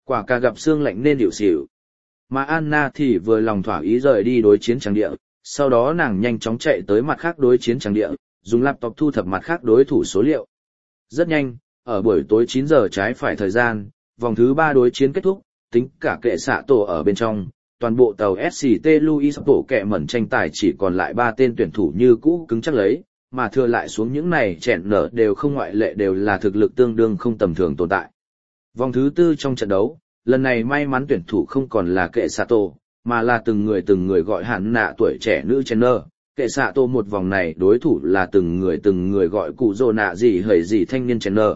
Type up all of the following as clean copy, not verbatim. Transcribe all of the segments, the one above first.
Quả cà gặp xương lạnh nên điệu xỉu. Mà Anna thì vừa lòng thỏa ý rời đi đối chiến tràng địa, sau đó nàng nhanh chóng chạy tới mặt khác đối chiến tràng địa, dùng laptop thu thập mặt khác đối thủ số liệu. Rất nhanh, ở buổi tối 9 giờ trái phải thời gian, vòng thứ 3 đối chiến kết thúc, tính cả kệ xạ tổ ở bên trong, toàn bộ tàu SCT Louis bộ kẹ mẩn tranh tài chỉ còn lại 3 tên tuyển thủ như cũ cứng chắc lấy, mà thừa lại xuống những này chèn nở đều không ngoại lệ đều là thực lực tương đương không tầm thường tồn tại. Vòng thứ 4 trong trận đấu, lần này may mắn tuyển thủ không còn là kệ xạ tổ, mà là từng người gọi hạn nạ tuổi trẻ nữ trainer. Kệ xạ tổ một vòng này đối thủ là từng người gọi cụ rồ nạ gì hời gì thanh niên trainer.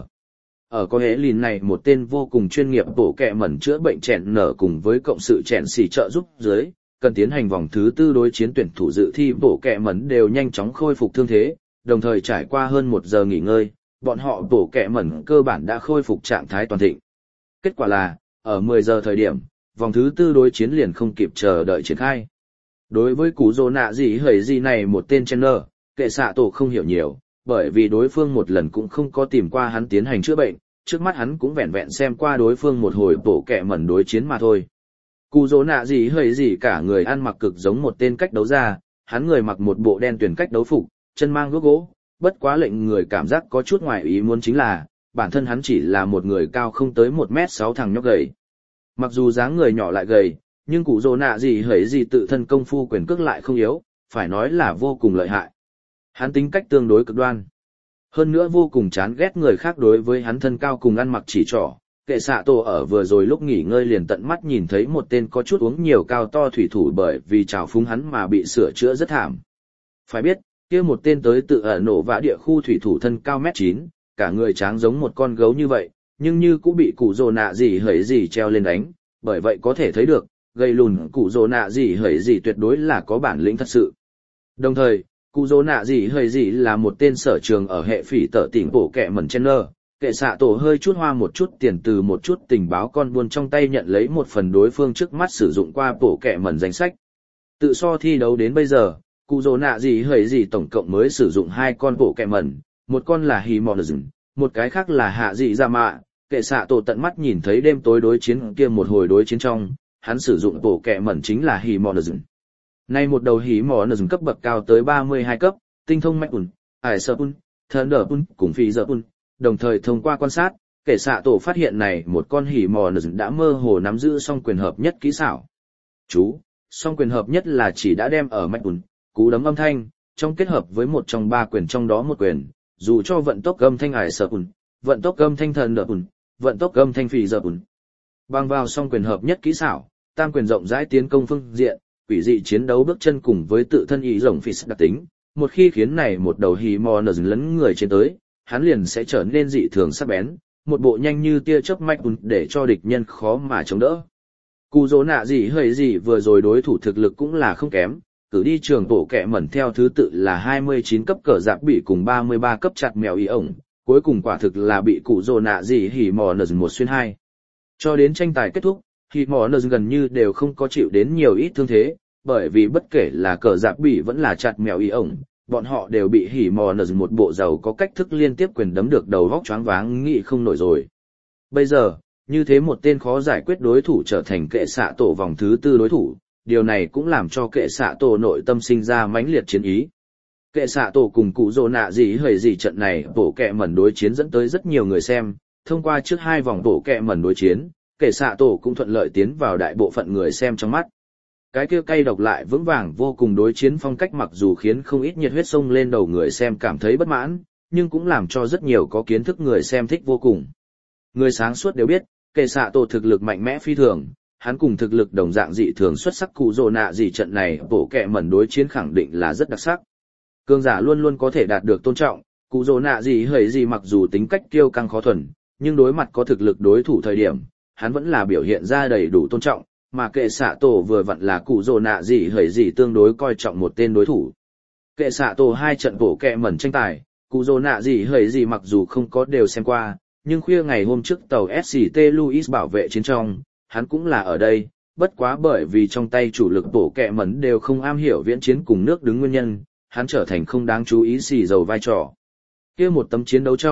Ở có hễ lìn này một tên vô cùng chuyên nghiệp bổ kẹ mẩn chữa bệnh chèn nở cùng với cộng sự chèn xì trợ giúp dưới, cần tiến hành vòng thứ 4 đối chiến tuyển thủ dự thi bổ kẹ mẩn đều nhanh chóng khôi phục thương thế, đồng thời trải qua hơn 1 giờ nghỉ ngơi, bọn họ bổ kẹ mẩn cơ bản đã khôi phục trạng thái toàn thịnh. Kết quả là, ở 10 giờ thời điểm, vòng thứ 4 đối chiến liền không kịp chờ đợi triển khai. Đối với cú rồ nạ gì hời gì này một tên trainer, kệ xạ tổ không hiểu nhiều, bởi vì đối phương một lần cũng không có tìm qua hắn tiến hành chữa bệnh, trước mắt hắn cũng vẹn vẹn xem qua đối phương một hồi bổ kẹ mẩn đối chiến mà thôi. Cú rồ nạ gì hời gì cả người ăn mặc cực giống một tên cách đấu ra, hắn người mặc một bộ đen tuyển cách đấu phục, chân mang guốc gỗ, bất quá lệnh người cảm giác có chút ngoài ý muốn chính là, bản thân hắn chỉ là một người cao không tới 1m6 thằng nhóc gầy. Mặc dù dáng người nhỏ lại gầy, nhưng cụ rồ nạ gì hởi gì tự thân công phu quyền cước lại không yếu, phải nói là vô cùng lợi hại. Hắn tính cách tương đối cực đoan. Hơn nữa vô cùng chán ghét người khác đối với hắn thân cao cùng ăn mặc chỉ trỏ. Kệ xạ tổ ở vừa rồi lúc nghỉ ngơi liền tận mắt nhìn thấy một tên có chút uống nhiều cao to thủy thủ bởi vì trào phúng hắn mà bị sửa chữa rất thảm. Phải biết, kia một tên tới tự ở nổ vã địa khu thủy thủ thân cao 1m9, cả người tráng giống một con gấu như vậy, nhưng như cũng bị cụ rồ nạ gì hởi gì treo lên đánh, bởi vậy có thể thấy được, gây lùn cụ rồ nạ gì hởi gì tuyệt đối là có bản lĩnh thật sự. Đồng thời, cụ rồ nạ gì hởi gì là một tên sở trường ở hệ phỉ tở tỉnh bổ kẹ mẩn chen nơ, kệ xạ tổ hơi chút hoa một chút tiền từ một chút tình báo con buôn trong tay nhận lấy một phần đối phương trước mắt sử dụng qua bổ kẹ mẩn danh sách. Tự so thi đấu đến bây giờ, cụ rồ nạ gì hởi gì tổng cộng mới sử dụng 2 con bổ kẹ mẩn, một con là Himorzen, một cái khác là hạ dị ra mạ. Kệ xạ tổ tận mắt nhìn thấy đêm tối đối chiến kia một hồi đối chiến trong, hắn sử dụng bổ kẹ mẩn chính là Himorzen. Nay một đầu Himorzen cấp bậc cao tới 32 cấp, tinh thông mạch ủn, ải sơ ủn, thần đờ ủn, cùng phi giờ ủn. Đồng thời thông qua quan sát, kệ xạ tổ phát hiện này một con Himorzen đã mơ hồ nắm giữ song quyền hợp nhất kỹ xảo. Chú, song quyền hợp nhất là chỉ đã đem ở mạch ủn, cú đấm âm thanh, trong kết hợp với một trong 3 quyền trong đó một quyền, dù cho vận tốc âm thanh ải sơ ủn, vận tốc âm thanh thần đờ ủn, vận tốc âm thanh phì giờ ủn. Bằng vào song quyền hợp nhất kỹ xảo, tam quyền rộng rãi tiến công phương diện, quỷ dị chiến đấu bước chân cùng với tự thân ý rồng phì đặc tính, một khi khiến này một đầu Himorzen lấn người trên tới, hắn liền sẽ trở nên dị thường sắc bén, một bộ nhanh như tia chớp mạch ủn để cho địch nhân khó mà chống đỡ. Cụ rồ nạ gì hơi gì vừa rồi đối thủ thực lực cũng là không kém, cử đi trường tổ kẹ mẩn theo thứ tự là 29 cấp cờ giáp bị cùng 33 cấp chặt mèo ý ổng. Cuối cùng quả thực là bị cụ rồ nạ gì Himorzen 1/2. Cho đến tranh tài kết thúc, Himorzen gần như đều không có chịu đến nhiều ít thương thế, bởi vì bất kể là cờ giáp bỉ vẫn là chặt mèo ý ổng, bọn họ đều bị Himorzen một bộ giàu có cách thức liên tiếp quyền đấm được đầu vóc choáng váng nghĩ không nổi rồi. Bây giờ, như thế một tên khó giải quyết đối thủ trở thành kệ xạ tổ vòng thứ 4 đối thủ, điều này cũng làm cho kệ xạ tổ nội tâm sinh ra mãnh liệt chiến ý. Kệ xạ tổ cùng cụ rồ nạ gì hời gì trận này bổ kẹ mẩn đối chiến dẫn tới rất nhiều người xem, thông qua trước 2 vòng bổ kẹ mẩn đối chiến, kệ xạ tổ cũng thuận lợi tiến vào đại bộ phận người xem trong mắt. Cái kia cay độc lại vững vàng vô cùng đối chiến phong cách mặc dù khiến không ít nhiệt huyết sông lên đầu người xem cảm thấy bất mãn, nhưng cũng làm cho rất nhiều có kiến thức người xem thích vô cùng. Người sáng suốt đều biết, kệ xạ tổ thực lực mạnh mẽ phi thường, hắn cùng thực lực đồng dạng dị thường xuất sắc cụ rồ nạ gì trận này bổ kẹ mẩn đối chiến khẳng định là rất đặc sắc. Cường giả luôn luôn có thể đạt được tôn trọng, cụ rồ nạ gì hời gì mặc dù tính cách kiêu căng khó thuần, nhưng đối mặt có thực lực đối thủ thời điểm, hắn vẫn là biểu hiện ra đầy đủ tôn trọng, mà kệ xạ tổ vừa vặn là cụ rồ nạ gì hời gì tương đối coi trọng một tên đối thủ. Kệ xạ tổ 2 trận bổ kẹ mẩn tranh tài, cụ rồ nạ gì hời gì mặc dù không có đều xem qua, nhưng khuya ngày hôm trước tàu SCT Louis bảo vệ chiến trong, hắn cũng là ở đây, bất quá bởi vì trong tay chủ lực bổ kẹ mẩn đều không am hiểu viễn chiến cùng nước đứng nguyên nhân, hắn trở thành không đáng chú ý xì dầu vai trò. Kia một tấm chiến đấu trong,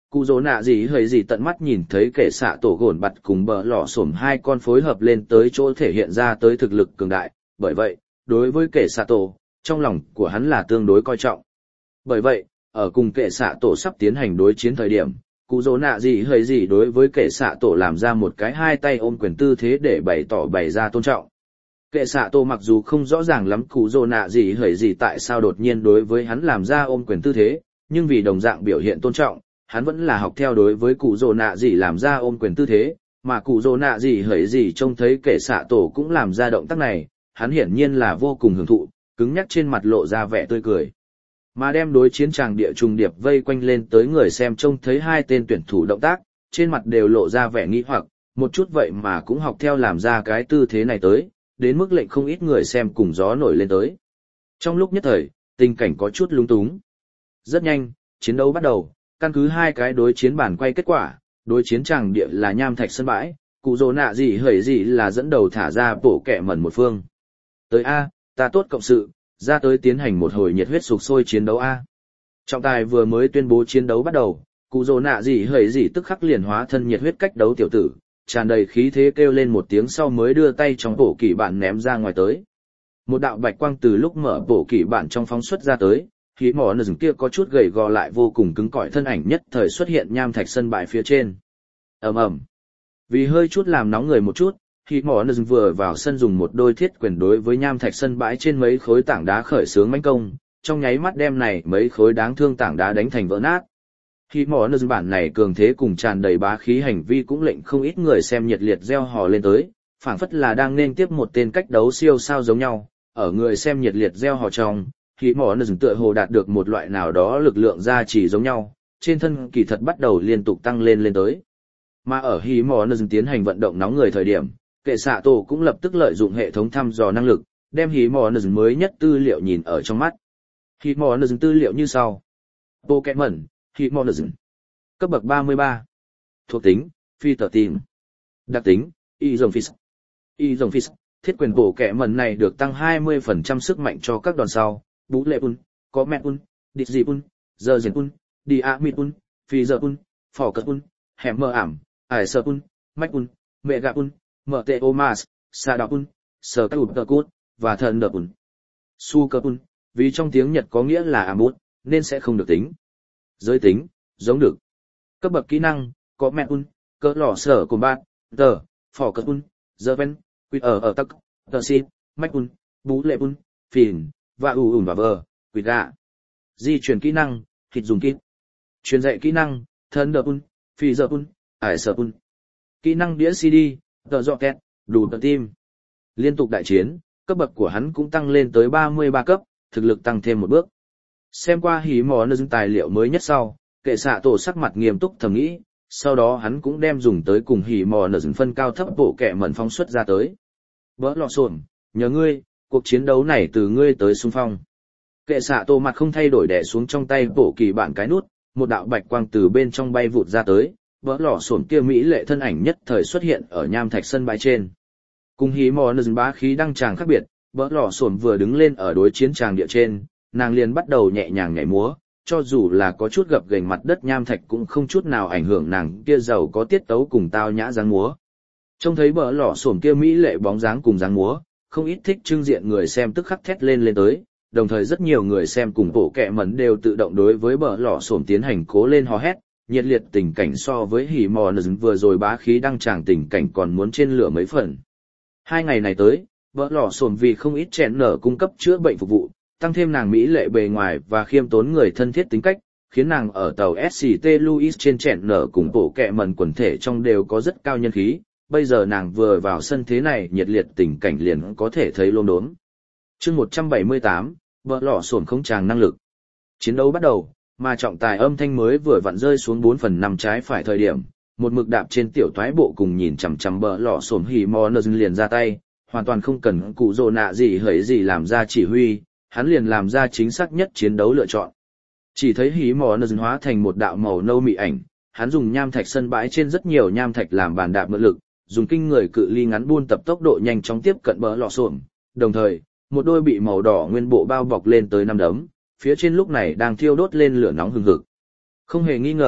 cụ dỗ nạ gì hơi gì tận mắt nhìn thấy kẻ xạ tổ gồn bặt cùng bờ lỏ xổm hai con phối hợp lên tới chỗ thể hiện ra tới thực lực cường đại, bởi vậy, đối với kẻ xạ tổ, trong lòng của hắn là tương đối coi trọng. Bởi vậy, ở cùng kẻ xạ tổ sắp tiến hành đối chiến thời điểm, cụ dỗ nạ gì hơi gì đối với kẻ xạ tổ làm ra một cái hai tay ôm quyền tư thế để bày ra tôn trọng. Kệ xạ tổ mặc dù không rõ ràng lắm cụ dỗ nạ gì hơi gì tại sao đột nhiên đối với hắn làm ra ôm quyền tư thế, nhưng vì đồng dạng biểu hiện tôn trọng, hắn vẫn là học theo đối với cụ dỗ nạ gì làm ra ôm quyền tư thế, mà cụ dỗ nạ gì hơi gì trông thấy kệ xạ tổ cũng làm ra động tác này, hắn hiển nhiên là vô cùng hưởng thụ, cứng nhắc trên mặt lộ ra vẻ tươi cười. Mà đem đối chiến tràng địa trùng điệp vây quanh lên tới người xem trông thấy hai tên tuyển thủ động tác, trên mặt đều lộ ra vẻ nghi hoặc, một chút vậy mà cũng học theo làm ra cái tư thế này tới, đến mức lệnh không ít người xem cùng gió nổi lên tới. Trong lúc nhất thời, tình cảnh có chút lung túng. Rất nhanh, chiến đấu bắt đầu, căn cứ hai cái đối chiến bản quay kết quả, đối chiến tràng địa là nham thạch sân bãi, cụ dỗ nạ gì hởi gì là dẫn đầu thả ra bổ kẹ mẩn một phương. Tới A, ta tốt cộng sự, ra tới tiến hành một hồi nhiệt huyết sục sôi chiến đấu A. Trọng tài vừa mới tuyên bố chiến đấu bắt đầu, cụ dỗ nạ gì hởi gì tức khắc liền hóa thân nhiệt huyết cách đấu tiểu tử, tràn đầy khí thế kêu lên một tiếng sau mới đưa tay trong bổ kỷ bản ném ra ngoài tới. Một đạo bạch quang từ lúc mở bổ kỷ bản trong phóng xuất ra tới, khí mỏ nờ rừng kia có chút gầy gò lại vô cùng cứng cỏi thân ảnh nhất thời xuất hiện nham thạch sân bãi phía trên. Ầm ầm. Vì hơi chút làm nóng người một chút, khí mỏ nờ rừng vừa vào sân dùng một đôi thiết quyền đối với nham thạch sân bãi trên mấy khối tảng đá khởi xướng mãnh công, trong nháy mắt đem này mấy khối đáng thương tảng đá đánh thành vỡ nát. Khi mỏ nơ bản này cường thế cùng tràn đầy bá khí hành vi cũng lệnh không ít người xem nhiệt liệt reo hò lên tới, phảng phất là đang nên tiếp một tên cách đấu siêu sao giống nhau, ở người xem nhiệt liệt reo hò trong, khi mỏ nơ tựa hồ đạt được một loại nào đó lực lượng gia trì giống nhau, trên thân kỳ thật bắt đầu liên tục tăng lên tới. Mà ở khi mỏ nơ tiến hành vận động nóng người thời điểm, kệ xạ tổ cũng lập tức lợi dụng hệ thống thăm dò năng lực, đem hí mỏ nơ mới nhất tư liệu nhìn ở trong mắt. Hí mỏ nơ tư liệu như sau. Pokémon Hitmonism. Cấp bậc 33. Thuộc tính, phi tờ tìm. Đặc tính, Izophis. Izophis, thiết quyền bổ kẻ mẩn này được tăng 20% sức mạnh cho các đòn sau, Bú Lệ Un, Có Mẹ Un, Địch Dị Un, Giờ Diệt Un, Đi A Mịt Un, Phi Giờ Un, Phỏ Cật Un, Hẻm Mơ Ảm, Ải Sơ Un, Mách Un, Mẹ Gạ Un, Mở Tệ Ô Mas, Sa Đọc Un, Sờ Các Ụt Tờ Cốt, và Thần Đập Un. Su Cơ Un, vì trong tiếng Nhật có nghĩa là Amut, nên sẽ không được tính. Giới tính, giống được. Cấp bậc kỹ năng, có mẹ un, cỡ lò sở của bạn, tờ, phỏ cất un, giờ ven, quýt ở tắc, tờ xin, mách un, bú lệ un, phìn, và ùn và vờ, quýt gạ. Di chuyển kỹ năng, thịt dùng kít. Truyền dạy kỹ năng, thân đợp un, phi giờ un, ải sở un. Kỹ năng đĩa CD, tờ dọ kẹt, đủ tờ tim. Liên tục đại chiến, cấp bậc của hắn cũng tăng lên tới 33 cấp, thực lực tăng thêm một bước. Xem qua hí mò nơ dưng tài liệu mới nhất sau, kệ xạ tổ sắc mặt nghiêm túc thầm nghĩ, sau đó hắn cũng đem dùng tới cùng hí mò nơ dưng phân cao thấp bộ kẹ mẩn phóng xuất ra tới. Bỡ lọ xổm, nhờ ngươi, cuộc chiến đấu này từ ngươi tới xung phong. Kệ xạ tổ mặt không thay đổi đè xuống trong tay bộ kỳ bản cái nút, một đạo bạch quang từ bên trong bay vụt ra tới, bỡ lọ xổm kia mỹ lệ thân ảnh nhất thời xuất hiện ở nham thạch sân bãi trên. Cùng hí mò nơ dưng bá khí đăng tràng khác biệt, bỡ lọ xổm vừa đứng lên ở đối chiến tràng địa trên. Nàng liền bắt đầu nhẹ nhàng nhảy múa, cho dù là có chút gập ghềnh mặt đất nham thạch cũng không chút nào ảnh hưởng nàng kia giàu có tiết tấu cùng tao nhã dáng múa. Trông thấy bờ lỏ xổm kia mỹ lệ bóng dáng cùng dáng múa, không ít thích trưng diện người xem tức khắc thét lên tới, đồng thời rất nhiều người xem cùng bộ kẹ mẩn đều tự động đối với bờ lỏ xổm tiến hành cố lên hò hét, nhiệt liệt tình cảnh so với hỉ mò nờ vừa rồi bá khí đăng tràng tình cảnh còn muốn trên lửa mấy phần. 2 ngày này tới, bờ lỏ xổm vì không ít chẹn nở cung cấp chữa bệnh phục vụ, tăng thêm nàng mỹ lệ bề ngoài và khiêm tốn người thân thiết tính cách, khiến nàng ở tàu SCT Louis trên chẹn nở cùng bộ kẹ mẩn quần thể trong đều có rất cao nhân khí. Bây giờ nàng vừa vào sân thế này nhiệt liệt tình cảnh liền có thể thấy lôm đốm. Chương 178, vợ lọ sổn không tràng năng lực. Chiến đấu bắt đầu, mà trọng tài âm thanh mới vừa vặn rơi xuống 4/5 trái phải thời điểm, một mực đạp trên tiểu toái bộ cùng nhìn chằm chằm bờ lọ sổn hỉ mò nơ liền ra tay, hoàn toàn không cần cụ rồ nạ gì hấy gì làm ra chỉ huy, hắn liền làm ra chính xác nhất chiến đấu lựa chọn. Chỉ thấy hỉ mò nơ hóa thành một đạo màu nâu mị ảnh, hắn dùng nham thạch sân bãi trên rất nhiều nham thạch làm bàn đạp mượn lực, dùng kinh người cự ly ngắn buôn tập tốc độ nhanh chóng tiếp cận bờ lọ sổm, đồng thời, một đôi bị màu đỏ nguyên bộ bao bọc lên tới 5 đấm, phía trên lúc này đang thiêu đốt lên lửa nóng hừng hực. Không hề nghi ngờ,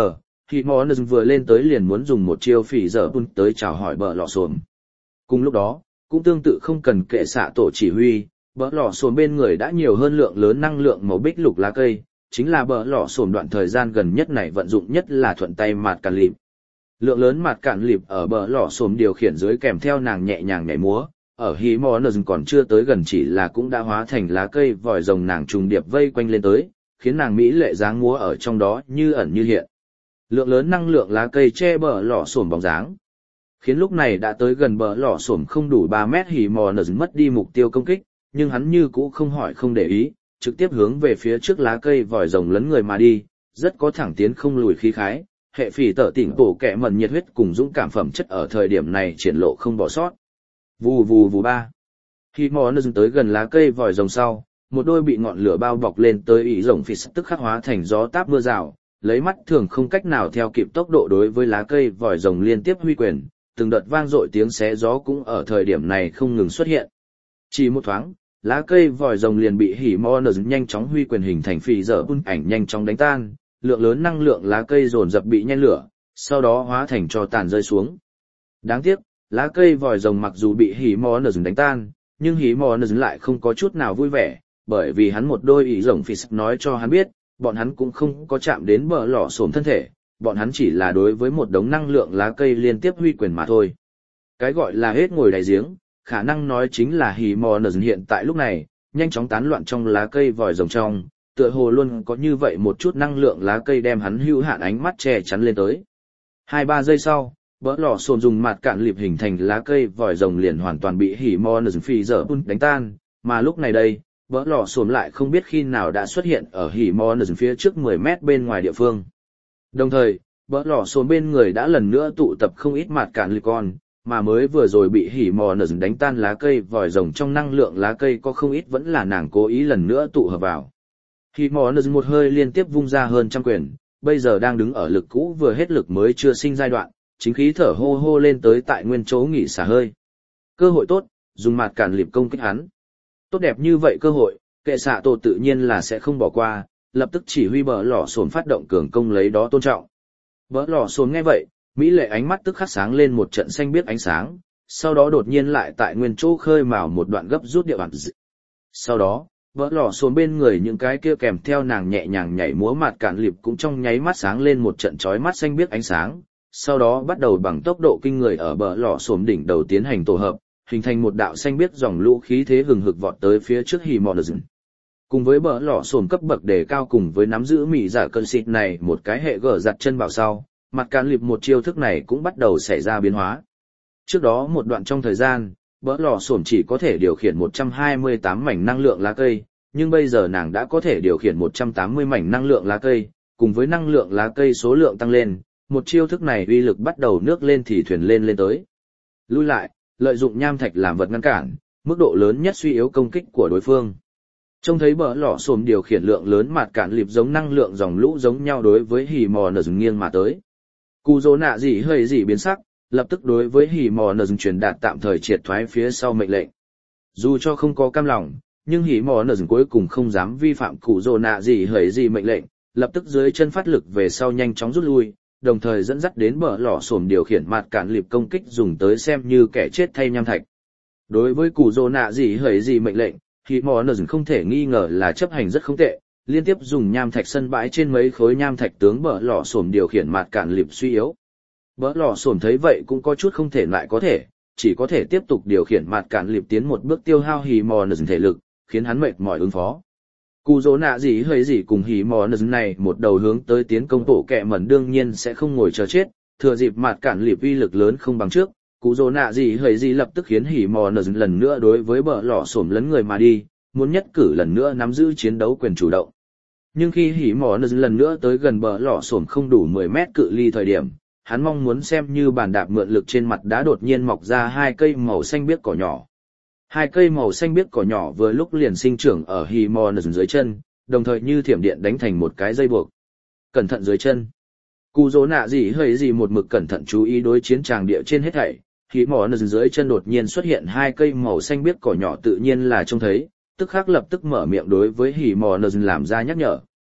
Hỉ mò nờ vừa lên tới liền muốn dùng một chiêu phỉ dở bun tới chào hỏi bờ lọ xồm. Cùng lúc đó, cũng tương tự không cần kệ xạ tổ chỉ huy, bờ lọ xồm bên người đã nhiều hơn lượng lớn năng lượng màu bích lục lá cây, chính là bờ lọ xồm đoạn thời gian gần nhất này vận dụng nhất là thuận tay mạt cản lịp. Lượng lớn mạt cản lịp ở bờ lọ xồm điều khiển dưới kèm theo nàng nhẹ nhàng nhảy múa, ở hí mò nờ còn chưa tới gần chỉ là cũng đã hóa thành lá cây vòi rồng nàng trùng điệp vây quanh lên tới, khiến nàng mỹ lệ dáng múa ở trong đó như ẩn như hiện. Lượng lớn năng lượng lá cây che bờ lọ xồm bóng dáng, khiến lúc này đã tới gần bờ lọ xổm không đủ 3 mét hỉ mò nở mất đi mục tiêu công kích, nhưng hắn như cũ không hỏi không để ý, trực tiếp hướng về phía trước lá cây vòi rồng lấn người mà đi, rất có thẳng tiến không lùi khí khái, hệ phỉ tở tỉnh bổ kẹ mẩn nhiệt huyết cùng dũng cảm phẩm chất ở thời điểm này triển lộ không bỏ sót. Vù vù vù ba. Hỉ mò nở tới gần lá cây vòi rồng sau, một đôi bị ngọn lửa bao bọc lên tới ý rồng phỉ tức khắc hóa thành gió táp mưa rào, lấy mắt thường không cách nào theo kịp tốc độ đối với lá cây vòi rồng liên tiếp huy quyền. Từng đợt vang dội tiếng xé gió cũng ở thời điểm này không ngừng xuất hiện. Chỉ một thoáng, lá cây vòi rồng liền bị hỉ mò nở nhanh chóng huy quyền hình thành phì dở bun ảnh nhanh chóng đánh tan, lượng lớn năng lượng lá cây dồn dập bị nhen lửa, sau đó hóa thành tro tàn rơi xuống. Đáng tiếc, lá cây vòi rồng mặc dù bị hỉ mò nở đánh tan, nhưng hỉ mò nở lại không có chút nào vui vẻ, bởi vì hắn một đôi ý rồng phì nói cho hắn biết, bọn hắn cũng không có chạm đến bờ lọ xổm thân thể. Bọn hắn chỉ là đối với một đống năng lượng lá cây liên tiếp huy quyền mà thôi. Cái gọi là hết ngồi đáy giếng, khả năng nói chính là hỉ mò nở hiện tại lúc này, nhanh chóng tán loạn trong lá cây vòi rồng trong, tựa hồ luôn có như vậy một chút năng lượng lá cây đem hắn hữu hạn ánh mắt che chắn lên tới. 2-3 giây sau, bỡ lò xồn dùng mặt cạn lịp hình thành lá cây vòi rồng liền hoàn toàn bị hỉ mò nở phi dở bun đánh tan, mà lúc này đây, bỡ lò xồn lại không biết khi nào đã xuất hiện ở hỉ mò nở phía trước 10 mét bên ngoài địa phương. Đồng thời, bỡ lò xồn bên người đã lần nữa tụ tập không ít mặt cạn lịp con, mà mới vừa rồi bị hỉ mò nở đánh tan lá cây vòi rồng trong năng lượng lá cây có không ít vẫn là nàng cố ý lần nữa tụ hợp vào. Hỉ mò nở một hơi liên tiếp vung ra hơn trăm quyền, bây giờ đang đứng ở lực cũ vừa hết lực mới chưa sinh giai đoạn, chính khí thở hô hô lên tới tại nguyên chỗ nghỉ xả hơi. Cơ hội tốt, dùng mặt cạn lịp công kích hắn. Tốt đẹp như vậy cơ hội, kệ xạ tổ tự nhiên là sẽ không bỏ qua, lập tức chỉ huy bờ lò xồn phát động cường công lấy đó tôn trọng. Bờ lò xồn nghe vậy, mỹ lệ ánh mắt tức khắc sáng lên một trận xanh biếc ánh sáng, sau đó đột nhiên lại tại nguyên chỗ khơi mào một đoạn gấp rút địa bàn. Sau đó, bờ lò xồn bên người những cái kia kèm theo nàng nhẹ nhàng nhảy múa mặt cạn lịp cũng trong nháy mắt sáng lên một trận chói mắt xanh biếc ánh sáng, sau đó bắt đầu bằng tốc độ kinh người ở bờ lò xồn đỉnh đầu tiến hành tổ hợp, hình thành một đạo xanh biếc dòng lũ khí thế hừng hực vọt tới phía trước hỉ mò nở. Cùng với bờ lò xồn cấp bậc đề cao cùng với nắm giữ mị giả cơn xịt này một cái hệ gở giặt chân vào sau, mặt cạn lịp một chiêu thức này cũng bắt đầu xảy ra biến hóa. Trước đó một đoạn trong thời gian, bờ lò xồn chỉ có thể điều khiển 128 mảnh năng lượng lá cây, nhưng bây giờ nàng đã có thể điều khiển 180 mảnh năng lượng lá cây, cùng với năng lượng lá cây số lượng tăng lên, một chiêu thức này uy lực bắt đầu nước lên thì thuyền lên lên tới. Lui lại, lợi dụng nham thạch làm vật ngăn cản, mức độ lớn nhất suy yếu công kích của đối phương. Trông thấy bờ lò xồm điều khiển lượng lớn mặt cạn lịp giống năng lượng dòng lũ giống nhau đối với hỉ mò nở nghiêng mà tới. Cú dỗ nạ gì hơi gì biến sắc, lập tức đối với hỉ mò nở truyền đạt tạm thời triệt thoái phía sau mệnh lệnh. Dù cho không có cam lòng, nhưng hỉ mò nở cuối cùng không dám vi phạm cú dỗ nạ gì hơi gì mệnh lệnh, lập tức dưới chân phát lực về sau nhanh chóng rút lui, đồng thời dẫn dắt đến bờ lò xồm điều khiển mặt cạn lịp công kích dùng tới xem như kẻ chết thay nham thạch. Đối với cú dỗ nạ gì hơi gì mệnh lệnh, hỉ mò nở không thể nghi ngờ là chấp hành rất không tệ, liên tiếp dùng nham thạch sân bãi trên mấy khối nham thạch tướng bờ lò xồm điều khiển mặt cạn lịp suy yếu. Bờ lò xồm thấy vậy cũng có chút không thể lại có thể, chỉ có thể tiếp tục điều khiển mặt cạn lịp tiến một bước tiêu hao hỉ mò nở thể lực, khiến hắn mệt mỏi ứng phó. Cú dỗ nạ gì hơi gì cùng hỉ mò nở này một đầu hướng tới tiến công tổ kẹ mẩn đương nhiên sẽ không ngồi chờ chết, thừa dịp mặt cạn lịp uy lực lớn không bằng trước. Cú dỗ nạ gì hơi gì lập tức khiến hỉ mò nở lần nữa đối với bờ lò xổm lấn người mà đi, muốn nhất cử lần nữa nắm giữ chiến đấu quyền chủ động. Nhưng khi hỉ mò nở lần nữa tới gần bờ lò xổm không đủ 10 mét cự ly thời điểm, hắn mong muốn xem như bàn đạp mượn lực trên mặt đá đột nhiên mọc ra hai cây màu xanh biếc cỏ nhỏ. Hai cây màu xanh biếc cỏ nhỏ vừa lúc liền sinh trưởng ở hỉ mò nở dưới chân, đồng thời như thiểm điện đánh thành một cái dây buộc. Cẩn thận dưới chân. Cú dỗ nạ gì hơi gì một mực cẩn thận chú ý đối chiến tràng địa trên hết thảy. Hỉ mò nở dưới chân đột nhiên xuất hiện hai cây màu xanh biếc cỏ nhỏ tự nhiên là trông thấy, tức khắc lập tức mở miệng đối với hỉ mò nở làm ra nhắc nhở.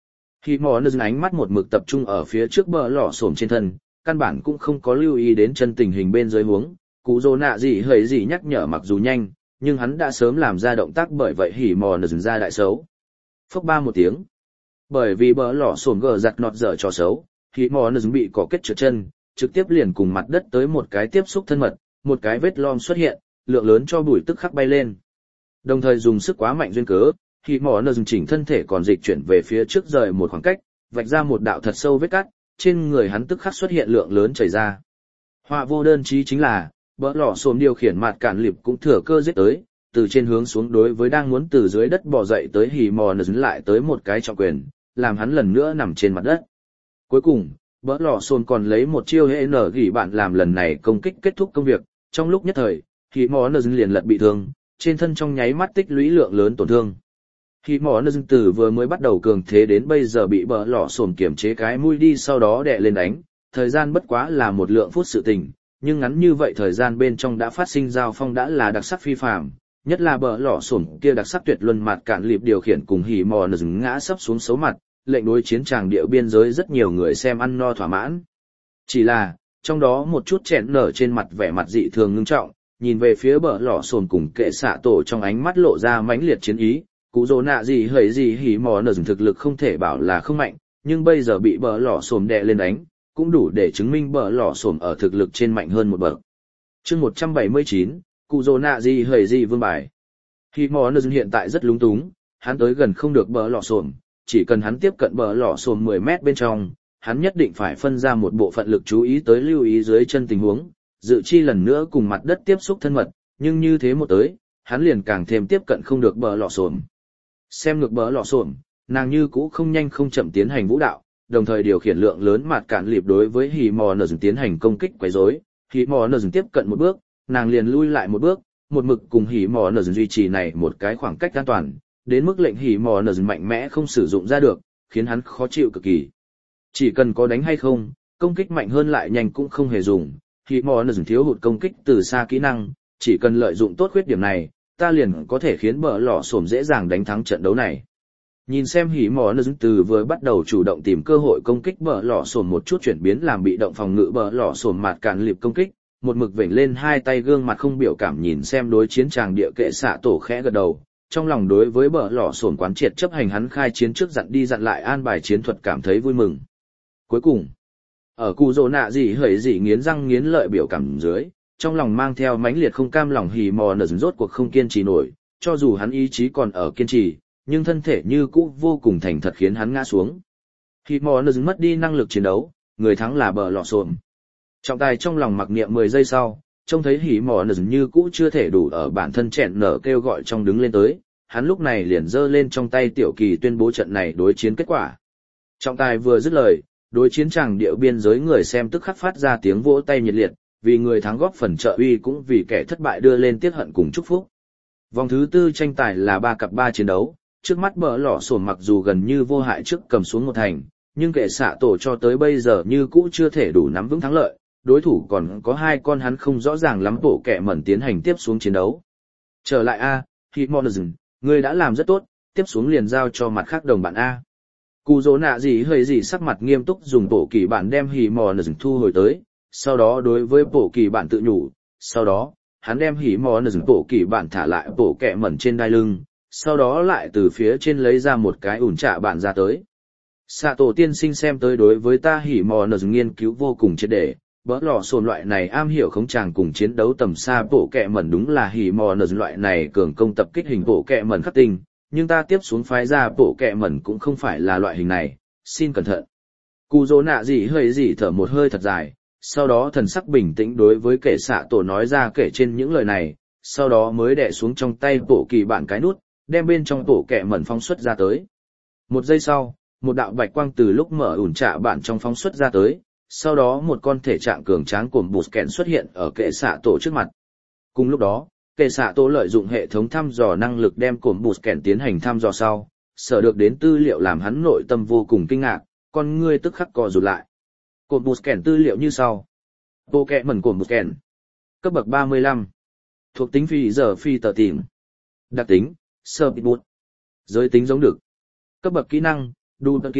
Hỉ mò nơ ánh mắt một mực tập trung ở phía trước bờ lò xổm trên thân, căn bản cũng không có lưu ý đến chân tình hình bên dưới huống. Cụ rồ nạ gì hời gì nhắc nhở mặc dù nhanh, nhưng hắn đã sớm làm ra động tác, bởi vậy hỉ mò nơ ra đại xấu. Phốc ba một tiếng. Bởi vì bờ lò xổm gờ giặt nọt dở trò xấu, hỉ mò nơ bị cỏ kết trượt chân, trực tiếp liền cùng mặt đất tới một cái tiếp xúc thân mật, một cái vết lom xuất hiện, lượng lớn cho bụi tức khắc bay lên. Đồng thời dùng sức quá mạnh duyên cớ, hỉ mò nơ chỉnh thân thể còn dịch chuyển về phía trước rời một khoảng cách, vạch ra một đạo thật sâu vết cắt, trên người hắn tức khắc xuất hiện lượng lớn chảy ra. Họa vô đơn chí chính là, bỡ lò xồm điều khiển mặt cản lịp cũng thừa cơ giết tới, từ trên hướng xuống đối với đang muốn từ dưới đất bò dậy tới hỉ mò nơ lại tới một cái trọng quyền, làm hắn lần nữa nằm trên mặt đất. Cuối cùng, bỡ lò xồm còn lấy một chiêu hệ nở gỉ bạn làm lần này công kích kết thúc công việc, trong lúc nhất thời, hỉ mò nơ liền lật bị thương, trên thân trong nháy mắt tích lũy lượng lớn tổn thương. Hỉ mò nơ từ vừa mới bắt đầu cường thế đến bây giờ bị bỡ lò xồm kiểm chế cái mũi đi sau đó đè lên đánh, thời gian bất quá là một lượng phút sự tình, nhưng ngắn như vậy thời gian bên trong đã phát sinh giao phong đã là đặc sắc phi phàm, nhất là bỡ lò xồm kia đặc sắc tuyệt luân mặt cản lịp điều khiển cùng hỉ mò nơ ngã sấp xuống xấu mặt, lệnh đối chiến tràng địa biên giới rất nhiều người xem ăn no thỏa mãn. Chỉ là, trong đó một chút chèn nở trên mặt vẻ mặt dị thường ngưng trọng, nhìn về phía bờ lò xồn cùng kệ xạ tổ trong ánh mắt lộ ra mãnh liệt chiến ý, cụ rồ nạ gì hời gì hỉ mò nở thực lực không thể bảo là không mạnh, nhưng bây giờ bị bờ lò xồn đè lên đánh, cũng đủ để chứng minh bờ lò xồn ở thực lực trên mạnh hơn một bậc. Chương 179, cụ rồ nạ gì hời gì vương bài. Hỉ mò nở hiện tại rất lúng túng, hắn tới gần không được bờ lò xồn, chỉ cần hắn tiếp cận bờ lò xồn 10 mét bên trong, hắn nhất định phải phân ra một bộ phận lực chú ý tới lưu ý dưới chân tình huống, dự chi lần nữa cùng mặt đất tiếp xúc thân mật, nhưng như thế một tới, hắn liền càng thêm tiếp cận không được bờ lò xồn. Xem ngược bờ lò xồn, nàng như cũ không nhanh không chậm tiến hành vũ đạo, đồng thời điều khiển lượng lớn mạt cản lịp đối với hỉ mò nở tiến hành công kích quấy rối. Hỉ mò nở tiếp cận một bước, nàng liền lui lại một bước, một mực cùng hỉ mò nở duy trì này một cái khoảng cách an toàn, đến mức lệnh hỉ mò nở mạnh mẽ không sử dụng ra được, khiến hắn khó chịu cực kỳ. Chỉ cần có đánh hay không, công kích mạnh hơn lại nhanh cũng không hề dùng. Hỉ mò nở thiếu hụt công kích từ xa kỹ năng, chỉ cần lợi dụng tốt khuyết điểm này, ta liền có thể khiến bờ lò xổm dễ dàng đánh thắng trận đấu này. Nhìn xem hỉ mò nở từ vừa bắt đầu chủ động tìm cơ hội công kích bờ lò xổm một chút chuyển biến làm bị động phòng ngự bờ lò xổm mặt cản lịp công kích, một mực vểnh lên hai tay gương mặt không biểu cảm nhìn xem đối chiến tràng địa kệ xạ tổ khẽ gật đầu. Trong lòng đối với bờ lò xổm quán triệt chấp hành hắn khai chiến trước dặn đi dặn lại an bài chiến thuật cảm thấy vui mừng. Cuối cùng, ở cụ rồ nạ gì hởi gì nghiến răng nghiến lợi biểu cảm dưới, trong lòng mang theo mãnh liệt không cam lòng hỉ mò nở rốt cuộc không kiên trì nổi, cho dù hắn ý chí còn ở kiên trì, nhưng thân thể như cũ vô cùng thành thật khiến hắn ngã xuống. Hỉ mò nở mất đi năng lực chiến đấu, người thắng là bờ lò xổm. Trọng tài trong lòng mặc niệm 10 giây sau, trông thấy hỉ mò nở như cũ chưa thể đủ ở bản thân chẹn nở kêu gọi trong đứng lên tới, hắn lúc này liền giơ lên trong tay tiểu kỳ tuyên bố trận này đối chiến kết quả. Trọng tài vừa dứt lời, đối chiến tràng địa biên giới người xem tức khắc phát ra tiếng vỗ tay nhiệt liệt, vì người thắng góp phần trợ uy cũng vì kẻ thất bại đưa lên tiết hận cùng chúc phúc. Vòng thứ tư tranh tài là 3 cặp 3 chiến đấu, trước mắt bờ lò xổm mặc dù gần như vô hại trước cầm xuống một thành, nhưng kẻ xạ tổ cho tới bây giờ như cũ chưa thể đủ nắm vững thắng lợi, đối thủ còn có 2 con hắn không rõ ràng lắm bộ kẻ mẩn tiến hành tiếp xuống chiến đấu. Trở lại A, Hitmonzen, ngươi đã làm rất tốt, tiếp xuống liền giao cho mặt khác đồng bạn A. Cụ dỗ nạ gì hơi gì sắc mặt nghiêm túc dùng bộ kỳ bản đem Hitmonzen thu hồi tới, sau đó đối với bộ kỳ bản tự nhủ, sau đó, hắn đem Hitmonzen bộ kỳ bản thả lại bộ kẻ mẩn trên đai lưng, sau đó lại từ phía trên lấy ra một cái ủn trạ bản ra tới. Xạ tổ tiên sinh xem tới đối với ta Hitmonzen nghiên cứu vô cùng triệt để. Bỡ lò xồn loại này am hiểu khống tràng cùng chiến đấu tầm xa bộ kẹ mẩn đúng là hỉ mò nở loại này cường công tập kích hình bộ kẹ mẩn khắc tinh, nhưng ta tiếp xuống phái ra bộ kẹ mẩn cũng không phải là loại hình này, xin cẩn thận. Cụ dỗ nạ gì hơi gì thở một hơi thật dài, sau đó thần sắc bình tĩnh đối với kẻ xạ tổ nói ra kể trên những lời này, sau đó mới đè xuống trong tay bộ kỳ bản cái nút, đem bên trong bộ kẹ mẩn phóng xuất ra tới. Một giây sau, một đạo bạch quang từ lúc mở ủn trạ bản trong phóng xuất ra tới. Sau đó một con thể trạng cường tráng của Busken xuất hiện ở kệ xạ tổ trước mặt. Cùng lúc đó, kệ xạ tổ lợi dụng hệ thống thăm dò năng lực đem cổm Busken tiến hành thăm dò sau, sở được đến tư liệu làm hắn nội tâm vô cùng kinh ngạc, con ngươi tức khắc co rụt lại. Cổm Busken tư liệu như sau. Bộ kẹ mẩn cổm Busken. Cấp bậc 35. Thuộc tính phi giờ phi tờ tìm. Đặc tính, sơ bịt bút. Giới tính giống được. Cấp bậc kỹ năng, đu tơ kít,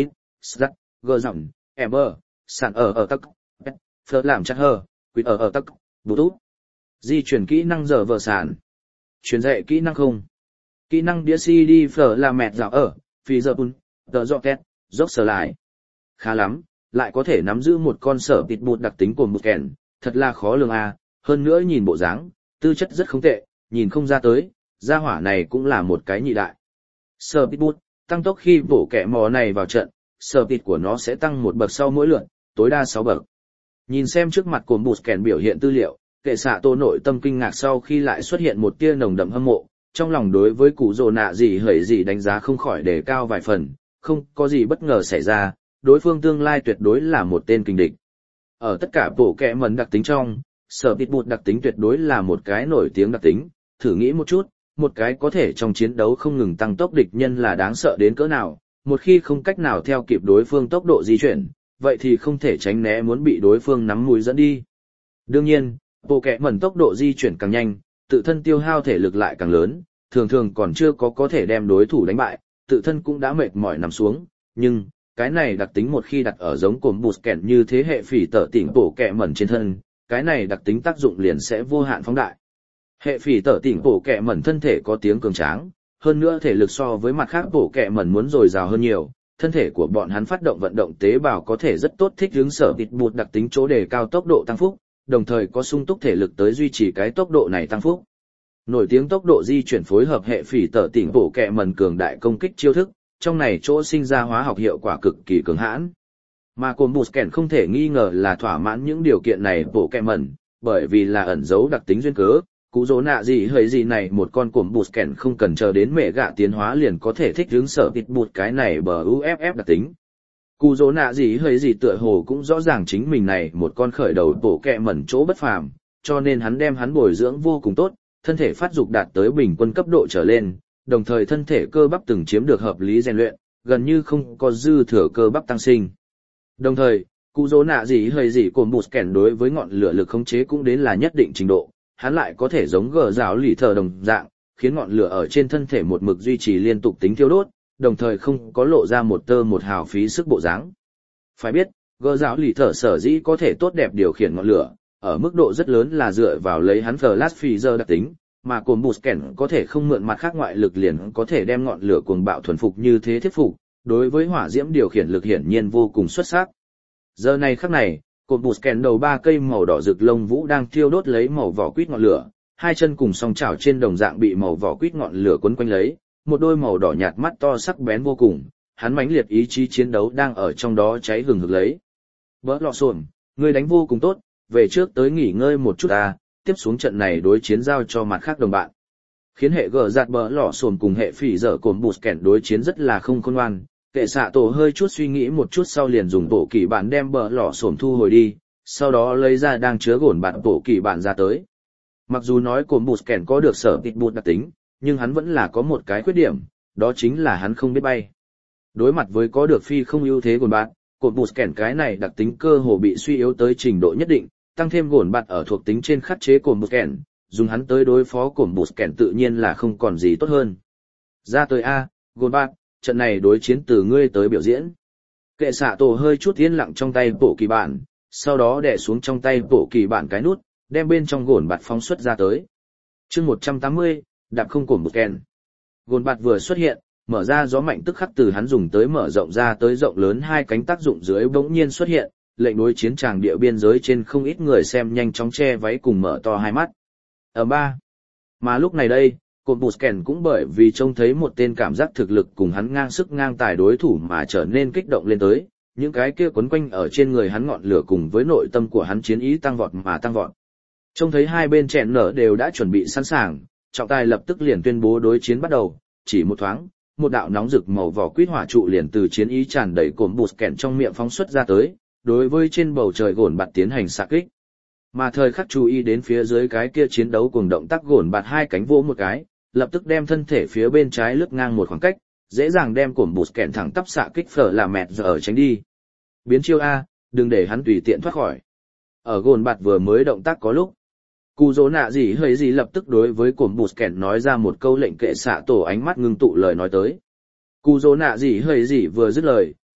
Sắt, gờ dặm, Ember, sàn ở tắc, phở làm chắc hờ, quýt ở tắc, bút út. Di chuyển kỹ năng giờ vờ sàn. Truyền dạy kỹ năng không. Kỹ năng đĩa CD phở là mẹt dạo ở, phì giờ bùn, tờ dọ két, dốc sở lại. Khá lắm, lại có thể nắm giữ một con sở tịt bụt đặc tính của một kèn, thật là khó lường à, hơn nữa nhìn bộ dáng, tư chất rất không tệ, nhìn không ra tới, gia hỏa này cũng là một cái nhị đại. Sở tịt bụt, tăng tốc khi bổ kẻ mò này vào trận, sở tịt của nó sẽ tăng một bậc sau mỗi lượt, tối đa 6 bậc. Nhìn xem trước mặt của bụt kèn biểu hiện tư liệu, kệ xạ tô nội tâm kinh ngạc sau khi lại xuất hiện một tia nồng đậm hâm mộ, trong lòng đối với cụ rồ nạ gì hởi gì đánh giá không khỏi đề cao vài phần, không có gì bất ngờ xảy ra, đối phương tương lai tuyệt đối là một tên kình địch. Ở tất cả bộ kẹ mần đặc tính trong, sở tịt bụt đặc tính tuyệt đối là một cái nổi tiếng đặc tính, thử nghĩ một chút, một cái có thể trong chiến đấu không ngừng tăng tốc địch nhân là đáng sợ đến cỡ nào, một khi không cách nào theo kịp đối phương tốc độ di chuyển, vậy thì không thể tránh né muốn bị đối phương nắm mũi dẫn đi. Đương nhiên, bộ kẹ mần tốc độ di chuyển càng nhanh, tự thân tiêu hao thể lực lại càng lớn, thường thường còn chưa có thể đem đối thủ đánh bại, tự thân cũng đã mệt mỏi nằm xuống, nhưng cái này đặc tính một khi đặt ở giống cổm bụt kẹn như thế hệ phỉ tở tỉnh bộ kẹ mẩn trên thân, cái này đặc tính tác dụng liền sẽ vô hạn phóng đại. Hệ phỉ tở tỉnh bộ kẹ mẩn thân thể có tiếng cường tráng, hơn nữa thể lực so với mặt khác bộ kẹ mẩn muốn dồi dào hơn nhiều, thân thể của bọn hắn phát động vận động tế bào có thể rất tốt thích ứng sở tịt bụt đặc tính chỗ đề cao tốc độ tăng phúc, đồng thời có sung túc thể lực tới duy trì cái tốc độ này tăng phúc. Nổi tiếng tốc độ di chuyển phối hợp hệ phỉ tở tỉnh bộ kẹ mẩn cường đại công kích chiêu thức, trong này chỗ sinh ra hóa học hiệu quả cực kỳ cường hãn. Mà cồn bụt kèn không thể nghi ngờ là thỏa mãn những điều kiện này bộ kẹ mẩn, bởi vì là ẩn giấu đặc tính duyên cớ, cú dỗ nạ gì hơi gì này một con cồn bụt kèn không cần chờ đến mẹ gạ tiến hóa liền có thể thích hướng sở tịt bụt cái này bờ UFF đặc tính. Cú dỗ nạ gì hơi gì tựa hồ cũng rõ ràng chính mình này một con khởi đầu bộ kẹ mẩn chỗ bất phàm, cho nên hắn đem hắn bồi dưỡng vô cùng tốt, thân thể phát dục đạt tới bình quân cấp độ trở lên, đồng thời thân thể cơ bắp từng chiếm được hợp lý rèn luyện, gần như không có dư thừa cơ bắp tăng sinh. Đồng thời, cụ dỗ nạ gì hơi gì cồn bụt kèn đối với ngọn lửa lực khống chế cũng đến là nhất định trình độ, hắn lại có thể giống gờ rào lì thờ đồng dạng, khiến ngọn lửa ở trên thân thể một mực duy trì liên tục tính thiêu đốt, đồng thời không có lộ ra một tơ một hào phí sức bộ dáng. Phải biết, gờ rào lì thờ sở dĩ có thể tốt đẹp điều khiển ngọn lửa, ở mức độ rất lớn là dựa vào lấy hắn flash freezer đặc tính, mà cồn bụt kèn có thể không mượn mặt khác ngoại lực liền có thể đem ngọn lửa cuồng bạo thuần phục như thế thuyết phục, đối với hỏa diễm điều khiển lực hiển nhiên vô cùng xuất sắc. Giờ này khắc này, cồn bụt kèn đầu 3 cây màu đỏ rực lông vũ đang thiêu đốt lấy màu vỏ quýt ngọn lửa, hai chân cùng song chảo trên đồng dạng bị màu vỏ quýt ngọn lửa quấn quanh lấy, một đôi màu đỏ nhạt mắt to sắc bén vô cùng, hắn mãnh liệt ý chí chiến đấu đang ở trong đó cháy hừng hực lấy. Bỡ lọ xồn, ngươi đánh vô cùng tốt, về trước tới nghỉ ngơi một chút à, tiếp xuống trận này đối chiến giao cho mặt khác đồng bạn. Khiến hệ gờ giạt bỡ lọ xồn cùng hệ phỉ dở cồn bụt kèn đối chiến rất là không khôn ngoan, kệ xạ tổ hơi chút suy nghĩ một chút sau liền dùng bộ kỳ bản đem bỡ lọ xồn thu hồi đi, sau đó lấy ra đang chứa gồn bạn bộ kỳ bản ra tới. Mặc dù nói cồn bụt kèn có được sở tịt bụt đặc tính, nhưng hắn vẫn là có một cái khuyết điểm, đó chính là hắn không biết bay. Đối mặt với có được phi không ưu thế gồn bạn, cồn bụt kèn cái này đặc tính cơ hồ bị suy yếu tới trình độ nhất định, tăng thêm gồn bạn ở thuộc tính trên khắc chế cồn bụt kèn, dùng hắn tới đối phó cồn bụt kèn tự nhiên là không còn gì tốt hơn. Ra tới A, gồn bạn, trận này đối chiến từ ngươi tới biểu diễn. Kệ xạ tổ hơi chút yên lặng trong tay bộ kỳ bản, sau đó đè xuống trong tay bộ kỳ bản cái nút, đem bên trong gồn bạt phóng xuất ra tới. Chương 180, đạp không cồn bụt kèn. Gồn bạt vừa xuất hiện, mở ra gió mạnh tức khắc từ hắn dùng tới mở rộng ra tới rộng lớn hai cánh tác dụng dưới bỗng nhiên xuất hiện, lệnh đối chiến tràng địa biên giới trên không ít người xem nhanh chóng che váy cùng mở to hai mắt. Ở ba. Mà lúc này đây, cồn bụt kèn cũng bởi vì trông thấy một tên cảm giác thực lực cùng hắn ngang sức ngang tài đối thủ mà trở nên kích động lên tới, những cái kia quấn quanh ở trên người hắn ngọn lửa cùng với nội tâm của hắn chiến ý tăng vọt mà tăng vọt. Trông thấy hai bên chèn nở đều đã chuẩn bị sẵn sàng, trọng tài lập tức liền tuyên bố đối chiến bắt đầu, chỉ một thoáng, một đạo nóng rực màu vỏ quýt hỏa trụ liền từ chiến ý tràn đầy cồn bụt kèn trong miệng phóng xuất ra tới, đối với trên bầu trời gồn bạt tiến hành xạ kích. Mà thời khắc chú ý đến phía dưới cái kia chiến đấu cùng động tác gồn bạt hai cánh vỗ một cái, lập tức đem thân thể phía bên trái lướt ngang một khoảng cách, dễ dàng đem cồn bụt kèn thẳng tắp xạ kích phở là mẹt giờ tránh đi. Biến chiêu A, đừng để hắn tùy tiện thoát khỏi. Ở gồn bạt vừa mới động tác có lúc, cụ dỗ nạ gì hơi gì lập tức đối với cồn bụt kèn nói ra một câu lệnh kệ xạ tổ ánh mắt ngưng tụ lời nói tới. Cụ dỗ nạ gì hơi gì vừa dứt lời,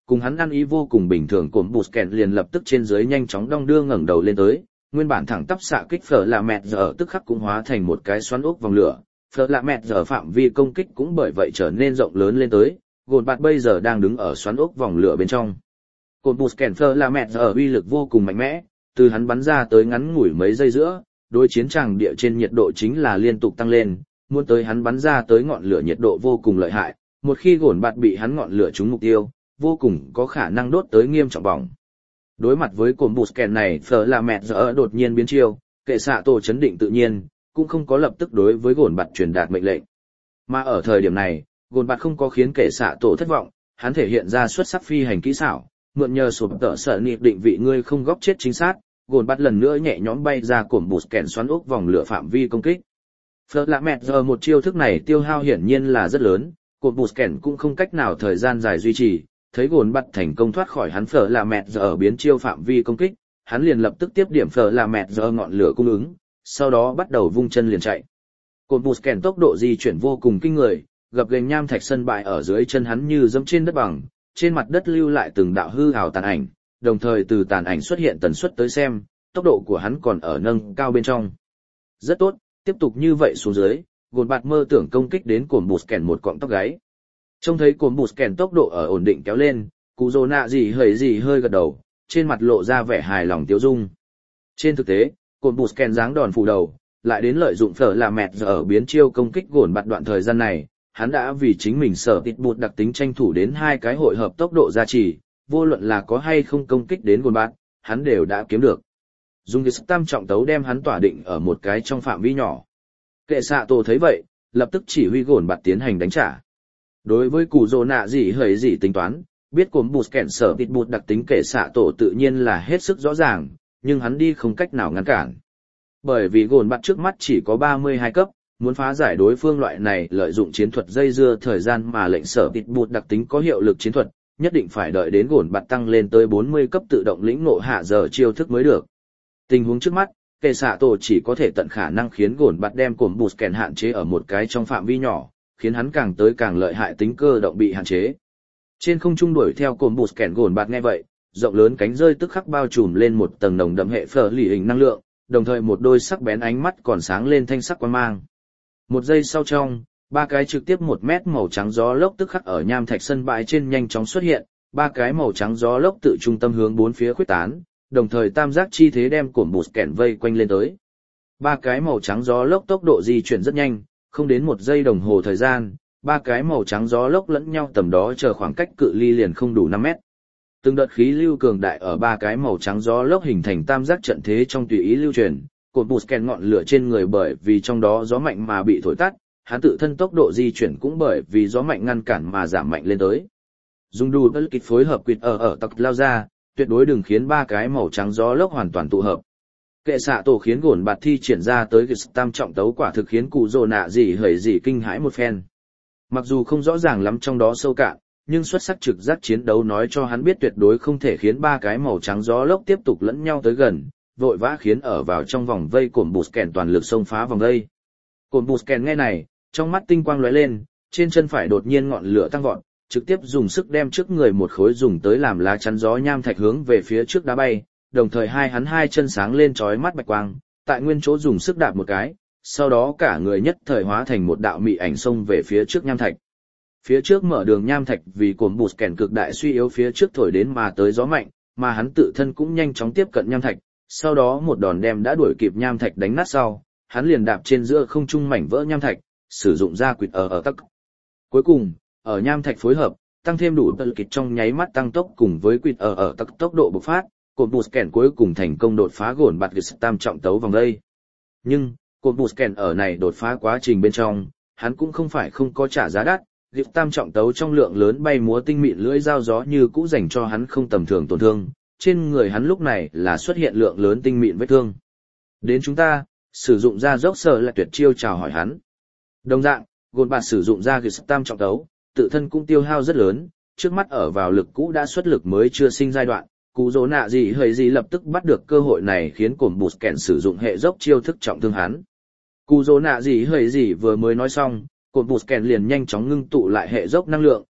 cùng hắn ăn ý vô cùng bình thường cổm bụt kẹn liền lập tức trên dưới nhanh chóng đong đưa ngẩng đầu lên tới, nguyên bản thẳng tắp xạ kích phở là mẹt giờ tức khắc cũng hóa thành một cái xoắn ốc vòng lửa, phở là mẹt giờ phạm vi công kích cũng bởi vậy trở nên rộng lớn lên tới, gồn bạt bây giờ đang đứng ở xoắn ốc vòng lửa bên trong. Cổm bụt kẹn phở là mẹt giờ uy lực vô cùng mạnh mẽ, từ hắn bắn ra tới ngắn ngủi mấy giây giữa, đối chiến tràng địa trên nhiệt độ chính là liên tục tăng lên, muốn tới hắn bắn ra tới ngọn lửa nhiệt độ vô cùng lợi hại, một khi gồn bạt bị hắn ngọn lửa trúng mục tiêu, vô cùng có khả năng đốt tới nghiêm trọng bỏng. Đối mặt với cổm bụt kèn này, phở là mẹt giờ đột nhiên biến chiêu, kệ xạ tổ chấn định tự nhiên, cũng không có lập tức đối với gồn bạt truyền đạt mệnh lệnh. Mà ở thời điểm này, gồn bạt không có khiến kệ xạ tổ thất vọng, hắn thể hiện ra xuất sắc phi hành kỹ xảo, mượn nhờ sụp tợ sở niệm định vị ngươi không góc chết chính xác, gồn bạt lần nữa nhẹ nhõm bay ra cổm bụt kèn xoắn ốc vòng lửa phạm vi công kích. Phở là mẹt giờ một chiêu thức này tiêu hao hiển nhiên là rất lớn, cổm bụt kèn cũng không cách nào thời gian dài duy trì. Thấy gồn bắt thành công thoát khỏi hắn phở là mẹt giờ ở biến chiêu phạm vi công kích, hắn liền lập tức tiếp điểm phở là mẹt giờ ngọn lửa cung ứng, sau đó bắt đầu vung chân liền chạy. Cổm bụt kèn tốc độ di chuyển vô cùng kinh người, gập ghềnh nham thạch sân bãi ở dưới chân hắn như dẫm trên đất bằng, trên mặt đất lưu lại từng đạo hư ảo tàn ảnh, đồng thời từ tàn ảnh xuất hiện tần suất tới xem, tốc độ của hắn còn ở nâng cao bên trong. Rất tốt, tiếp tục như vậy xuống dưới, gồn bạt mơ tưởng công kích đến cổm bụt kèn một cọng tóc gáy. Trông thấy cổm bụt kèn tốc độ ở ổn định kéo lên, cụ rồ nạ gì hơi gật đầu, trên mặt lộ ra vẻ hài lòng tiêu dung. Trên thực tế, cổm bụt kèn giáng đòn phủ đầu, lại đến lợi dụng phở là mẹt giờ ở biến chiêu công kích gồn bạt đoạn thời gian này, hắn đã vì chính mình sở tịt bụt đặc tính tranh thủ đến hai cái hội hợp tốc độ gia trì, vô luận là có hay không công kích đến gồn bạt, hắn đều đã kiếm được. Dùng cái tam trọng tấu đem hắn tỏa định ở một cái trong phạm vi nhỏ. Kệ xạ tổ thấy vậy, lập tức chỉ huy gồn bạt tiến hành đánh trả. Đối với cụ rồ nạ gì tính toán, biết cổm bụt kèn sở tịt bụt đặc tính kệ xạ tổ tự nhiên là hết sức rõ ràng, nhưng hắn đi không cách nào ngăn cản. Bởi vì gồn bạt trước mắt chỉ có 32 cấp, muốn phá giải đối phương loại này lợi dụng chiến thuật dây dưa thời gian mà lệnh sở tịt bụt đặc tính có hiệu lực chiến thuật, nhất định phải đợi đến gồn bạt tăng lên tới 40 cấp tự động lĩnh ngộ hạ giờ chiêu thức mới được. Tình huống trước mắt, kệ xạ tổ chỉ có thể tận khả năng khiến gồn bạt đem cổm bụt kèn hạn chế ở một cái trong phạm vi nhỏ, khiến hắn càng tới càng lợi hại tính cơ động bị hạn chế. Trên không trung đuổi theo cổm bụt kèn gồn bạt nghe vậy, rộng lớn cánh rơi tức khắc bao trùm lên một tầng nồng đậm hệ phở lì hình năng lượng, đồng thời một đôi sắc bén ánh mắt còn sáng lên thanh sắc quang mang. Một giây sau trong, ba cái trực tiếp 1 mét màu trắng gió lốc tức khắc ở nham thạch sân bãi trên nhanh chóng xuất hiện, ba cái màu trắng gió lốc tự trung tâm hướng bốn phía khuếch tán, đồng thời tam giác chi thế đem cổm bụt kèn vây quanh lên tới. Ba cái màu trắng gió lốc tốc độ di chuyển rất nhanh, không đến 1 giây đồng hồ thời gian, ba cái màu trắng gió lốc lẫn nhau tầm đó chờ khoảng cách cự ly liền không đủ 5 mét. Từng đợt khí lưu cường đại ở ba cái màu trắng gió lốc hình thành tam giác trận thế trong tùy ý lưu truyền, cột bụt kèn ngọn lửa trên người bởi vì trong đó gió mạnh mà bị thổi tắt, hắn tự thân tốc độ di chuyển cũng bởi vì gió mạnh ngăn cản mà giảm mạnh lên tới. Dùng đủ bất kịch phối hợp quỵt ở tặc lao ra, tuyệt đối đừng khiến ba cái màu trắng gió lốc hoàn toàn tụ hợp. Kệ xạ tổ khiến gồn bạt thi triển ra tới tam trọng tấu quả thực khiến cụ rồ nạ gì kinh hãi một phen. Mặc dù không rõ ràng lắm trong đó sâu cạn, nhưng xuất sắc trực giác chiến đấu nói cho hắn biết tuyệt đối không thể khiến ba cái màu trắng gió lốc tiếp tục lẫn nhau tới gần, vội vã khiến ở vào trong vòng vây cổm bụt kèn toàn lực xông phá vòng vây. Cổm bụt kèn nghe này, trong mắt tinh quang lóe lên, trên chân phải đột nhiên ngọn lửa tăng vọt, trực tiếp dùng sức đem trước người một khối dùng tới làm lá chắn gió nham thạch hướng về phía trước đá bay, đồng thời hắn hai chân sáng lên chói mắt bạch quang, tại nguyên chỗ dùng sức đạp một cái, sau đó cả người nhất thời hóa thành một đạo mị ảnh xông về phía trước nham thạch. Phía trước mở đường nham thạch vì cổm bụt kèn cực đại suy yếu phía trước thổi đến mà tới gió mạnh, mà hắn tự thân cũng nhanh chóng tiếp cận nham thạch, sau đó một đòn đem đã đuổi kịp nham thạch đánh nát sau, hắn liền đạp trên giữa không trung mảnh vỡ nham thạch, sử dụng ra quỵt ở tắc. Cuối cùng, ở nham thạch phối hợp, tăng thêm đủ tận kịch trong nháy mắt tăng tốc cùng với quỵt ở tắc tốc độ bộc phát, cột bụt kèn cuối cùng thành công đột phá gồn bạt tam trọng tấu vòng đây. Nhưng, cột bụt kèn ở này đột phá quá trình bên trong, hắn cũng không phải không có trả giá đắt, tam trọng tấu trong lượng lớn bay múa tinh mịn lưỡi dao gió như cũ dành cho hắn không tầm thường tổn thương, trên người hắn lúc này là xuất hiện lượng lớn tinh mịn vết thương. Đến chúng ta, sử dụng ra dốc sở là tuyệt chiêu chào hỏi hắn. Đồng dạng, gồn bạt sử dụng ra tam trọng tấu, tự thân cũng tiêu hao rất lớn, trước mắt ở vào lực cũ đã xuất lực mới chưa sinh giai đoạn. Cụ rỗ nạ gì lập tức bắt được cơ hội này khiến cổm bụt kèn sử dụng hệ dốc chiêu thức trọng thương hắn. Cụ rỗ nạ gì vừa mới nói xong, cổm bụt kèn liền nhanh chóng ngưng tụ lại hệ dốc năng lượng,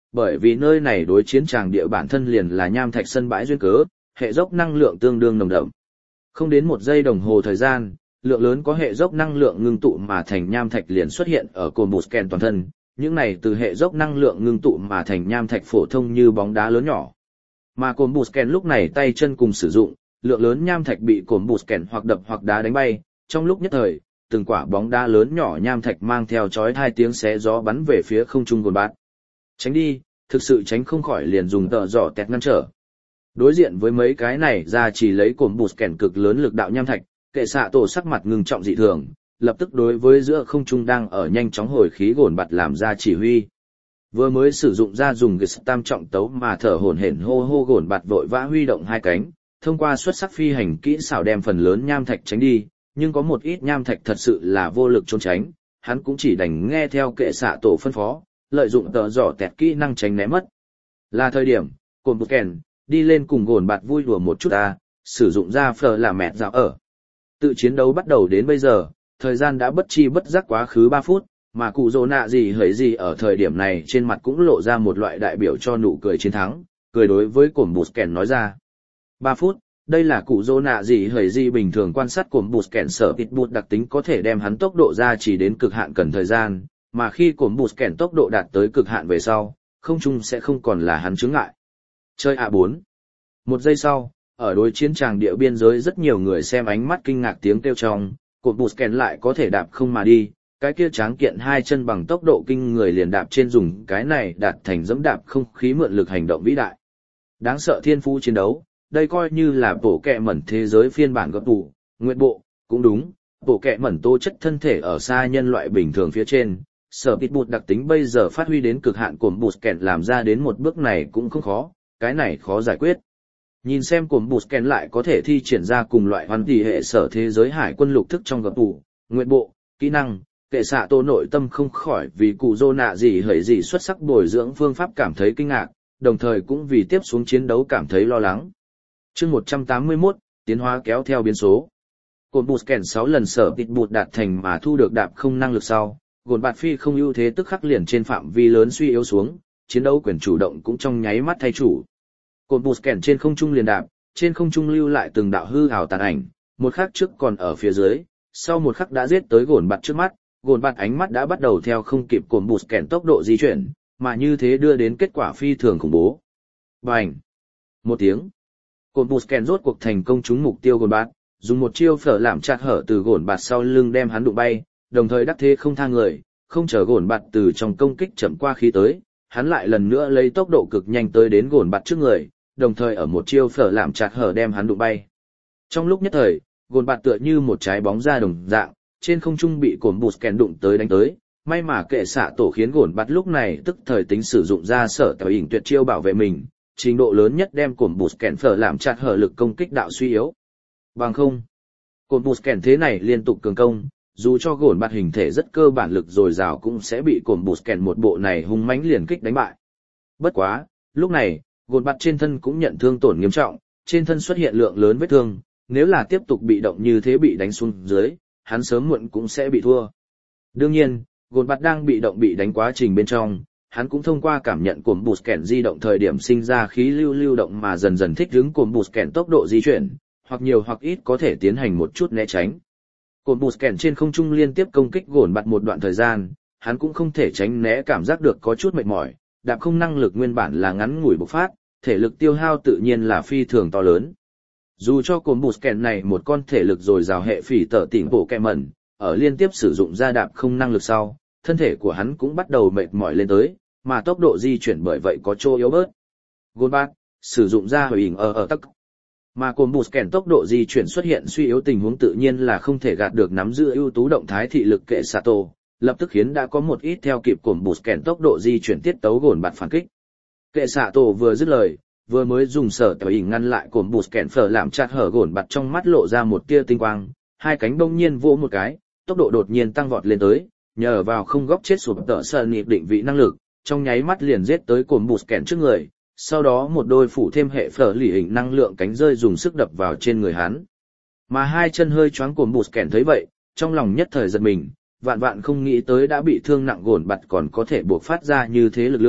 bởi vì nơi này đối chiến tràng địa bản thân liền là nham thạch sân bãi duyên cớ, hệ dốc năng lượng tương đương nồng đậm. Không đến 1 giây đồng hồ thời gian, lượng lớn có hệ dốc năng lượng ngưng tụ mà thành nham thạch liền xuất hiện ở cồn Busken toàn thân, những này từ hệ dốc năng lượng ngưng tụ mà thành nham thạch phổ thông như bóng đá lớn nhỏ. Mà cồn Busken lúc này tay chân cùng sử dụng, lượng lớn nham thạch bị cồn Busken hoặc đập hoặc đá đánh bay, trong lúc nhất thời, từng quả bóng đá lớn nhỏ nham thạch mang theo chói hai tiếng xé gió bắn về phía không trung gồn bạt. Tránh đi, thực sự tránh không khỏi liền dùng tợ giỏ tẹt ngăn trở. Đối diện với mấy cái này ra chỉ lấy cồn Busken cực lớn lực đạo nham thạch, kệ xạ tổ sắc mặt ngưng trọng dị thường, lập tức đối với giữa không trung đang ở nhanh chóng hồi khí gồn bạt làm ra chỉ huy. Vừa mới sử dụng ra dùng cái tam trọng tấu mà thở hổn hển hô hô gồn bạt vội vã huy động hai cánh, thông qua xuất sắc phi hành kỹ xảo đem phần lớn nham thạch tránh đi, nhưng có một ít nham thạch thật sự là vô lực trốn tránh, hắn cũng chỉ đành nghe theo kệ xạ tổ phân phó, lợi dụng tờ giỏ tẹt kỹ năng tránh né mất. Là thời điểm, cồn Busken đi lên cùng gồn bạt vui đùa một chút sử dụng ra phở là mẹt dạo ở. Tự chiến đấu bắt đầu đến bây giờ, thời gian đã bất chi bất giác quá khứ 3 phút, mà cụ rồ nạ gì hởi gì ở thời điểm này trên mặt cũng lộ ra một loại đại biểu cho nụ cười chiến thắng, cười đối với cồn Busken nói ra. 3 phút, đây là cụ rồ nạ gì hởi gì bình thường quan sát cồn Busken sở tịt bụt đặc tính có thể đem hắn tốc độ ra chỉ đến cực hạn cần thời gian, mà khi cồn Busken tốc độ đạt tới cực hạn về sau, không trung sẽ không còn là hắn chướng ngại. Chơi A4. 1 giây sau, ở đối chiến tràng địa biên giới rất nhiều người xem ánh mắt kinh ngạc tiếng kêu trong, cồn Busken lại có thể đạp không mà đi, cái kia tráng kiện hai chân bằng tốc độ kinh người liền đạp trên dùng cái này đạt thành dẫm đạp không khí mượn lực hành động vĩ đại. Đáng sợ thiên phú chiến đấu, đây coi như là bộ kẹ mẩn thế giới phiên bản gấp tủ, nguyện bộ, cũng đúng, bộ kẹ mẩn tố chất thân thể ở xa nhân loại bình thường phía trên, sở tịt bụt đặc tính bây giờ phát huy đến cực hạn cồn Busken làm ra đến một bước này cũng không khó, cái này khó giải quyết. Nhìn xem cồn Busken lại có thể thi triển ra cùng loại hoàn tỷ hệ sở thế giới hải quân lục thức trong gập tủ, nguyện bộ, kỹ năng, kệ xạ tổ nội tâm không khỏi vì cụ rô nạ gì hởi gì xuất sắc bồi dưỡng phương pháp cảm thấy kinh ngạc, đồng thời cũng vì tiếp xuống chiến đấu cảm thấy lo lắng. Chương 181, tiến hóa kéo theo biến số. Cồn Busken 6 lần sở tịt bụt đạt thành mà thu được đạp không năng lực sau, gồn bạt phi không ưu thế tức khắc liền trên phạm vi lớn suy yếu xuống, chiến đấu quyền chủ động cũng trong nháy mắt thay chủ. Cồn Busken trên không trung liền đạp, trên không trung lưu lại từng đạo hư ảo tàn ảnh, một khắc trước còn ở phía dưới, sau một khắc đã giết tới gồn bạt trước mắt, gồn bạt ánh mắt đã bắt đầu theo không kịp cồn Busken tốc độ di chuyển, mà như thế đưa đến kết quả phi thường khủng bố. Bành! Một tiếng. Cồn Busken rốt cuộc thành công trúng mục tiêu gồn bạt, dùng một chiêu phở làm chặt hở từ gồn bạt sau lưng đem hắn đụng bay, đồng thời đắc thế không tha người, không chờ gồn bạt từ trong công kích chậm qua khí tới, hắn lại lần nữa lấy tốc độ cực nhanh tới đến gồn bạt trước người, đồng thời ở một chiêu phở làm chặt hở đem hắn đụng bay. Trong lúc nhất thời, gồn bạt tựa như một trái bóng ra đồng dạng, trên không trung bị cồn Busken đụng tới đánh tới, may mà kệ xạ tổ khiến gồn bạt lúc này tức thời tính sử dụng ra sở tiểu ỉnh tuyệt chiêu bảo vệ mình, trình độ lớn nhất đem cồn Busken phở làm chặt hở lực công kích đạo suy yếu. Bằng không, cồn Busken thế này liên tục cường công, dù cho gồn bạt hình thể rất cơ bản lực dồi dào cũng sẽ bị cồn Busken một bộ này hung mãnh liền kích đánh bại. Bất quá, lúc này, gồn bạt trên thân cũng nhận thương tổn nghiêm trọng, trên thân xuất hiện lượng lớn vết thương, nếu là tiếp tục bị động như thế bị đánh xuống dưới, hắn sớm muộn cũng sẽ bị thua. Đương nhiên, gồn bạt đang bị động bị đánh quá trình bên trong, hắn cũng thông qua cảm nhận cồn Busken di động thời điểm sinh ra khí lưu động mà dần dần thích ứng cồn Busken tốc độ di chuyển, hoặc nhiều hoặc ít có thể tiến hành một chút né tránh. Cồn Busken trên không trung liên tiếp công kích gồn bạt một đoạn thời gian, hắn cũng không thể tránh né cảm giác được có chút mệt mỏi, đạp không năng lực nguyên bản là ngắn ngủi bộc phát, thể lực tiêu hao tự nhiên là phi thường to lớn. Dù cho cồn Busken này một con thể lực dồi dào hệ phỉ tở tỉnh bộ kẹ mẩn, ở liên tiếp sử dụng ra đạp không năng lực sau, thân thể của hắn cũng bắt đầu mệt mỏi lên tới, mà tốc độ di chuyển bởi vậy có chỗ yếu bớt. Gồn bạt sử dụng ra hồi hình ở tắc. Mà cồn Busken tốc độ di chuyển xuất hiện suy yếu tình huống tự nhiên là không thể gạt được nắm giữ ưu tú động thái thị lực kệ xạ tổ, lập tức khiến đã có một ít theo kịp cồn Busken tốc độ di chuyển tiết tấu gồn bạt phản kích. Kệ xạ tổ vừa dứt lời, vừa mới dùng sở tiểu ỉnh ngăn lại cồn Busken phở làm chặt hở gồn bạt trong mắt lộ ra một tia tinh quang, hai cánh bỗng nhiên vỗ một cái, tốc độ đột nhiên tăng vọt lên tới, nhờ vào không góc chết sụp tợ sợ nhịp định vị năng lực, trong nháy mắt liền giết tới cồn Busken trước người. Sau đó một đôi phủ thêm hệ phở lì hình năng lượng cánh rơi dùng sức đập vào trên người hắn. Mà hai chân hơi choáng cồn Busken thấy vậy, trong lòng nhất thời giật mình, vạn vạn không nghĩ tới đã bị thương nặng gồn bạt còn có thể buộc phát ra như thế lực lượng,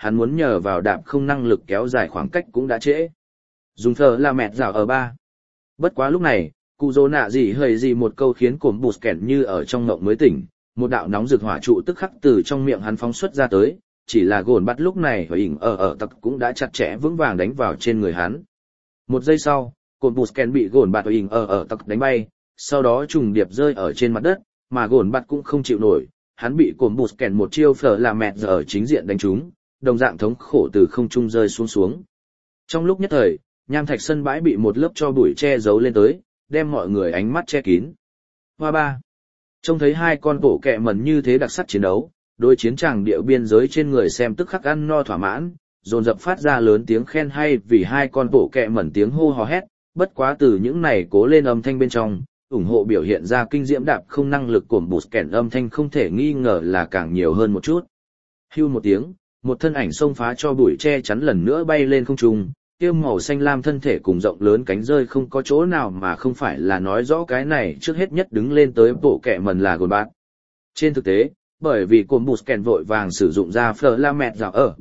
hắn muốn nhờ vào đạp không năng lực kéo dài khoảng cách cũng đã trễ. Dùng thờ là mẹt rào ở 3. Bất quá lúc này, cụ dô nạ gì hơi gì một câu khiến cổm bụt kẻn như ở trong ngộng mới tỉnh, một đạo nóng rực hỏa trụ tức khắc từ trong miệng hắn phóng xuất ra tới, chỉ là gồn bắt lúc này và ỉn ở tặc cũng đã chặt chẽ vững vàng đánh vào trên người hắn. Một giây sau, cổm bụt kẻn bị gồn bắt và ỉn ở tặc đánh bay, sau đó trùng điệp rơi ở trên mặt đất, mà gồn bắt cũng không chịu nổi, hắn bị cổm bụt kẻn một chiêu phở là mẹt giờ ở chính diện đánh trúng, đồng dạng thống khổ từ không trung rơi xuống. Trong lúc nhất thời, nham thạch sân bãi bị một lớp cho bụi che giấu lên tới, đem mọi người ánh mắt che kín. Hoa 3. Trông thấy hai con bộ kẹ mẩn như thế đặc sắc chiến đấu, đối chiến tràng địa biên giới trên người xem tức khắc ăn no thỏa mãn, dồn dập phát ra lớn tiếng khen hay vì hai con bộ kẹ mẩn tiếng hô hò hét, bất quá từ những này cố lên âm thanh bên trong, ủng hộ biểu hiện ra kinh diễm đạp không năng lực của bụt kẹn âm thanh không thể nghi ngờ là càng nhiều hơn một chút. Hưu một tiếng, một thân ảnh xông phá cho bụi che chắn lần nữa bay lên không trung, kia màu xanh lam thân thể cùng rộng lớn cánh rơi không có chỗ nào mà không phải là nói rõ cái này trước hết nhất đứng lên tới bộ kẹ mần là gồn bát. Trên thực tế, bởi vì cồn bụt kèn vội vàng sử dụng ra phở la mẹt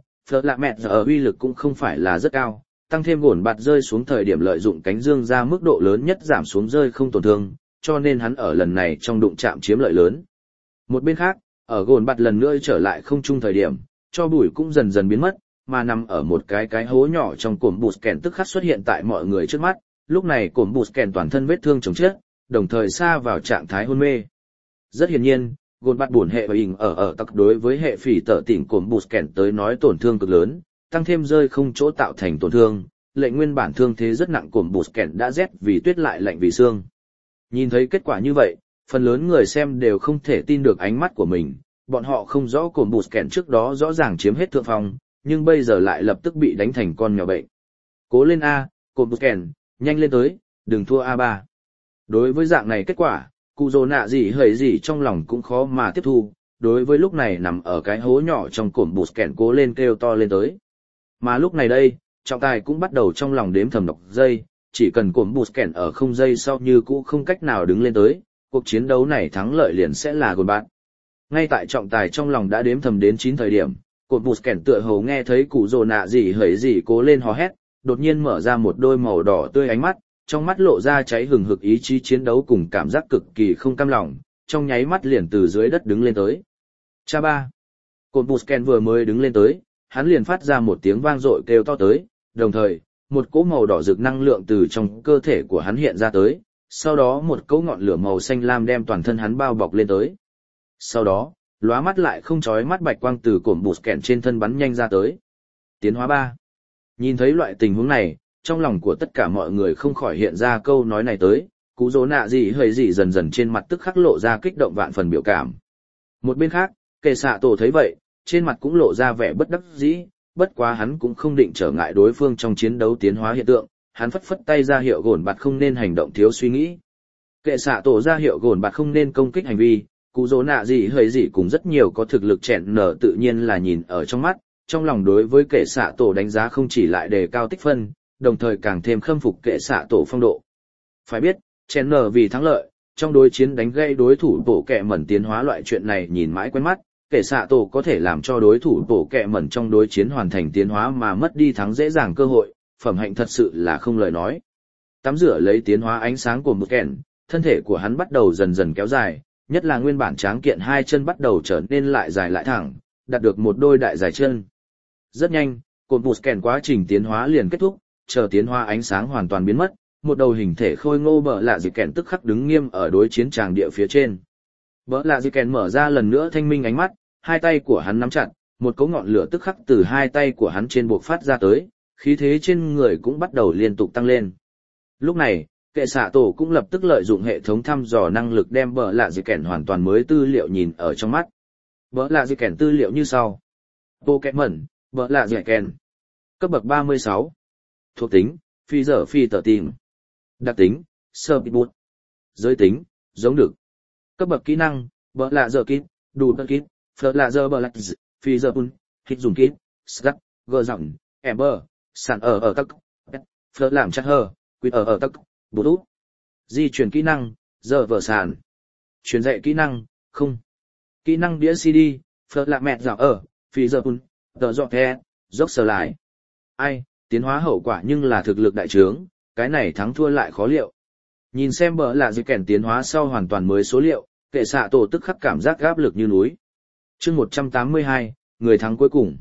giờ ở uy lực cũng không phải là rất cao, tăng thêm gồn bát rơi xuống thời điểm lợi dụng cánh dương ra mức độ lớn nhất giảm xuống rơi không tổn thương, cho nên hắn ở lần này trong đụng chạm chiếm lợi lớn. Một bên khác, ở gồn bát lần nữa trở lại không trung thời điểm, cho bụi cũng dần dần biến mất, mà nằm ở một cái hố nhỏ trong cổm bụt kèn tức khắc xuất hiện tại mọi người trước mắt, lúc này cổm bụt kèn toàn thân vết thương chồng chết, đồng thời sa vào trạng thái hôn mê. Rất hiển nhiên, gồn bắt buồn hệ và hình ở tặc đối với hệ phỉ tở tỉnh cổm bụt kèn tới nói tổn thương cực lớn, tăng thêm rơi không chỗ tạo thành tổn thương, lệnh nguyên bản thương thế rất nặng cổm bụt kèn đã rét vì tuyết lại lạnh vì xương. Nhìn thấy kết quả như vậy, phần lớn người xem đều không thể tin được ánh mắt của mình, bọn họ không rõ cổm bụt kèn trước đó rõ ràng chiếm hết thượng phong, nhưng bây giờ lại lập tức bị đánh thành con mèo bệnh. Cố lên A, cổm bụt kèn, nhanh lên tới, đừng thua A3. Đối với dạng này kết quả, cụ dồ nạ gì hời gì trong lòng cũng khó mà tiếp thu, đối với lúc này nằm ở cái hố nhỏ trong cổm bụt kèn cố lên kêu to lên tới. Mà lúc này đây, trọng tài cũng bắt đầu trong lòng đếm thầm đọc giây, chỉ cần cổm bụt kèn ở không giây sau như cũ không cách nào đứng lên tới, cuộc chiến đấu này thắng lợi liền sẽ là gồn bạn. Ngay tại trọng tài trong lòng đã đếm thầm đến 9 thời điểm, cột bụt kèn tựa hồ nghe thấy cụ rồ nạ gì hởi gì cố lên hò hét, đột nhiên mở ra một đôi màu đỏ tươi ánh mắt, trong mắt lộ ra cháy hừng hực ý chí chiến đấu cùng cảm giác cực kỳ không cam lòng, trong nháy mắt liền từ dưới đất đứng lên tới. Cha ba. Cột bụt kèn vừa mới đứng lên tới, hắn liền phát ra một tiếng vang dội kêu to tới, đồng thời, một cỗ màu đỏ rực năng lượng từ trong cơ thể của hắn hiện ra tới, sau đó một cỗ ngọn lửa màu xanh lam đem toàn thân hắn bao bọc lên tới. Sau đó, lóa mắt lại không chói mắt bạch quang từ cổm bụt kẹn trên thân bắn nhanh ra tới. Tiến hóa 3. Nhìn thấy loại tình huống này, trong lòng của tất cả mọi người không khỏi hiện ra câu nói này tới, cú dỗ nạ gì hơi gì dần dần trên mặt tức khắc lộ ra kích động vạn phần biểu cảm. Một bên khác, kệ xạ tổ thấy vậy, trên mặt cũng lộ ra vẻ bất đắc dĩ, bất quá hắn cũng không định trở ngại đối phương trong chiến đấu tiến hóa hiện tượng, hắn phất phất tay ra hiệu gồn bạt không nên hành động thiếu suy nghĩ. Kệ xạ tổ ra hiệu gồn bạt không nên công kích hành vi, cụ dỗ nạ gì hơi gì cùng rất nhiều có thực lực chèn nở tự nhiên là nhìn ở trong mắt, trong lòng đối với kệ xạ tổ đánh giá không chỉ lại đề cao tích phân, đồng thời càng thêm khâm phục kệ xạ tổ phong độ. Phải biết, chèn nở vì thắng lợi, trong đối chiến đánh gây đối thủ bộ kệ mẩn tiến hóa loại chuyện này nhìn mãi quen mắt, kệ xạ tổ có thể làm cho đối thủ bộ kệ mẩn trong đối chiến hoàn thành tiến hóa mà mất đi thắng dễ dàng cơ hội, phẩm hạnh thật sự là không lời nói. Tắm rửa lấy tiến hóa ánh sáng của một kèn, thân thể của hắn bắt đầu dần dần kéo dài, nhất là nguyên bản tráng kiện hai chân bắt đầu trở nên lại dài lại thẳng, đạt được một đôi đại dài chân. Rất nhanh, cột bụt kèn quá trình tiến hóa liền kết thúc, chờ tiến hóa ánh sáng hoàn toàn biến mất, một đầu hình thể khôi ngô bợ lạ dì kèn tức khắc đứng nghiêm ở đối chiến tràng địa phía trên. Bợ lạ dì kèn mở ra lần nữa thanh minh ánh mắt, hai tay của hắn nắm chặt, một cỗ ngọn lửa tức khắc từ hai tay của hắn trên buộc phát ra tới, khí thế trên người cũng bắt đầu liên tục tăng lên. Lúc này, kệ xạ tổ cũng lập tức lợi dụng hệ thống thăm dò năng lực đem bợ lạ dì kèn hoàn toàn mới tư liệu nhìn ở trong mắt. Bợ lạ dì kèn tư liệu như sau. Pokémon, bợ lạ dì kèn. Cấp bậc 36. Thuộc tính, phi dở phi tờ tìm. Đặc tính, sơ bịt bút. Giới tính, giống được. Cấp bậc kỹ năng, bợ lạ dở kít, đủ tơ kít, phở lạ dở bợ lạ dì, phi dở bút, hít dùng kít, sgat, gờ giọng, ember, sản ở tắc, phở làm chắc hờ, quýt ở tắc. Bút út. Di chuyển kỹ năng, giờ vở sàn. Truyền dạy kỹ năng, không. Kỹ năng đĩa CD, phở lạ mẹt dạo ở, phi giờ bùn, tờ dọ the, dốc sờ lại. Ai, tiến hóa hậu quả nhưng là thực lực đại trướng, cái này thắng thua lại khó liệu. Nhìn xem bờ lạ dì kèn tiến hóa sau hoàn toàn mới số liệu, kệ xạ tổ tức khắc cảm giác áp lực như núi. chương 182, người thắng cuối cùng.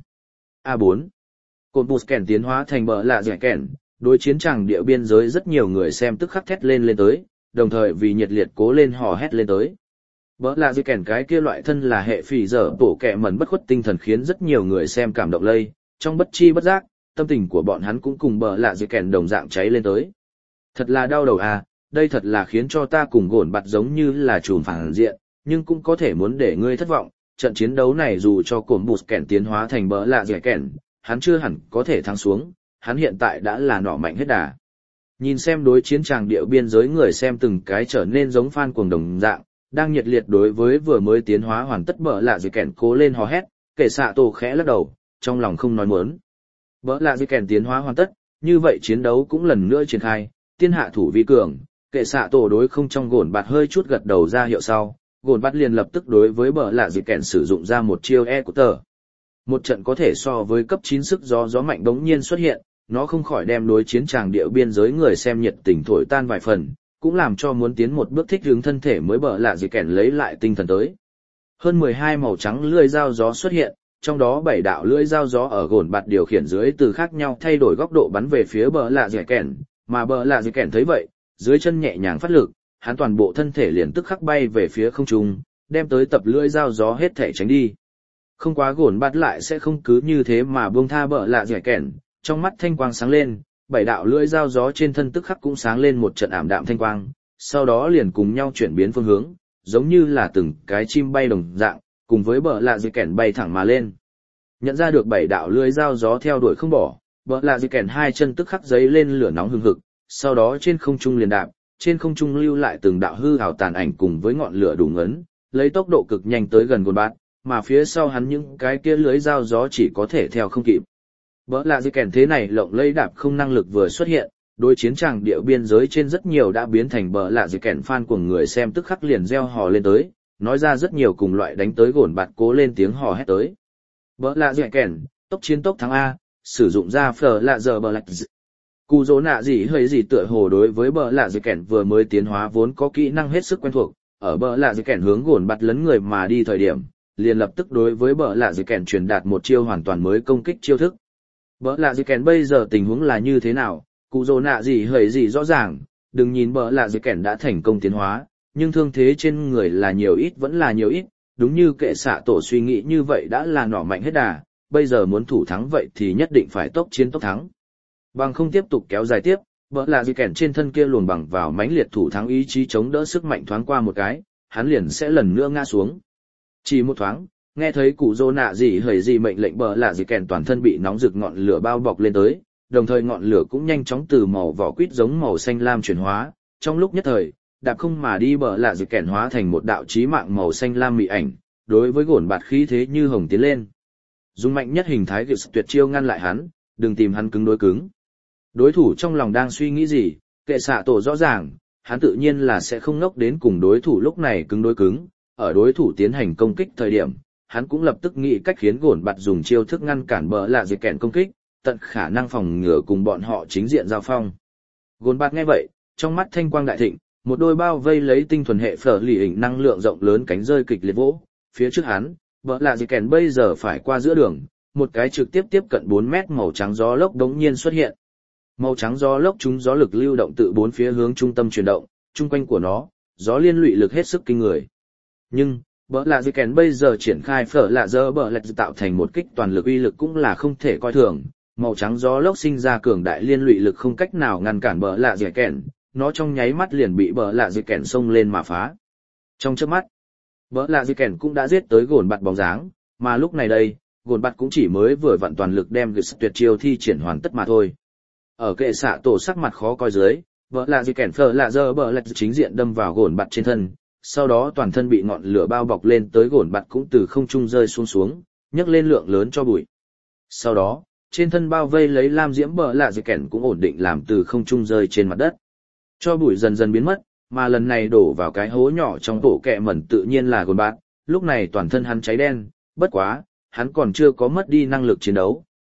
A4. Cột bụt kèn tiến hóa thành bờ lạ dì kèn, đối chiến tràng địa biên giới rất nhiều người xem tức khắc thét lên tới, đồng thời vì nhiệt liệt cố lên hò hét lên tới. Bỡ lạ dì kèn cái kia loại thân là hệ phỉ dở bổ kẹ mẩn bất khuất tinh thần khiến rất nhiều người xem cảm động lây, trong bất chi bất giác, tâm tình của bọn hắn cũng cùng bỡ lạ dì kèn đồng dạng cháy lên tới. Thật là đau đầu à, đây thật là khiến cho ta cùng gồn bặt giống như là trùm phản diện, nhưng cũng có thể muốn để ngươi thất vọng, trận chiến đấu này dù cho cổn bụt kèn tiến hóa thành bỡ lạ dì kèn, hắn chưa hẳn có thể thắng xuống, hắn hiện tại đã là nỏ mạnh hết đà. Nhìn xem đối chiến tràng địa biên giới người xem từng cái trở nên giống fan cuồng đồng dạng, đang nhiệt liệt đối với vừa mới tiến hóa hoàn tất bỡ lạ dì kèn cố lên hò hét, kệ xạ tổ khẽ lắc đầu, trong lòng không nói muốn. Bỡ lạ dì kèn tiến hóa hoàn tất, như vậy chiến đấu cũng lần nữa triển khai, tiên hạ thủ vi cường, kệ xạ tổ đối không trong gồn bạt hơi chút gật đầu ra hiệu sau, gồn bạt liền lập tức đối với bỡ lạ dì kèn sử dụng ra một chiêu e của tờ. Một trận có thể so với cấp 9 sức gió mạnh đống nhiên xuất hiện, nó không khỏi đem đối chiến tràng địa biên giới người xem nhiệt tình thổi tan vài phần, cũng làm cho muốn tiến một bước thích ứng thân thể mới bỡ lạ dì kèn lấy lại tinh thần tới. Hơn 12 màu trắng lưỡi dao gió xuất hiện, trong đó 7 đạo lưỡi dao gió ở gồn bạt điều khiển dưới từ khác nhau thay đổi góc độ bắn về phía bỡ lạ dì kèn, mà bỡ lạ dì kèn thấy vậy, dưới chân nhẹ nhàng phát lực, hắn toàn bộ thân thể liền tức khắc bay về phía không trung, đem tới tập lưỡi dao gió hết thể tránh đi. Không quá gồn bạt lại sẽ không cứ như thế mà buông tha bỡ lạ dì kèn, trong mắt thanh quang sáng lên, 7 đạo lưỡi dao gió trên thân tức khắc cũng sáng lên một trận ảm đạm thanh quang, sau đó liền cùng nhau chuyển biến phương hướng, giống như là từng cái chim bay đồng dạng, cùng với bỡ lạ dì kèn bay thẳng mà lên. Nhận ra được 7 đạo lưỡi dao gió theo đuổi không bỏ, bỡ lạ dì kèn hai chân tức khắc giấy lên lửa nóng hừng hực, sau đó trên không trung liền đạp, trên không trung lưu lại từng đạo hư ảo tàn ảnh cùng với ngọn lửa đủ ngấn, lấy tốc độ cực nhanh tới gần gồn bạt, mà phía sau hắn những cái kia lưỡi dao gió chỉ có thể theo không kịp. Bỡ lạ dì kèn thế này lộng lẫy đạp không năng lực vừa xuất hiện, đối chiến tràng địa biên giới trên rất nhiều đã biến thành bỡ lạ dì kèn fan của người xem tức khắc liền reo hò lên tới, nói ra rất nhiều cùng loại đánh tới gồn bạt cố lên tiếng hò hét tới. Bỡ lạ dì kèn, tốc chiến tốc thắng A, sử dụng ra phở lạ giờ bờ lạch dì. Cú dỗ nạ gì hơi gì tựa hồ đối với bỡ lạ dì kèn vừa mới tiến hóa vốn có kỹ năng hết sức quen thuộc, ở bỡ lạ dì kèn hướng gồn bạt lấn người mà đi thời điểm, liền lập tức đối với bỡ lạ dì kèn truyền đạt một chiêu hoàn toàn mới công kích chiêu thức. Bỡ lạ dì kèn bây giờ tình huống là như thế nào, cụ dỗ nạ gì hời gì rõ ràng, đừng nhìn bỡ lạ dì kèn đã thành công tiến hóa, nhưng thương thế trên người là nhiều ít vẫn là nhiều ít, đúng như kệ xạ tổ suy nghĩ như vậy đã là nỏ mạnh hết đà, bây giờ muốn thủ thắng vậy thì nhất định phải tốc chiến tốc thắng. Bằng không tiếp tục kéo dài tiếp, bỡ lạ dì kèn trên thân kia luồn bằng vào mãnh liệt thủ thắng ý chí chống đỡ sức mạnh thoáng qua một cái, hắn liền sẽ lần nữa ngã xuống. Chỉ một thoáng, nghe thấy cụ dô nạ gì hời gì mệnh lệnh bỡ lạ dì kèn toàn thân bị nóng rực ngọn lửa bao bọc lên tới, đồng thời ngọn lửa cũng nhanh chóng từ màu vỏ quýt giống màu xanh lam chuyển hóa, trong lúc nhất thời, đạp không mà đi bỡ lạ dì kèn hóa thành một đạo chí mạng màu xanh lam mị ảnh, đối với gồn bạt khí thế như hồng tiến lên. Dùng mạnh nhất hình thái tuyệt chiêu ngăn lại hắn, đừng tìm hắn cứng đối cứng. Đối thủ trong lòng đang suy nghĩ gì, kệ xạ tổ rõ ràng, hắn tự nhiên là sẽ không ngốc đến cùng đối thủ lúc này cứng đối cứng, ở đối thủ tiến hành công kích thời điểm, hắn cũng lập tức nghĩ cách khiến gồn bạt dùng chiêu thức ngăn cản bỡ lạ dì kèn công kích, tận khả năng phòng ngừa cùng bọn họ chính diện giao phong. Gồn bạt nghe vậy, trong mắt thanh quang đại thịnh, một đôi bao vây lấy tinh thuần hệ phở lì hình năng lượng rộng lớn cánh rơi kịch liệt vỗ, phía trước hắn, bỡ lạ dì kèn bây giờ phải qua giữa đường, một cái trực tiếp tiếp cận 4 mét màu trắng gió lốc đống nhiên xuất hiện. Màu trắng gió lốc chúng gió lực lưu động từ bốn phía hướng trung tâm chuyển động, chung quanh của nó, gió liên lụy lực hết sức kinh người. Nhưng, bỡ lạ dì kèn bây giờ triển khai phở lạ dơ bờ lạch tạo thành một kích toàn lực uy lực cũng là không thể coi thường, màu trắng gió lốc sinh ra cường đại liên lụy lực không cách nào ngăn cản bỡ lạ dì kèn, nó trong nháy mắt liền bị bỡ lạ dì kèn xông lên mà phá. Trong chớp mắt, bỡ lạ dì kèn cũng đã giết tới gồn bạt bóng dáng, mà lúc này đây, gồn bạt cũng chỉ mới vừa vặn toàn lực đem cái tuyệt chiêu thi triển hoàn tất mà thôi. Ở kệ xạ tổ sắc mặt khó coi dưới, bỡ lạ dì kèn phở lạ dơ bờ lạch chính diện đâm vào gồn bạt trên thân, sau đó toàn thân bị ngọn lửa bao bọc lên tới gồn bạt cũng từ không trung rơi xuống, nhấc lên lượng lớn cho bụi. Sau đó, trên thân bao vây lấy lam diễm bỡ lạ dì kèn cũng ổn định làm từ không trung rơi trên mặt đất. Cho bụi dần dần biến mất, mà lần này đổ vào cái hố nhỏ trong tổ kẹ mẩn tự nhiên là gồn bạt, lúc này toàn thân hắn cháy đen, bất quá, hắn còn chưa có mất đi năng lực chiến đấu,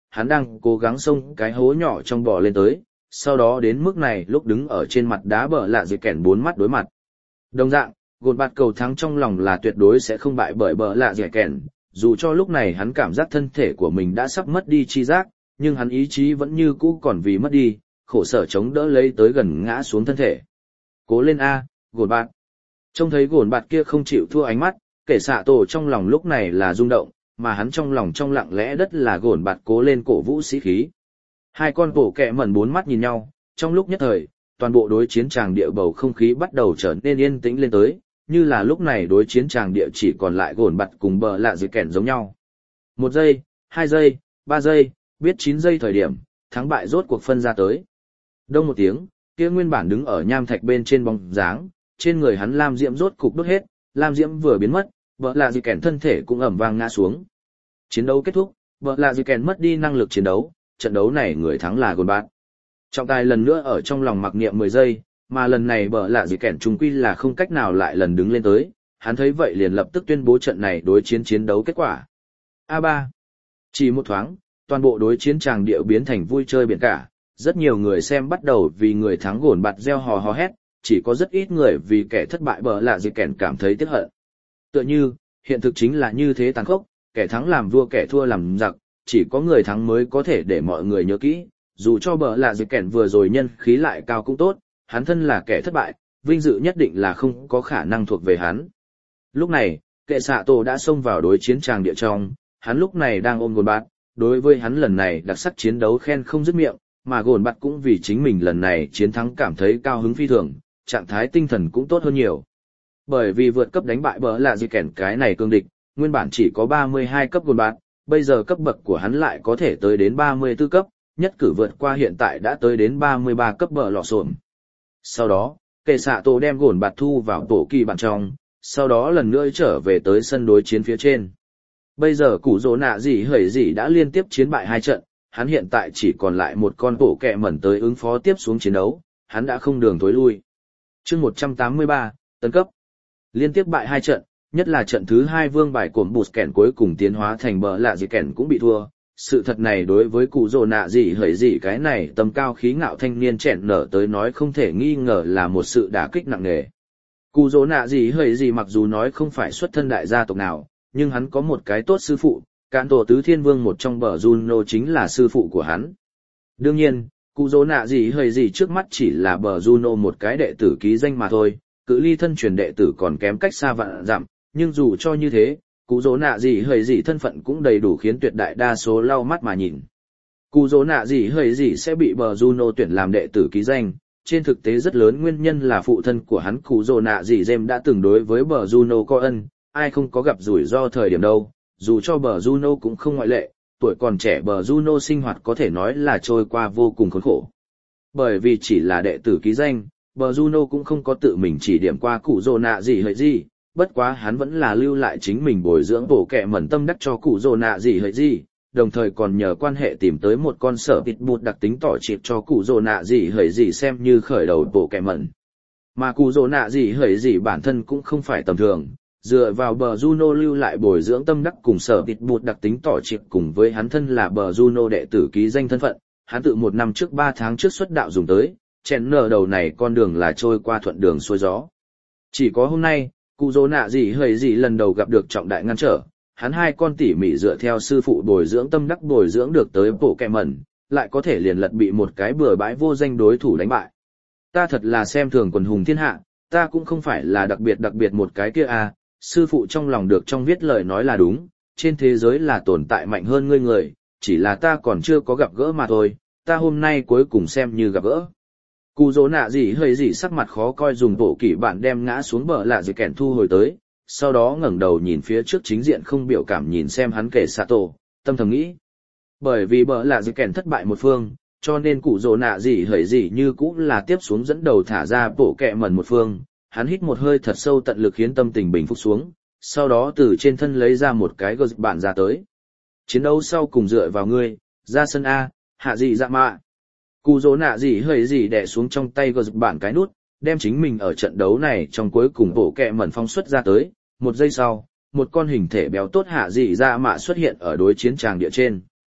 hắn đang cố gắng xông cái hố nhỏ trong bò lên tới, sau đó đến mức này lúc đứng ở trên mặt đá bờ lạ dì kèn bốn mắt đối mặt. Đồng dạng, gồn bạt cầu thắng trong lòng là tuyệt đối sẽ không bại bởi bờ lạ dì kèn, dù cho lúc này hắn cảm giác thân thể của mình đã sắp mất đi chi giác, nhưng hắn ý chí vẫn như cũ còn vì mất đi, khổ sở chống đỡ lấy tới gần ngã xuống thân thể. Cố lên a, gồn bạt. Trông thấy gồn bạt kia không chịu thua ánh mắt, kẻ xạ tổ trong lòng lúc này là rung động, mà hắn trong lòng trong lặng lẽ đất là gồn bạt cố lên cổ vũ sĩ khí. Hai con cổ kẹ mẩn bốn mắt nhìn nhau, trong lúc nhất thời, toàn bộ đối chiến tràng địa bầu không khí bắt đầu trở nên yên tĩnh lên tới, như là lúc này đối chiến tràng địa chỉ còn lại gồn bạt cùng bờ lạ dì kèn giống nhau. 1 giây, 2 giây, 3 giây, biết 9 giây thời điểm, thắng bại rốt cuộc phân ra tới. Đông một tiếng, kia nguyên bản đứng ở nham thạch bên trên bóng dáng, trên người hắn lam diễm rốt cục đốt hết, lam diễm vừa biến mất, bờ lạ dì kèn thân thể cũng ầm vang ngã xuống. Chiến đấu kết thúc, bờ lạ dì kèn mất đi năng lực chiến đấu, trận đấu này người thắng là gồn bạt. Trọng tài lần nữa ở trong lòng mặc niệm 10 giây, mà lần này bờ lạ dì kèn trùng quy là không cách nào lại lần đứng lên tới, hắn thấy vậy liền lập tức tuyên bố trận này đối chiến chiến đấu kết quả. A3. Chỉ một thoáng, toàn bộ đối chiến tràng địa biến thành vui chơi biển cả, rất nhiều người xem bắt đầu vì người thắng gồn bạt reo hò hò hét, chỉ có rất ít người vì kẻ thất bại bờ lạ dì kèn cảm thấy tiếc hận. Tựa như, hiện thực chính là như thế tàn khốc, kẻ thắng làm vua kẻ thua làm giặc, chỉ có người thắng mới có thể để mọi người nhớ kỹ, dù cho bờ lạ dì kèn vừa rồi nhân khí lại cao cũng tốt, hắn thân là kẻ thất bại, vinh dự nhất định là không có khả năng thuộc về hắn. Lúc này, kệ xạ tổ đã xông vào đối chiến tràng địa trong, hắn lúc này đang ôm gồn bạt, đối với hắn lần này đặc sắc chiến đấu khen không dứt miệng, mà gồn bạt cũng vì chính mình lần này chiến thắng cảm thấy cao hứng phi thường, trạng thái tinh thần cũng tốt hơn nhiều. Bởi vì vượt cấp đánh bại bờ lạ dì kèn cái này cương địch, nguyên bản chỉ có 32 cấp gồn bạt, bây giờ cấp bậc của hắn lại có thể tới đến 34 cấp, nhất cử vượt qua hiện tại đã tới đến 33 cấp bờ lọ xổm. Sau đó, kệ xạ tổ đem gồn bạt thu vào tổ kỳ bản trong, sau đó lần nữa trở về tới sân đối chiến phía trên. Bây giờ củ rỗ nạ gì hởi gì đã liên tiếp chiến bại 2 trận, hắn hiện tại chỉ còn lại một con tổ kẹ mẩn tới ứng phó tiếp xuống chiến đấu, hắn đã không đường tối lui. Chương 183, tấn cấp. Liên tiếp bại 2 trận, nhất là trận thứ 2 vương bài cổm bụt kèn cuối cùng tiến hóa thành bờ lạ dì kèn cũng bị thua. Sự thật này đối với cụ rồ nạ gì hởi gì cái này tầm cao khí ngạo thanh niên chẹn nở tới nói không thể nghi ngờ là một sự đả kích nặng nề. Cụ rồ nạ gì hởi gì mặc dù nói không phải xuất thân đại gia tộc nào, nhưng hắn có một cái tốt sư phụ, cạn tổ tứ thiên vương một trong bờ Juno chính là sư phụ của hắn. Đương nhiên, cụ rồ nạ gì hởi gì trước mắt chỉ là bờ Juno một cái đệ tử ký danh mà thôi, cự ly thân truyền đệ tử còn kém cách xa vạn dặm, nhưng dù cho như thế, cụ dỗ nạ gì hời gì thân phận cũng đầy đủ khiến tuyệt đại đa số lau mắt mà nhìn. Cụ dỗ nạ gì hời gì sẽ bị bờ Juno tuyển làm đệ tử ký danh, trên thực tế rất lớn nguyên nhân là phụ thân của hắn cụ dỗ nạ gì Jem đã từng đối với bờ Juno có ân, ai không có gặp rủi ro thời điểm đâu, dù cho bờ Juno cũng không ngoại lệ, tuổi còn trẻ bờ Juno sinh hoạt có thể nói là trôi qua vô cùng khốn khổ. Bởi vì chỉ là đệ tử ký danh, bờ Juno cũng không có tự mình chỉ điểm qua cụ dỗ nạ gì hời gì. Bất quá hắn vẫn là lưu lại chính mình bồi dưỡng bổ kẹ mẩn tâm đắc cho cụ rồ nạ gì hời gì, đồng thời còn nhờ quan hệ tìm tới một con sở bịt bụt đặc tính tỏ chịp cho cụ rồ nạ gì hời gì xem như khởi đầu bổ kẹ mẩn. Mà cụ rồ nạ gì hời gì bản thân cũng không phải tầm thường, dựa vào bờ Juno lưu lại bồi dưỡng tâm đắc cùng sở bịt bụt đặc tính tỏ chịp cùng với hắn thân là bờ Juno đệ tử ký danh thân phận, hắn tự 1 năm trước 3 tháng trước xuất đạo dùng tới, chèn nở đầu này con đường là trôi qua thuận đường xuôi gió. Chỉ có hôm nay, cụ dỗ nạ gì hời gì lần đầu gặp được trọng đại ngăn trở, hắn 2 con tỉ mỉ dựa theo sư phụ bồi dưỡng tâm đắc bồi dưỡng được tới bộ kẹ mẩn, lại có thể liền lật bị một cái bừa bãi vô danh đối thủ đánh bại. Ta thật là xem thường quần hùng thiên hạ, ta cũng không phải là đặc biệt một cái kia à, sư phụ trong lòng được trong viết lời nói là đúng, trên thế giới là tồn tại mạnh hơn ngươi người, chỉ là ta còn chưa có gặp gỡ mà thôi, ta hôm nay cuối cùng xem như gặp gỡ. Cụ dỗ nạ gì hơi gì sắc mặt khó coi dùng bộ kỷ bản đem ngã xuống bờ lạ dì kèn thu hồi tới, sau đó ngẩng đầu nhìn phía trước chính diện không biểu cảm nhìn xem hắn kể xạ tổ, tâm thầm nghĩ. Bởi vì bờ lạ dì kèn thất bại một phương, cho nên cụ dỗ nạ gì hơi gì như cũng là tiếp xuống dẫn đầu thả ra bộ kẹ mẩn một phương, hắn hít một hơi thật sâu tận lực khiến tâm tình bình phục xuống, sau đó từ trên thân lấy ra một cái gờ bản ra tới. Chiến đấu sau cùng dựa vào ngươi, ra sân A, hạ gì dạ mạ. Cụ dỗ nạ gì hơi gì đè xuống trong tay gờ bản cái nút, đem chính mình ở trận đấu này trong cuối cùng bộ kẹ mẩn phóng xuất ra tới. 1 giây sau, một con hình thể béo tốt hạ dị dạ mạ xuất hiện ở đối chiến tràng địa trên.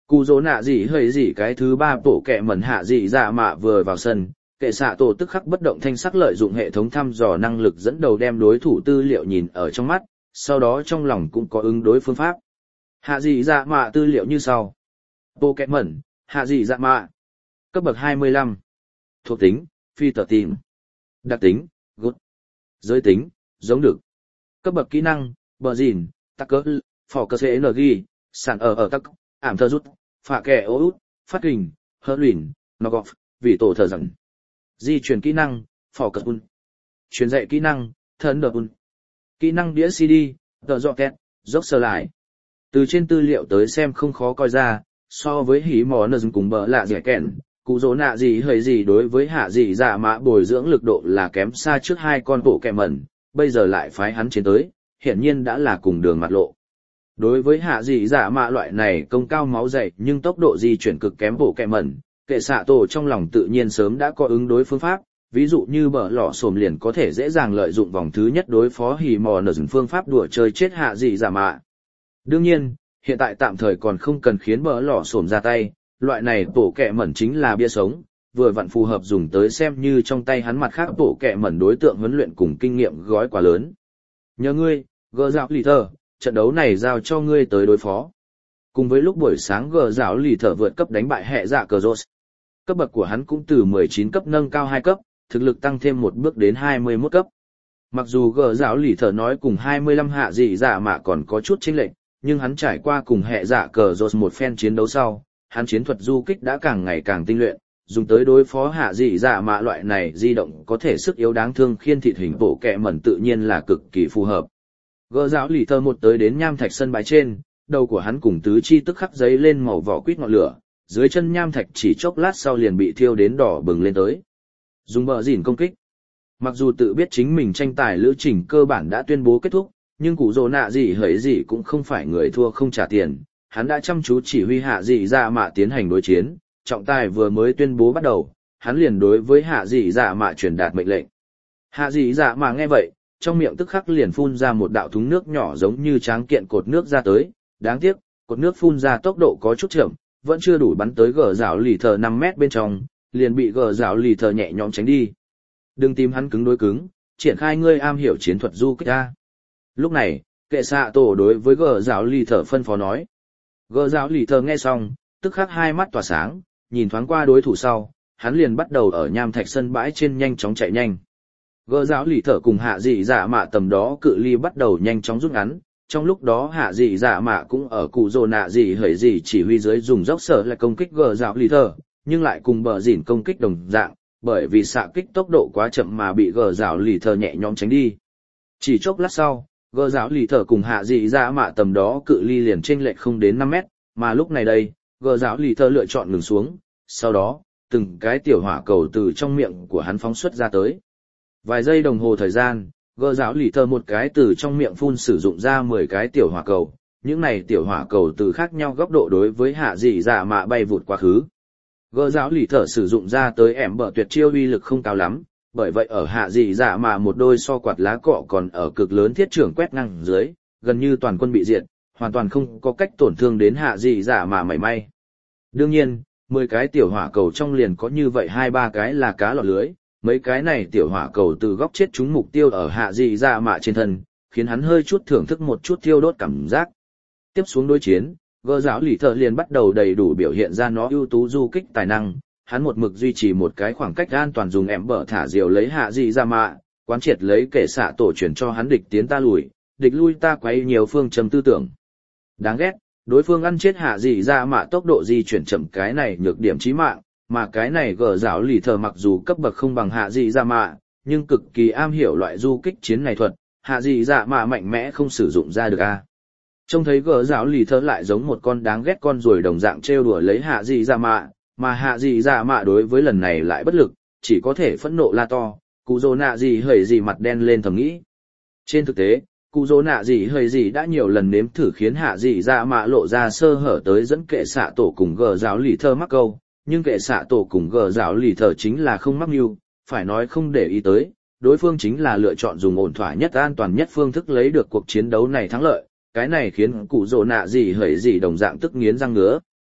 Cú dỗ nạ gì hơi gì cái thứ ba bộ kẹ mẩn hạ gì dạ mạ vừa vào sân, kệ xạ tổ tức khắc bất động thanh sắc lợi dụng hệ thống thăm dò năng lực dẫn đầu đem đối thủ tư liệu nhìn ở trong mắt, sau đó trong lòng cũng có ứng đối phương pháp. Hạ gì dạ mạ tư liệu như sau. Bộ kẹ mẩn, hạ gì dạ mạ. Cấp bậc 25. Thuộc tính, phi tờ tìm. Đặc tính, good. Giới tính, giống được. Cấp bậc kỹ năng, bờ dìn, tắc cỡ, phỏ cơ xế energy, sản ở tắc, ảm thơ rút, phạ kẻ ô út, phát hình, hơ luyện, nó gọt, vì tổ thờ rằng. Di chuyển kỹ năng, phỏ cơ un. Truyền dạy kỹ năng, thân đờ un. Kỹ năng đĩa CD, tờ dọ kẹt, dốc sơ lại. Từ trên tư liệu tới xem không khó coi ra, so với hí mò nờ dùng cùng bờ lạ dẻ kẹn, cụ dỗ nạ gì hơi gì đối với hạ gì dạ mã bồi dưỡng lực độ là kém xa trước hai con bộ kẹ mẩn, bây giờ lại phái hắn chiến tới, hiển nhiên đã là cùng đường mặt lộ. Đối với hạ dị dạ mạ loại này công cao máu dày nhưng tốc độ di chuyển cực kém bộ kẹ mẩn, kệ xạ tổ trong lòng tự nhiên sớm đã có ứng đối phương pháp, ví dụ như bờ lọ xồm liền có thể dễ dàng lợi dụng vòng thứ nhất đối phó hì mò nở dừng phương pháp đùa chơi chết hạ dị dạ mạ. Đương nhiên, hiện tại tạm thời còn không cần khiến bờ lọ xồm ra tay, loại này bộ kẹ mẩn chính là bia sống, vừa vặn phù hợp dùng tới xem như trong tay hắn mặt khác bộ kẹ mẩn đối tượng huấn luyện cùng kinh nghiệm gói quá lớn. Nhờ ngươi, gỡ dạo lì thờ, trận đấu này giao cho ngươi tới đối phó. Cùng với lúc buổi sáng gờ giáo lì thở vượt cấp đánh bại hệ dạ cờ rốt. Cấp bậc của hắn cũng từ 19 cấp nâng cao 2 cấp, thực lực tăng thêm một bước đến 21 cấp. Mặc dù gờ giáo lì thở nói cùng 25 hạ dị dạ mạ còn có chút chênh lệch, nhưng hắn trải qua cùng hệ dạ cờ rốt một phen chiến đấu sau, hắn chiến thuật du kích đã càng ngày càng tinh luyện, dùng tới đối phó hạ dị dạ mạ loại này di động có thể sức yếu đáng thương khiên thịt hình bộ kẹ mẩn tự nhiên là cực kỳ phù hợp. Gỡ giáo lì thơ một tới đến nham thạch sân bãi trên, đầu của hắn cùng tứ chi tức khắc giấy lên màu vỏ quýt ngọn lửa, dưới chân nham thạch chỉ chốc lát sau liền bị thiêu đến đỏ bừng lên tới. Dùng bờ dỉn công kích. Mặc dù tự biết chính mình tranh tài lữ trình cơ bản đã tuyên bố kết thúc, nhưng cụ rồ nạ gì hỡi gì cũng không phải người thua không trả tiền, hắn đã chăm chú chỉ huy hạ dị dạ mạ tiến hành đối chiến, trọng tài vừa mới tuyên bố bắt đầu, hắn liền đối với hạ dị dạ mạ truyền đạt mệnh lệnh. Hạ dị dạ mạ nghe vậy, trong miệng tức khắc liền phun ra một đạo thúng nước nhỏ giống như tráng kiện cột nước ra tới, đáng tiếc, cột nước phun ra tốc độ có chút chậm, vẫn chưa đủ bắn tới gờ rào lì thờ 5 mét bên trong, liền bị gờ rào lì thờ nhẹ nhõm tránh đi. Đừng tìm hắn cứng đối cứng, triển khai ngươi am hiểu chiến thuật du kích ta. Lúc này, kệ xạ tổ đối với gờ rào lì thờ phân phó nói. Gờ rào lì thờ nghe xong, tức khắc hai mắt tỏa sáng, nhìn thoáng qua đối thủ sau, hắn liền bắt đầu ở nham thạch sân bãi trên nhanh chóng chạy nhanh. Gỡ giáo lì thở cùng hạ dị dạ mạ tầm đó cự ly bắt đầu nhanh chóng rút ngắn, trong lúc đó hạ dị dạ mạ cũng ở cụ rồ nạ dị hởi dị chỉ huy dưới dùng dốc sở lại công kích gỡ giáo lì thở, nhưng lại cùng bờ dỉn công kích đồng dạng, bởi vì xạ kích tốc độ quá chậm mà bị gỡ giáo lì thở nhẹ nhõm tránh đi. Chỉ chốc lát sau, gỡ giáo lì thở cùng hạ dị dạ mạ tầm đó cự ly liền chênh lệch không đến 5 mét, mà lúc này đây, gỡ giáo lì thở lựa chọn ngừng xuống, sau đó, từng cái tiểu hỏa cầu từ trong miệng của hắn phóng xuất ra tới. Vài giây đồng hồ thời gian, gỡ giáo lì thơ một cái từ trong miệng phun sử dụng ra 10 cái tiểu hỏa cầu, những này tiểu hỏa cầu từ khác nhau góc độ đối với hạ dị dạ mạ bay vụt quá khứ. Gỡ giáo lì thở sử dụng ra tới ẻm bờ tuyệt chiêu uy lực không cao lắm, bởi vậy ở hạ dị dạ mạ một đôi so quạt lá cọ còn ở cực lớn thiết trưởng quét ngang dưới, gần như toàn quân bị diệt, hoàn toàn không có cách tổn thương đến hạ dị dạ mạ mảy may. Đương nhiên, 10 cái tiểu hỏa cầu trong liền có như vậy 2-3 cái là cá lọt lưới. Mấy cái này tiểu hỏa cầu từ góc chết trúng mục tiêu ở hạ dị dạ mạ trên thân, khiến hắn hơi chút thưởng thức một chút thiêu đốt cảm giác. Tiếp xuống đối chiến, gỡ giáo lì thợ liền bắt đầu đầy đủ biểu hiện ra nó ưu tú du kích tài năng, hắn một mực duy trì một cái khoảng cách an toàn dùng ẻm bờ thả diều lấy hạ dị dạ mạ, quán triệt lấy kệ xạ tổ chuyển cho hắn địch tiến ta lùi, địch lui ta quấy nhiều phương châm tư tưởng. Đáng ghét, đối phương ăn chết hạ dị dạ mạ tốc độ di chuyển chậm cái này nhược điểm chí mạng. Mà cái này gỡ giáo lì thờ mặc dù cấp bậc không bằng hạ dị dạ mạ, nhưng cực kỳ am hiểu loại du kích chiến này thuật, hạ dị dạ mạ mạnh mẽ không sử dụng ra được a. Trông thấy gỡ giáo lì thờ lại giống một con đáng ghét con ruồi đồng dạng trêu đùa lấy hạ dị dạ mạ, mà hạ dị dạ mạ đối với lần này lại bất lực, chỉ có thể phẫn nộ la to, cụ dô nạ gì hởi gì mặt đen lên thầm nghĩ. Trên thực tế, cụ dô nạ gì hởi gì đã nhiều lần nếm thử khiến hạ dị dạ mạ lộ ra sơ hở tới dẫn kệ xạ tổ cùng gỡ giáo lì thờ mắc câu. Nhưng kệ xạ tổ cùng gờ giáo lì thờ chính là không mắc mưu, phải nói không để ý tới, đối phương chính là lựa chọn dùng ổn thỏa nhất an toàn nhất phương thức lấy được cuộc chiến đấu này thắng lợi, cái này khiến cụ rồ nạ gì hởi gì đồng dạng tức nghiến răng ngứa.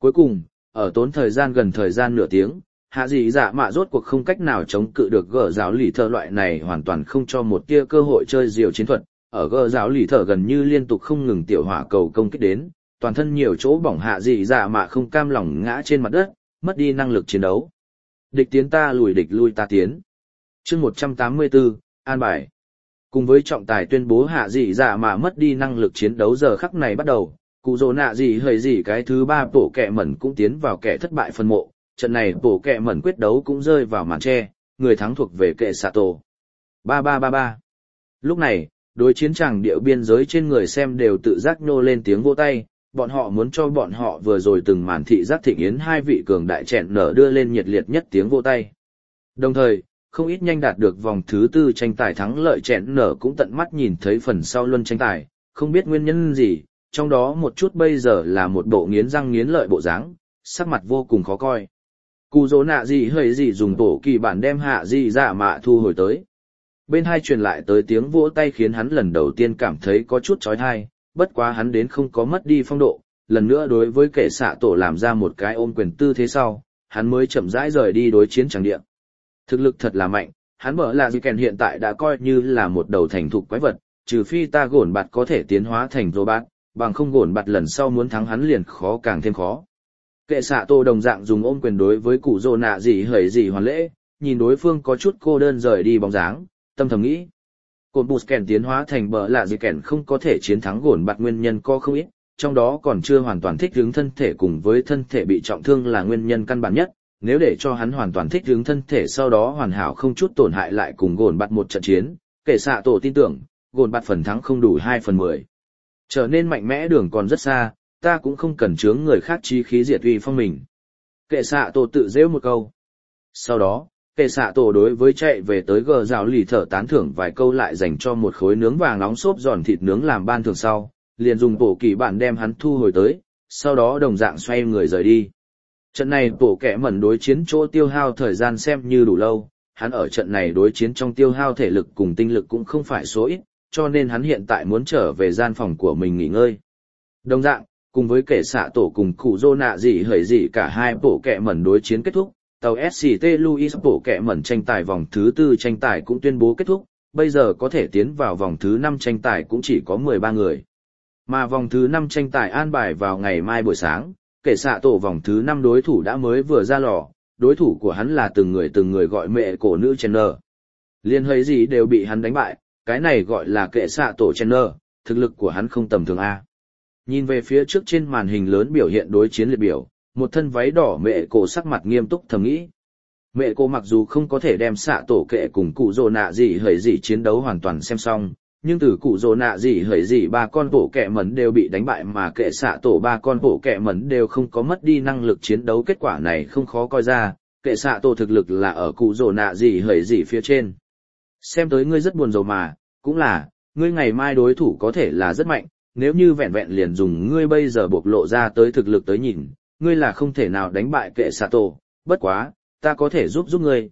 Cuối cùng, ở tốn thời gian gần thời gian nửa tiếng, hạ dị dạ mạ rốt cuộc không cách nào chống cự được gờ giáo lì thợ loại này hoàn toàn không cho một tia cơ hội chơi diều chiến thuật. Ở gờ giáo lì thợ gần như liên tục không ngừng tiểu hỏa cầu công kích đến, toàn thân nhiều chỗ bỏng hạ dị dạ mạ không cam lòng ngã trên mặt đất, mất đi năng lực chiến đấu. Địch tiến ta lùi, địch lui ta tiến. Chương 184, an bài. Cùng với trọng tài tuyên bố hạ dị dạ mạ mất đi năng lực chiến đấu giờ khắc này bắt đầu, cụ rồ nạ gì hời gì cái thứ 3 bộ kẹ mẩn cũng tiến vào kẻ thất bại phân mộ. Trận này bộ kẹ mẩn quyết đấu cũng rơi vào màn che, người thắng thuộc về kệ xạ tổ. 3333. Lúc này, đối chiến tràng địa biên giới trên người xem đều tự giác nhô lên tiếng vỗ tay, bọn họ muốn cho bọn họ vừa rồi từng màn thị giác thịnh yến hai vị cường đại chẹn nở đưa lên nhiệt liệt nhất tiếng vỗ tay. Đồng thời, không ít nhanh đạt được vòng thứ 4 tranh tài thắng lợi chẹn nở cũng tận mắt nhìn thấy phần sau luân tranh tài, không biết nguyên nhân gì, trong đó một chút bây giờ là một bộ nghiến răng nghiến lợi bộ dáng, sắc mặt vô cùng khó coi. Cụ dỗ nạ gì hơi gì dùng tổ kỳ bản đem hạ gì dạ mạ thu hồi tới. Bên hai truyền lại tới tiếng vỗ tay khiến hắn lần đầu tiên cảm thấy có chút chói tai, bất quá hắn đến không có mất đi phong độ, lần nữa đối với kẻ xạ tổ làm ra một cái ôm quyền tư thế sau, hắn mới chậm rãi rời đi đối chiến tràng địa. Thực lực thật là mạnh, hắn mở là gì kèn hiện tại đã coi như là một đầu thành thục quái vật, trừ phi ta gổn bạt có thể tiến hóa thành robot, bằng không gổn bạt lần sau muốn thắng hắn liền khó càng thêm khó. Kệ xạ tổ đồng dạng dùng ôm quyền đối với cụ rồ nạ gì hởi gì hoàn lễ, nhìn đối phương có chút cô đơn rời đi bóng dáng, tâm thầm nghĩ. Cột bụt kèn tiến hóa thành bờ lạ gì kèn không có thể chiến thắng gổn bạt nguyên nhân có không ít, trong đó còn chưa hoàn toàn thích ứng thân thể cùng với thân thể bị trọng thương là nguyên nhân căn bản nhất, nếu để cho hắn hoàn toàn thích ứng thân thể sau đó hoàn hảo không chút tổn hại lại cùng gổn bạt một trận chiến, kệ xạ tổ tin tưởng, gổn bạt phần thắng không đủ 2/10. Trở nên mạnh mẽ đường còn rất xa, ta cũng không cần chướng người khác chí khí diệt uy phong mình. Kệ xạ tổ tự rêu một câu. Sau đó, kệ xạ tổ đối với chạy về tới gờ rào lì thở tán thưởng vài câu lại dành cho một khối nướng vàng nóng xốp giòn thịt nướng làm ban thường sau, liền dùng bổ kỳ bản đem hắn thu hồi tới, sau đó đồng dạng xoay người rời đi. Trận này bổ kẻ mẩn đối chiến chỗ tiêu hao thời gian xem như đủ lâu, hắn ở trận này đối chiến trong tiêu hao thể lực cùng tinh lực cũng không phải số ít, cho nên hắn hiện tại muốn trở về gian phòng của mình nghỉ ngơi. Đồng dạng, cùng với kẻ xạ tổ cùng cụ rô nạ gì hởi gì cả hai bộ kẹ mẩn đối chiến kết thúc, tàu SCT Louis bộ kẹ mẩn tranh tài vòng thứ 4 tranh tài cũng tuyên bố kết thúc, bây giờ có thể tiến vào vòng thứ 5 tranh tài cũng chỉ có 13 người. Mà vòng thứ 5 tranh tài an bài vào ngày mai buổi sáng, kẻ xạ tổ vòng thứ 5 đối thủ đã mới vừa ra lò, đối thủ của hắn là từng người gọi mẹ cổ nữ Chenner. Liên hơi gì đều bị hắn đánh bại, cái này gọi là kẻ xạ tổ Chenner, thực lực của hắn không tầm thường A. Nhìn về phía trước trên màn hình lớn biểu hiện đối chiến liệt biểu, một thân váy đỏ mẹ cổ sắc mặt nghiêm túc thầm nghĩ. Mẹ cổ mặc dù không có thể đem xạ tổ kệ cùng cụ rồ nạ gì hởi gì chiến đấu hoàn toàn xem xong, nhưng từ cụ rồ nạ gì hởi gì 3 con bộ kẹ mẩn đều bị đánh bại mà kệ xạ tổ 3 con bộ kẹ mẩn đều không có mất đi năng lực chiến đấu, kết quả này không khó coi ra, kệ xạ tổ thực lực là ở cụ rồ nạ gì hởi gì phía trên. Xem tới ngươi rất buồn rầu mà, cũng là, ngươi ngày mai đối thủ có thể là rất mạnh, nếu như vẹn vẹn liền dùng ngươi bây giờ bộc lộ ra tới thực lực tới nhìn, ngươi là không thể nào đánh bại kệ xạ tổ, bất quá, ta có thể giúp ngươi,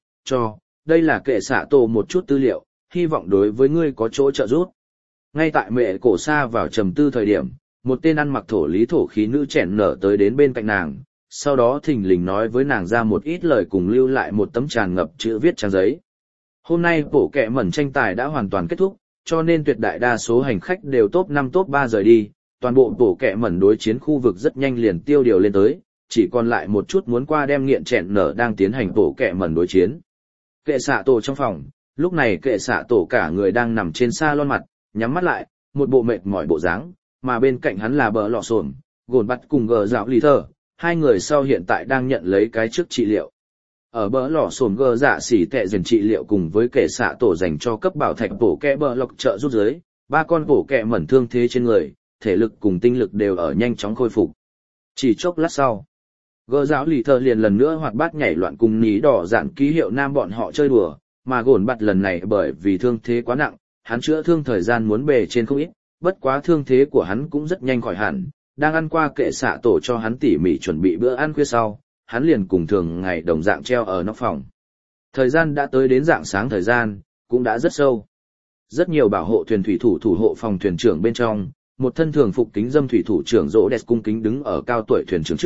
đây là kệ xạ tổ một chút tư liệu, hy vọng đối với ngươi có chỗ trợ giúp. Ngay tại mẹ cổ xa vào trầm tư thời điểm, một tên ăn mặc thổ lý thổ khí nữ chèn nở tới đến bên cạnh nàng, sau đó thình lình nói với nàng ra một ít lời cùng lưu lại một tấm tràn ngập chữ viết trang giấy. Hôm nay bộ kẹ mẩn tranh tài đã hoàn toàn kết thúc, cho nên tuyệt đại đa số hành khách đều top 5 top 3 rời đi, toàn bộ bộ kẹ mẩn đối chiến khu vực rất nhanh liền tiêu điều lên tới, chỉ còn lại một chút muốn qua đem nghiện chèn nở đang tiến hành bộ kẹ mẩn đối chiến. Kệ xạ tổ trong phòng, lúc này kệ xạ tổ cả người đang nằm trên salon mặt, nhắm mắt lại, một bộ mệt mỏi bộ dáng, mà bên cạnh hắn là bờ lọ sổm, gồn bắt cùng gờ dạo lì thơ, hai người sau hiện tại đang nhận lấy cái trước trị liệu. Ở bờ lọ sổm gờ dạ xỉ tệ dần trị liệu cùng với kệ xạ tổ dành cho cấp bảo thạch bổ kẹ bờ lọc trợ rút dưới, 3 con bổ kẹ mẩn thương thế trên người, thể lực cùng tinh lực đều ở nhanh chóng khôi phục. Chỉ chốc lát sau, gờ giáo lì thơ liền lần nữa hoạt bát nhảy loạn cùng ní đỏ dạn ký hiệu nam bọn họ chơi đùa, mà gồn bắt lần này bởi vì thương thế quá nặng, hắn chữa thương thời gian muốn bề trên không ít, bất quá thương thế của hắn cũng rất nhanh khỏi hẳn, đang ăn qua kệ xạ tổ cho hắn tỉ mỉ chuẩn bị bữa ăn khuya sau, hắn liền cùng thường ngày đồng dạng treo ở nóc phòng. Thời gian đã tới đến rạng sáng thời gian, cũng đã rất sâu. Rất nhiều bảo hộ thuyền thủy thủ thủ hộ phòng thuyền trưởng bên trong, một thân thường phục kính dâm thủy thủ trưởng Rỗ Đẹp cung kính đứng ở cao tuổi thuyền trưởng trước,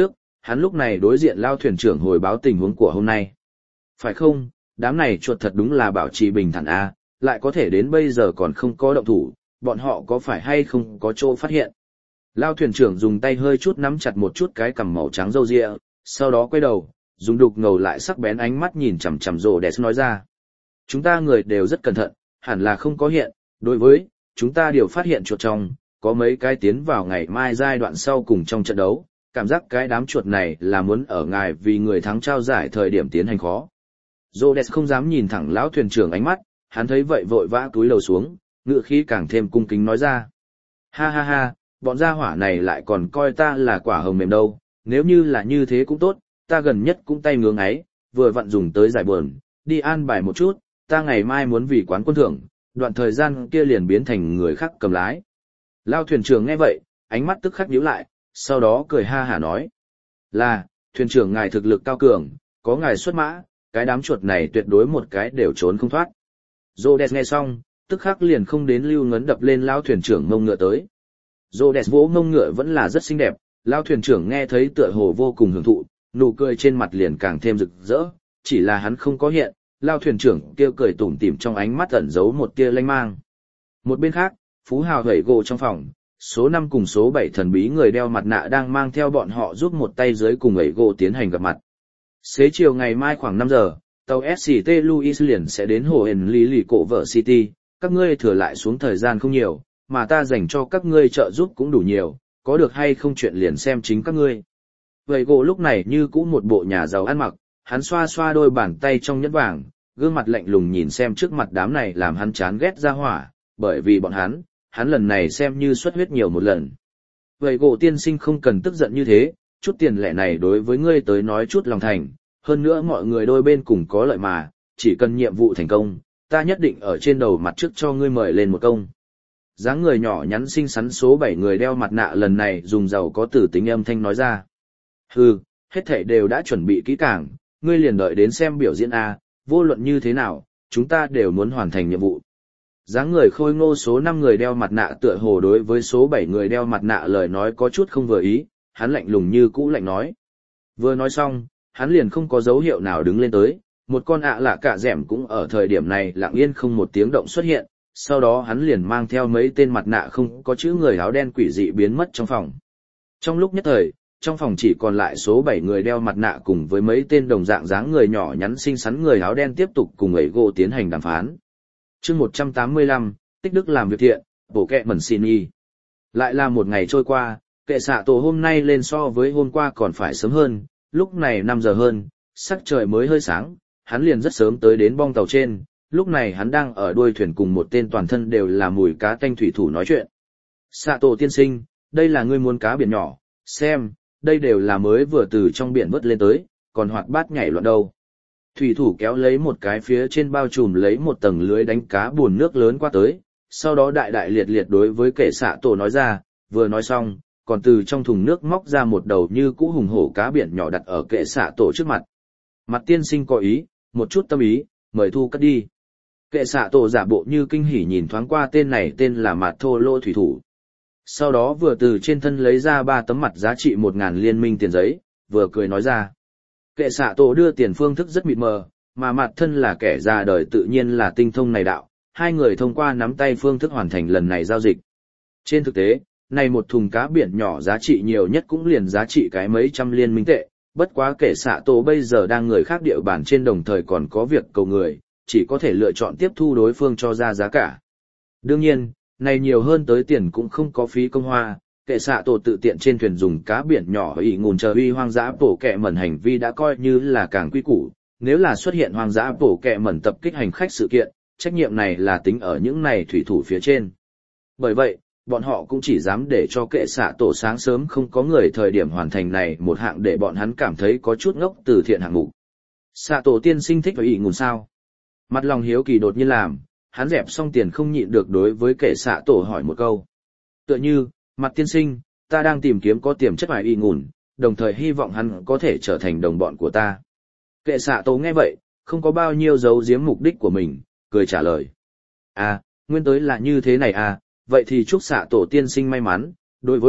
hắn lúc này đối diện Lao thuyền trưởng hồi báo tình huống của hôm nay. Phải không, đám này chuột thật đúng là bảo trì bình thản a, lại có thể đến bây giờ còn không có động thủ, bọn họ có phải hay không có chỗ phát hiện. Lao thuyền trưởng dùng tay hơi chút nắm chặt một chút cái cằm màu trắng râu ria, sau đó quay đầu, dùng đục ngầu lại sắc bén ánh mắt nhìn chằm chằm rồ đẹp nói ra. Chúng ta người đều rất cẩn thận, hẳn là không có hiện, đối với, chúng ta đều phát hiện chuột trong, có mấy cái tiến vào ngày mai giai đoạn sau cùng trong trận đấu, cảm giác cái đám chuột này là muốn ở ngài vì người thắng trao giải thời điểm tiến hành khó. Rhodes không dám nhìn thẳng lão thuyền trưởng ánh mắt, hắn thấy vậy vội vã cúi đầu xuống, ngựa khí càng thêm cung kính nói ra. Ha ha ha, bọn gia hỏa này lại còn coi ta là quả hồng mềm đâu, nếu như là như thế cũng tốt, ta gần nhất cũng tay ngưỡng ấy, vừa vặn dùng tới giải buồn, đi an bài một chút, ta ngày mai muốn vì quán quân thưởng, đoạn thời gian kia liền biến thành người khác cầm lái. Lao thuyền trưởng nghe vậy, ánh mắt tức khắc nhíu lại, sau đó cười ha hả nói. Là, thuyền trưởng ngài thực lực cao cường, có ngài xuất mã, cái đám chuột này tuyệt đối một cái đều trốn không thoát. Rhodes nghe xong, tức khắc liền không đến lưu ngấn đập lên Lao thuyền trưởng mông ngựa tới. Rhodes vỗ mông ngựa vẫn là rất xinh đẹp, Lao thuyền trưởng nghe thấy tựa hồ vô cùng hưởng thụ, nụ cười trên mặt liền càng thêm rực rỡ, chỉ là hắn không có hiện, Lao thuyền trưởng kia cười tủm tỉm trong ánh mắt ẩn giấu một tia lanh mang. Một bên khác, Phú Hào hẩy gỗ trong phòng, số 5 cùng số 7 thần bí người đeo mặt nạ đang mang theo bọn họ giúp một tay dưới cùng hẩy gỗ tiến hành gặp mặt. Xế chiều ngày mai khoảng 5 giờ, tàu SCT Louis liền sẽ đến hồ hền lý lì cổ vợ City, các ngươi thừa lại xuống thời gian không nhiều, mà ta dành cho các ngươi trợ giúp cũng đủ nhiều, có được hay không chuyện liền xem chính các ngươi. Hẩy gỗ lúc này như cũ một bộ nhà giàu ăn mặc, hắn xoa xoa đôi bàn tay trong nhẫn vàng, gương mặt lạnh lùng nhìn xem trước mặt đám này làm hắn chán ghét ra hỏa, bởi vì bọn hắn lần này xem như xuất huyết nhiều một lần. Vậy gỗ tiên sinh không cần tức giận như thế, chút tiền lẻ này đối với ngươi tới nói chút lòng thành, hơn nữa mọi người đôi bên cùng có lợi mà, chỉ cần nhiệm vụ thành công, ta nhất định ở trên đầu mặt trước cho ngươi mời lên một công. Dáng người nhỏ nhắn xinh xắn số 7 người đeo mặt nạ lần này dùng giàu có tử tính âm thanh nói ra. Hừ, hết thảy đều đã chuẩn bị kỹ càng, ngươi liền đợi đến xem biểu diễn A, vô luận như thế nào, chúng ta đều muốn hoàn thành nhiệm vụ. Dáng người khôi ngô số 5 người đeo mặt nạ tựa hồ đối với số 7 người đeo mặt nạ lời nói có chút không vừa ý, hắn lạnh lùng như cũ lạnh nói. Vừa nói xong, hắn liền không có dấu hiệu nào đứng lên tới, một con lạ cả dẻm cũng ở thời điểm này lặng yên không một tiếng động xuất hiện, sau đó hắn liền mang theo mấy tên mặt nạ không có chữ người áo đen quỷ dị biến mất trong phòng. Trong lúc nhất thời, trong phòng chỉ còn lại số 7 người đeo mặt nạ cùng với mấy tên đồng dạng dáng người nhỏ nhắn xinh xắn người áo đen tiếp tục cùng ấy gỗ tiến hành đàm phán. Chương 185, tích đức làm việc thiện, bổ kẹ mẩn xin y. Lại là một ngày trôi qua, kệ xạ tổ hôm nay lên so với hôm qua còn phải sớm hơn, lúc này 5 giờ hơn, sắc trời mới hơi sáng, hắn liền rất sớm tới đến bong tàu trên, lúc này hắn đang ở đuôi thuyền cùng một tên toàn thân đều là mùi cá tanh thủy thủ nói chuyện. Xạ tổ tiên sinh, đây là ngươi muốn cá biển nhỏ, xem, đây đều là mới vừa từ trong biển vớt lên tới, còn hoạt bát nhảy loạn đâu. Thủy thủ kéo lấy một cái phía trên bao trùm lấy một tầng lưới đánh cá buồn nước lớn qua tới, sau đó đại đại liệt liệt đối với kệ xạ tổ nói ra, vừa nói xong, còn từ trong thùng nước móc ra một đầu như cũ hùng hổ cá biển nhỏ đặt ở kệ xạ tổ trước mặt. Mặt tiên sinh có ý, một chút tâm ý, mời thu cất đi. Kệ xạ tổ giả bộ như kinh hỉ nhìn thoáng qua tên này tên là Mạt Thô Lô thủy thủ. Sau đó vừa từ trên thân lấy ra 3 tấm mặt giá trị 1.000 liên minh tiền giấy, vừa cười nói ra. Kệ xạ tổ đưa tiền phương thức rất mịt mờ, mà mặt thân là kẻ ra đời tự nhiên là tinh thông này đạo, hai người thông qua nắm tay phương thức hoàn thành lần này giao dịch. Trên thực tế, này một thùng cá biển nhỏ giá trị nhiều nhất cũng liền giá trị cái mấy trăm liên minh tệ, bất quá kệ xạ tổ bây giờ đang người khác địa bàn trên đồng thời còn có việc cầu người, chỉ có thể lựa chọn tiếp thu đối phương cho ra giá cả. Đương nhiên, này nhiều hơn tới tiền cũng không có phí công hoa, kệ xạ tổ tự tiện trên thuyền dùng cá biển nhỏ ỉ ngùn chờ uy hoang dã bổ kẹ mẩn hành vi đã coi như là càng quy củ, nếu là xuất hiện hoang dã bổ kẹ mẩn tập kích hành khách sự kiện, trách nhiệm này là tính ở những này thủy thủ phía trên. Bởi vậy, bọn họ cũng chỉ dám để cho kệ xạ tổ sáng sớm không có người thời điểm hoàn thành này một hạng để bọn hắn cảm thấy có chút ngốc từ thiện hạng mục. Xạ tổ tiên sinh thích ỉ ngùn sao? Mặt lòng hiếu kỳ đột nhiên làm, hắn dẹp xong tiền không nhịn được đối với kệ xạ tổ hỏi một câu. Tựa như, mặt tiên sinh, ta đang tìm kiếm có tiềm chất ỉ ngùn, đồng thời hy vọng hắn có thể trở thành đồng bọn của ta. Kệ xạ tổ nghe vậy, không có bao nhiêu giấu giếm mục đích của mình, cười trả lời. À, nguyên tới là như thế này à, vậy thì chúc xạ tổ tiên sinh may mắn, đối với,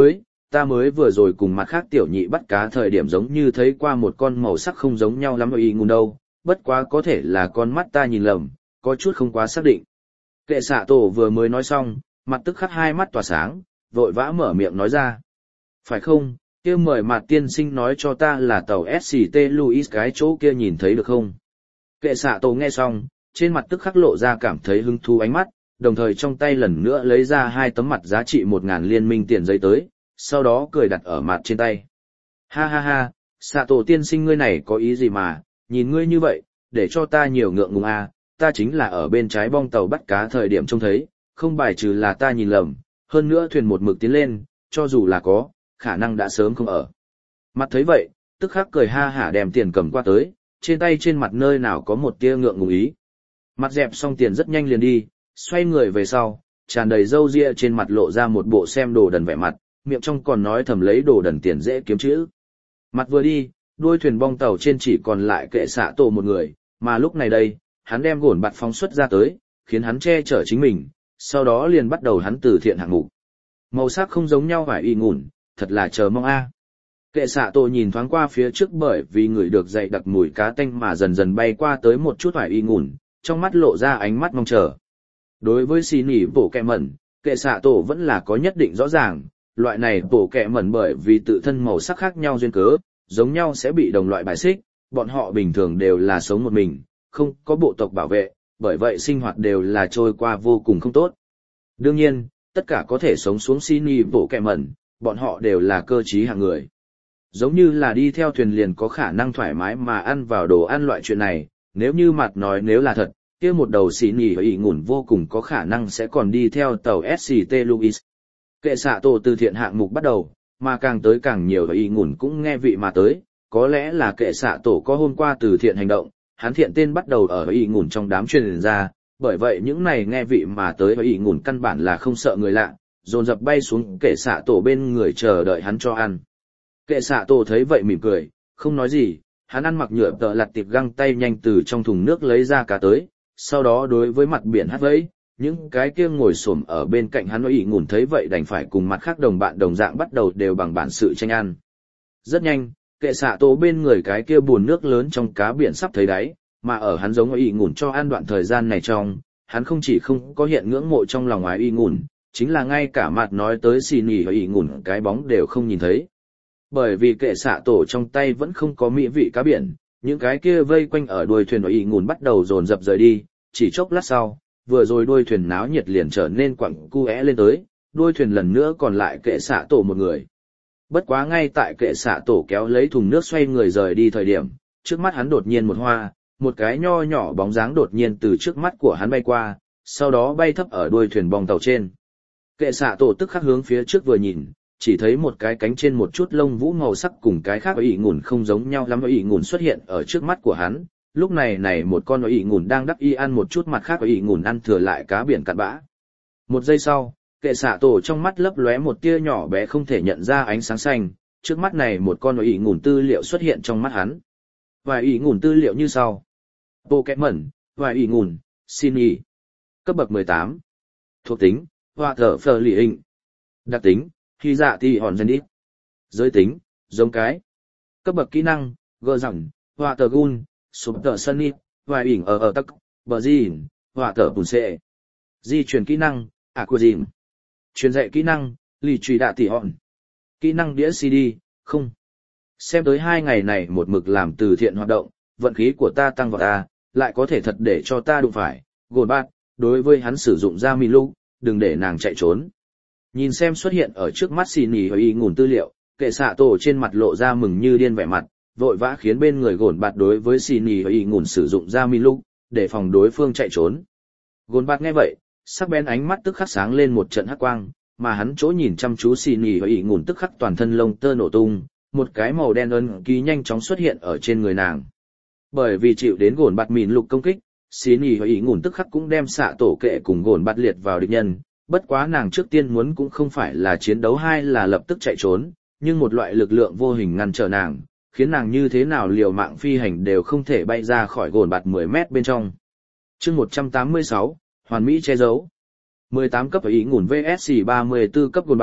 ta mới vừa rồi cùng mặt khác tiểu nhị bắt cá thời điểm giống như thấy qua một con màu sắc không giống nhau lắm ý ngùn đâu, bất quá có thể là con mắt ta nhìn lầm, có chút không quá xác định. Kệ xạ tổ vừa mới nói xong, mặt tức khắc hai mắt tỏa sáng, vội vã mở miệng nói ra. Phải không, kia mời mặt tiên sinh nói cho ta là tàu SCT Louis cái chỗ kia nhìn thấy được không? Kệ xạ tổ nghe xong, trên mặt tức khắc lộ ra cảm thấy hứng thú ánh mắt, đồng thời trong tay lần nữa lấy ra 2 tấm mặt giá trị 1.000 liên minh tiền giấy tới, sau đó cười đặt ở mặt trên tay. Ha ha ha, xạ tổ tiên sinh ngươi này có ý gì mà, nhìn ngươi như vậy, để cho ta nhiều ngượng ngùng à, ta chính là ở bên trái bong tàu bắt cá thời điểm trông thấy, không bài trừ là ta nhìn lầm, hơn nữa thuyền một mực tiến lên, cho dù là có, khả năng đã sớm không ở. Mặt thấy vậy, tức khắc cười ha hả đem tiền cầm qua tới, trên tay trên mặt nơi nào có một tia ngượng ngùng ý. Mặt dẹp xong tiền rất nhanh liền đi, xoay người về sau, tràn đầy râu ria trên mặt lộ ra một bộ xem đồ đần vẻ mặt, miệng trong còn nói thầm lấy đồ đần tiền dễ kiếm chữ. Mặt vừa đi, đuôi thuyền bong tàu trên chỉ còn lại kệ xạ tổ một người, mà lúc này đây, hắn đem gổn bạt phóng xuất ra tới, khiến hắn che chở chính mình, sau đó liền bắt đầu hắn từ thiện hạng mục. Màu sắc không giống nhau phải y ngủn, thật là chờ mong a. Kệ xạ tổ nhìn thoáng qua phía trước bởi vì người được dậy đặc mùi cá tanh mà dần dần bay qua tới một chút phải y ngủn, trong mắt lộ ra ánh mắt mong chờ. Đối với xì nỉ bổ kẹ mẩn, kệ xạ tổ vẫn là có nhất định rõ ràng, loại này bổ kẹ mẩn bởi vì tự thân màu sắc khác nhau duyên cớ, giống nhau sẽ bị đồng loại bài xích, bọn họ bình thường đều là sống một mình, không có bộ tộc bảo vệ, bởi vậy sinh hoạt đều là trôi qua vô cùng không tốt. Đương nhiên, tất cả có thể sống xuống xì nỉ bổ kẹ mẩn, bọn họ đều là cơ trí hạng người. Giống như là đi theo thuyền liền có khả năng thoải mái mà ăn vào đồ ăn loại chuyện này, nếu như mặt nói nếu là thật, kia một đầu xì nỉ ý ngủn vô cùng có khả năng sẽ còn đi theo tàu SCT Louis. Kệ xạ tổ từ thiện hạng mục bắt đầu, mà càng tới càng nhiều ý ngủn cũng nghe vị mà tới, có lẽ là kệ xạ tổ có hôm qua từ thiện hành động, hắn thiện tên bắt đầu ở ý ngủn trong đám truyền ra, bởi vậy những này nghe vị mà tới ý ngủn căn bản là không sợ người lạ, dồn dập bay xuống kệ xạ tổ bên người chờ đợi hắn cho ăn. Kệ xạ tổ thấy vậy mỉm cười, không nói gì, hắn ăn mặc nhựa tợ lặt tiệp găng tay nhanh từ trong thùng nước lấy ra cá tới, sau đó đối với mặt biển hát vẫy, những cái kia ngồi xổm ở bên cạnh hắn ý ngủn thấy vậy đành phải cùng mặt khác đồng bạn đồng dạng bắt đầu đều bằng bản sự tranh ăn. Rất nhanh, kệ xạ tổ bên người cái kia buồn nước lớn trong cá biển sắp thấy đáy, mà ở hắn giống ý ngủn cho ăn đoạn thời gian này trong, hắn không chỉ không có hiện ngưỡng mộ trong lòng ái ý ngủn, chính là ngay cả mặt nói tới xì nỉ ý ngủn cái bóng đều không nhìn thấy. Bởi vì kệ xạ tổ trong tay vẫn không có mỹ vị cá biển, những cái kia vây quanh ở đuôi thuyền ý ngủn bắt đầu dồn dập rời đi, chỉ chốc lát sau, vừa rồi đuôi thuyền náo nhiệt liền trở nên quặng cu é lên tới, đuôi thuyền lần nữa còn lại kệ xạ tổ một người. Bất quá ngay tại kệ xạ tổ kéo lấy thùng nước xoay người rời đi thời điểm, trước mắt hắn đột nhiên một hoa, một cái nho nhỏ bóng dáng đột nhiên từ trước mắt của hắn bay qua, sau đó bay thấp ở đuôi thuyền bong tàu trên. Kệ xạ tổ tức khắc hướng phía trước vừa nhìn, chỉ thấy một cái cánh trên một chút lông vũ màu sắc cùng cái khác ỷ ngủn không giống nhau lắm ỷ ngủn xuất hiện ở trước mắt của hắn. Lúc này một con ỷ ngủn đang đắc y ăn một chút mặt khác ỷ ngủn ăn thừa lại cá biển cặn bã. Một giây sau, kệ xạ tổ trong mắt lấp lóe một tia nhỏ bé không thể nhận ra ánh sáng xanh, trước mắt này một con ỷ ngủn tư liệu xuất hiện trong mắt hắn. Vài ỷ ngủn tư liệu như sau: Pokémon, vài ỷ ngủn, xin y. Cấp bậc 18. Thuộc tính: Hoa thở phờ lì hình. Đặc tính: Khi dạ thì hòn gen ít. Giới tính: giống cái. Cấp bậc kỹ năng: Gơ rằng, Hoa tờ gun, sụp tờ sân ít, vài ỉn ở tắc, bờ di Hoa tờ bùn xệ. Di chuyển kỹ năng: Aquazim. Truyền dạy kỹ năng: Lì truy đạ tỉ hòn. Kỹ năng đĩa CD: không. Xem tới 2 ngày này một mực làm từ thiện hoạt động, vận khí của ta tăng vào ta, lại có thể thật để cho ta đụng phải, gồn bát, đối với hắn sử dụng ra mìn lúc, đừng để nàng chạy trốn. Nhìn xem xuất hiện ở trước mắt xì nỉ y ngủn tư liệu, kệ xạ tổ trên mặt lộ ra mừng như điên vẻ mặt, vội vã khiến bên người gồn bát đối với xì nỉ y ngủn sử dụng ra mìn lúc, để phòng đối phương chạy trốn. Gồn bát nghe vậy, sắc bén ánh mắt tức khắc sáng lên một trận hắc quang, mà hắn chỗ nhìn chăm chú xì nỉ y ngủn tức khắc toàn thân lông tơ nổ tung, một cái màu đen ấn ký nhanh chóng xuất hiện ở trên người nàng. Bởi vì chịu đến gồn bát mìn lục công kích, xì nỉ y ngủn tức khắc cũng đem xạ tổ kệ cùng gồn bát liệt vào địch nhân. Bất quá nàng trước tiên muốn cũng không phải là chiến đấu hay là lập tức chạy trốn, nhưng một loại lực lượng vô hình ngăn trở nàng, khiến nàng như thế nào liều mạng phi hành đều không thể bay ra khỏi gồn bạt 10 mét bên trong. Chương 186, hoàn mỹ che giấu. 18 cấp ý ngủn VSC 34 cấp gồn bạt,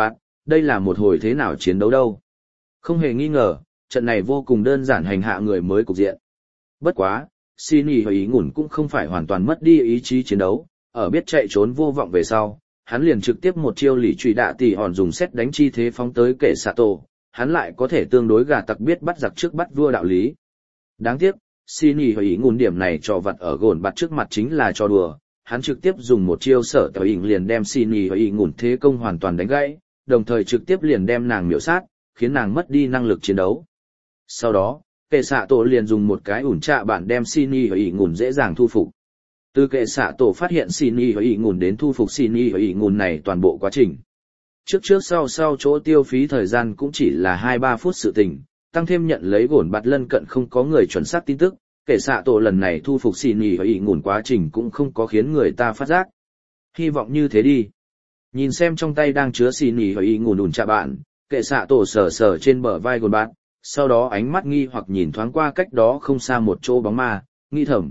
đây là một hồi thế nào chiến đấu đâu. Không hề nghi ngờ, trận này vô cùng đơn giản hành hạ người mới cục diện. Bất quá, xin ý ý ngủn cũng không phải hoàn toàn mất đi ý chí chiến đấu, ở biết chạy trốn vô vọng về sau, hắn liền trực tiếp một chiêu lỷ truy đạ tỷ hòn dùng xét đánh chi thế phóng tới kệ xạ tổ, hắn lại có thể tương đối gà tặc biết bắt giặc trước bắt vua đạo lý. Đáng tiếc, xin ý ý ngủn điểm này trò vặt ở gồn bạt trước mặt chính là trò đùa, hắn trực tiếp dùng một chiêu sở tờ ỉn liền đem xin ý ý ngủn thế công hoàn toàn đánh gãy, đồng thời trực tiếp liền đem nàng miểu sát, khiến nàng mất đi năng lực chiến đấu. Sau đó, kệ xạ tổ liền dùng một cái ủn trạ bản đem xin ý ý ngủn dễ dàng thu phục. Từ kệ xạ tổ phát hiện xin ý ý ngủn đến thu phục xin ý ý ngủn này toàn bộ quá trình. Trước sau chỗ tiêu phí thời gian cũng chỉ là 2-3 phút sự tình, tăng thêm nhận lấy gổn bạt lân cận không có người chuẩn xác tin tức, kệ xạ tổ lần này thu phục xin ý ngủn quá trình cũng không có khiến người ta phát giác. Hy vọng như thế đi. Nhìn xem trong tay đang chứa xin ý ngủn ủn trạ bạn, kệ xạ tổ sờ trên bờ vai gổn bạt, sau đó ánh mắt nghi hoặc nhìn thoáng qua cách đó không xa một chỗ bóng ma, nghi thầm.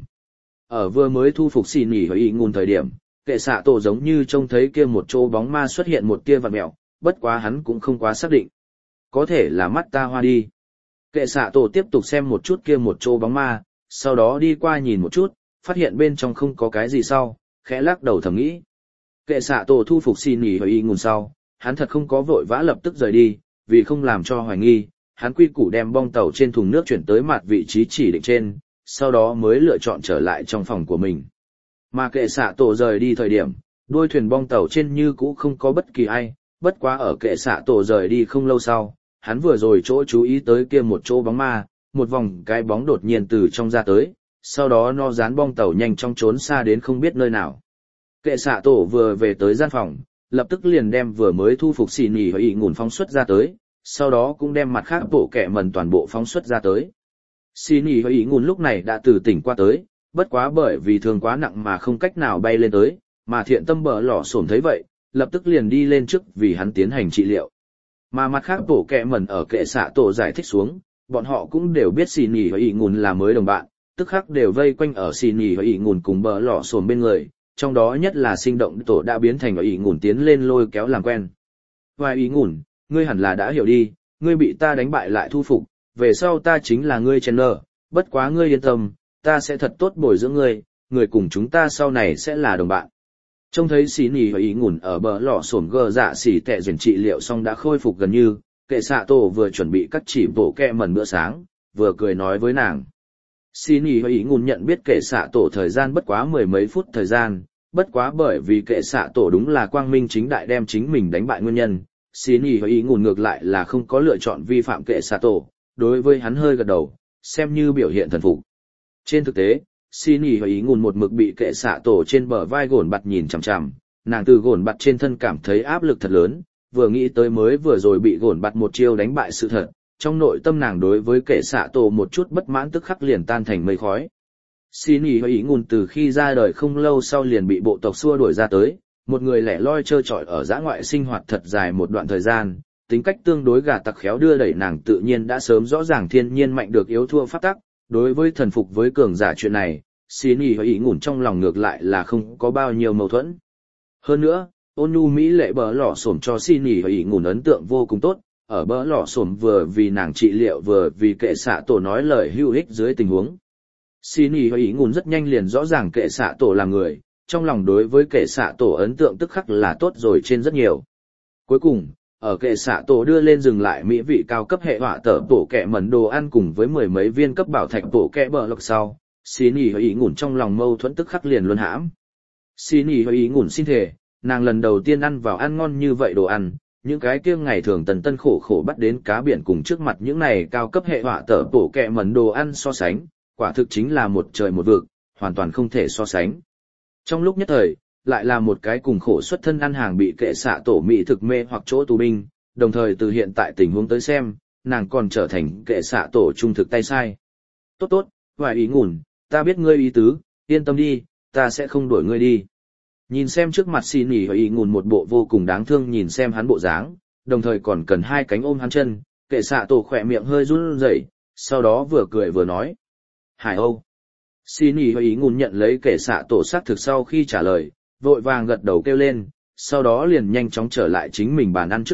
Ở vừa mới thu phục xin ý ngủn thời điểm, kệ xạ tổ giống như trông thấy kia một chỗ bóng ma xuất hiện một tia vằn mẹo, bất quá hắn cũng không quá xác định. Có thể là mắt ta hoa đi. Kệ xạ tổ tiếp tục xem một chút kia một chỗ bóng ma, sau đó đi qua nhìn một chút, phát hiện bên trong không có cái gì sau, khẽ lắc đầu thầm nghĩ. Kệ xạ tổ thu phục xin ý ngủn sau, hắn thật không có vội vã lập tức rời đi, vì không làm cho hoài nghi, hắn quy củ đem bong tàu trên thùng nước chuyển tới mặt vị trí chỉ định trên, sau đó mới lựa chọn trở lại trong phòng của mình. Mà kệ xạ tổ rời đi thời điểm, đuôi thuyền bong tàu trên như cũ không có bất kỳ ai, bất quá ở kệ xạ tổ rời đi không lâu sau, hắn vừa rồi chỗ chú ý tới kia một chỗ bóng ma, một vòng cái bóng đột nhiên từ trong ra tới, sau đó nó dán bong tàu nhanh chóng trốn xa đến không biết nơi nào. Kệ xạ tổ vừa về tới gian phòng, lập tức liền đem vừa mới thu phục xì nỉ ý ngủn phóng xuất ra tới, sau đó cũng đem mặt khác bộ kẻ mần toàn bộ phóng xuất ra tới. Xì nỉ ý ngủn lúc này đã từ tỉnh qua tới, bất quá bởi vì thương quá nặng mà không cách nào bay lên tới, mà thiện tâm bờ lỏ xổm thấy vậy, lập tức liền đi lên trước vì hắn tiến hành trị liệu. Mà mặt khác bộ kẻ mần ở kệ xạ tổ giải thích xuống, bọn họ cũng đều biết xì nỉ ý ngủn là mới đồng bạn, tức khắc đều vây quanh ở xì nỉ ý ngủn cùng bờ lỏ xổm bên người, trong đó nhất là sinh động tổ đã biến thành ý ngủn tiến lên lôi kéo làm quen. Vài ý ngủn, ngươi hẳn là đã hiểu đi, ngươi bị ta đánh bại lại thu phục, về sau ta chính là ngươi Chandler, bất quá ngươi yên tâm, ta sẽ thật tốt bồi dưỡng ngươi, người cùng chúng ta sau này sẽ là đồng bạn. Trông thấy xì nỉ và ý ngủn ở bờ lò sổm gờ dạ xỉ tệ duyên trị liệu xong đã khôi phục gần như, kệ xạ tổ vừa chuẩn bị cắt chỉ bộ kẹ mần bữa sáng, vừa cười nói với nàng. Xì nỉ và ý ngủn nhận biết kệ xạ tổ thời gian bất quá 10 mấy phút thời gian, bất quá bởi vì kệ xạ tổ đúng là quang minh chính đại đem chính mình đánh bại nguyên nhân, xì nỉ và ý ngủn ngược lại là không có lựa chọn vi phạm kệ xạ tổ, đối với hắn hơi gật đầu, xem như biểu hiện thần phục. Trên thực tế, xin ý và ý ngùn một mực bị kệ xạ tổ trên bờ vai gồn bặt nhìn chằm chằm, nàng từ gồn bặt trên thân cảm thấy áp lực thật lớn, vừa nghĩ tới mới vừa rồi bị gồn bặt một chiêu đánh bại sự thật, trong nội tâm nàng đối với kệ xạ tổ một chút bất mãn tức khắc liền tan thành mây khói. Xin ý và ý ngùn từ khi ra đời không lâu sau liền bị bộ tộc xua đuổi ra tới, một người lẻ loi trơ trọi ở dã ngoại sinh hoạt thật dài một đoạn thời gian, tính cách tương đối gà tặc khéo đưa đẩy nàng tự nhiên đã sớm rõ ràng thiên nhiên mạnh được yếu thua pháp tắc. Đối với thần phục với cường giả chuyện này, xin ý và ý ngủn trong lòng ngược lại là không có bao nhiêu mâu thuẫn. Hơn nữa, ôn nhu mỹ lệ bờ lỏ xổm cho xin ý và ý ngủn ấn tượng vô cùng tốt, ở bờ lỏ xổm vừa vì nàng trị liệu vừa vì kệ xạ tổ nói lời hữu ích dưới tình huống. Xin ý và ý ngủn rất nhanh liền rõ ràng kệ xạ tổ là người, trong lòng đối với kệ xạ tổ ấn tượng tức khắc là tốt rồi trên rất nhiều. Cuối cùng, ở kệ xạ tổ đưa lên dừng lại mỹ vị cao cấp hệ họa tở bổ kẹ mẩn đồ ăn cùng với 10 mấy viên cấp bảo thạch bổ kẹ bờ lọc sau, xin ý và ý ngủn trong lòng mâu thuẫn tức khắc liền luân hãm. Xin ý và ý ngủn xin thề, nàng lần đầu tiên ăn vào ăn ngon như vậy đồ ăn, những cái kia ngày thường tần tân khổ khổ bắt đến cá biển cùng trước mặt những này cao cấp hệ họa tở bổ kẹ mẩn đồ ăn so sánh, quả thực chính là một trời một vực, hoàn toàn không thể so sánh. Trong lúc nhất thời, lại là một cái cùng khổ xuất thân ăn hàng bị kệ xạ tổ mỹ thực mê hoặc chỗ tù binh, đồng thời từ hiện tại tình huống tới xem, nàng còn trở thành kệ xạ tổ trung thực tay sai. Tốt, vài ý ngủn, ta biết ngươi ý tứ, yên tâm đi, ta sẽ không đuổi ngươi đi. Nhìn xem trước mặt xin ý và ý ngủn một bộ vô cùng đáng thương nhìn xem hắn bộ dáng, đồng thời còn cần hai cánh ôm hắn chân, kệ xạ tổ khỏe miệng hơi run rẩy, sau đó vừa cười vừa nói. Hải Âu. Xin ý và ý ngủn nhận lấy kệ xạ tổ xác thực sau khi trả lời, vội vàng gật đầu kêu lên, sau đó liền nhanh chóng trở lại chính mình bàn ăn trước mặt,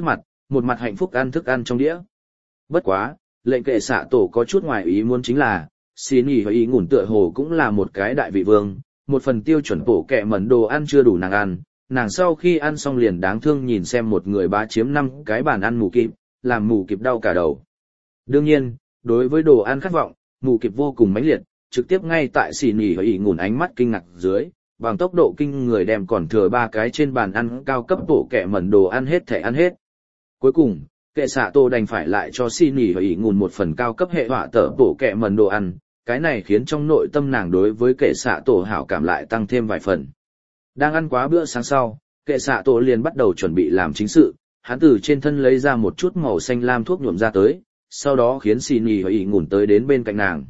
một mặt hạnh phúc ăn thức ăn trong đĩa. Bất quá, lệnh kệ xạ tổ có chút ngoài ý muốn chính là, xin nghỉ và ý ngủn tựa hồ cũng là một cái đại vị vương, một phần tiêu chuẩn bổ kẹ mẩn đồ ăn chưa đủ nàng ăn, nàng sau khi ăn xong liền đáng thương nhìn xem một người bá chiếm 5 cái bàn ăn mù kịp, làm mù kịp đau cả đầu. Đương nhiên, đối với đồ ăn khát vọng, mù kịp vô cùng mãnh liệt, trực tiếp ngay tại xì nỉ và ý ngủn ánh mắt kinh ngạc dưới, bằng tốc độ kinh người đem còn thừa 3 cái trên bàn ăn cao cấp bổ kẹ mẩn đồ ăn hết thể ăn hết. Cuối cùng, kệ xạ tổ đành phải lại cho xì nỉ và ý ngủn một phần cao cấp hệ họa tở bổ kẹ mẩn đồ ăn, cái này khiến trong nội tâm nàng đối với kệ xạ tổ hảo cảm lại tăng thêm vài phần. Đang ăn quá bữa sáng sau, kệ xạ tổ liền bắt đầu chuẩn bị làm chính sự, hắn từ trên thân lấy ra một chút màu xanh lam thuốc nhuộm ra tới, sau đó khiến xì nỉ và ý ngủn tới đến bên cạnh nàng.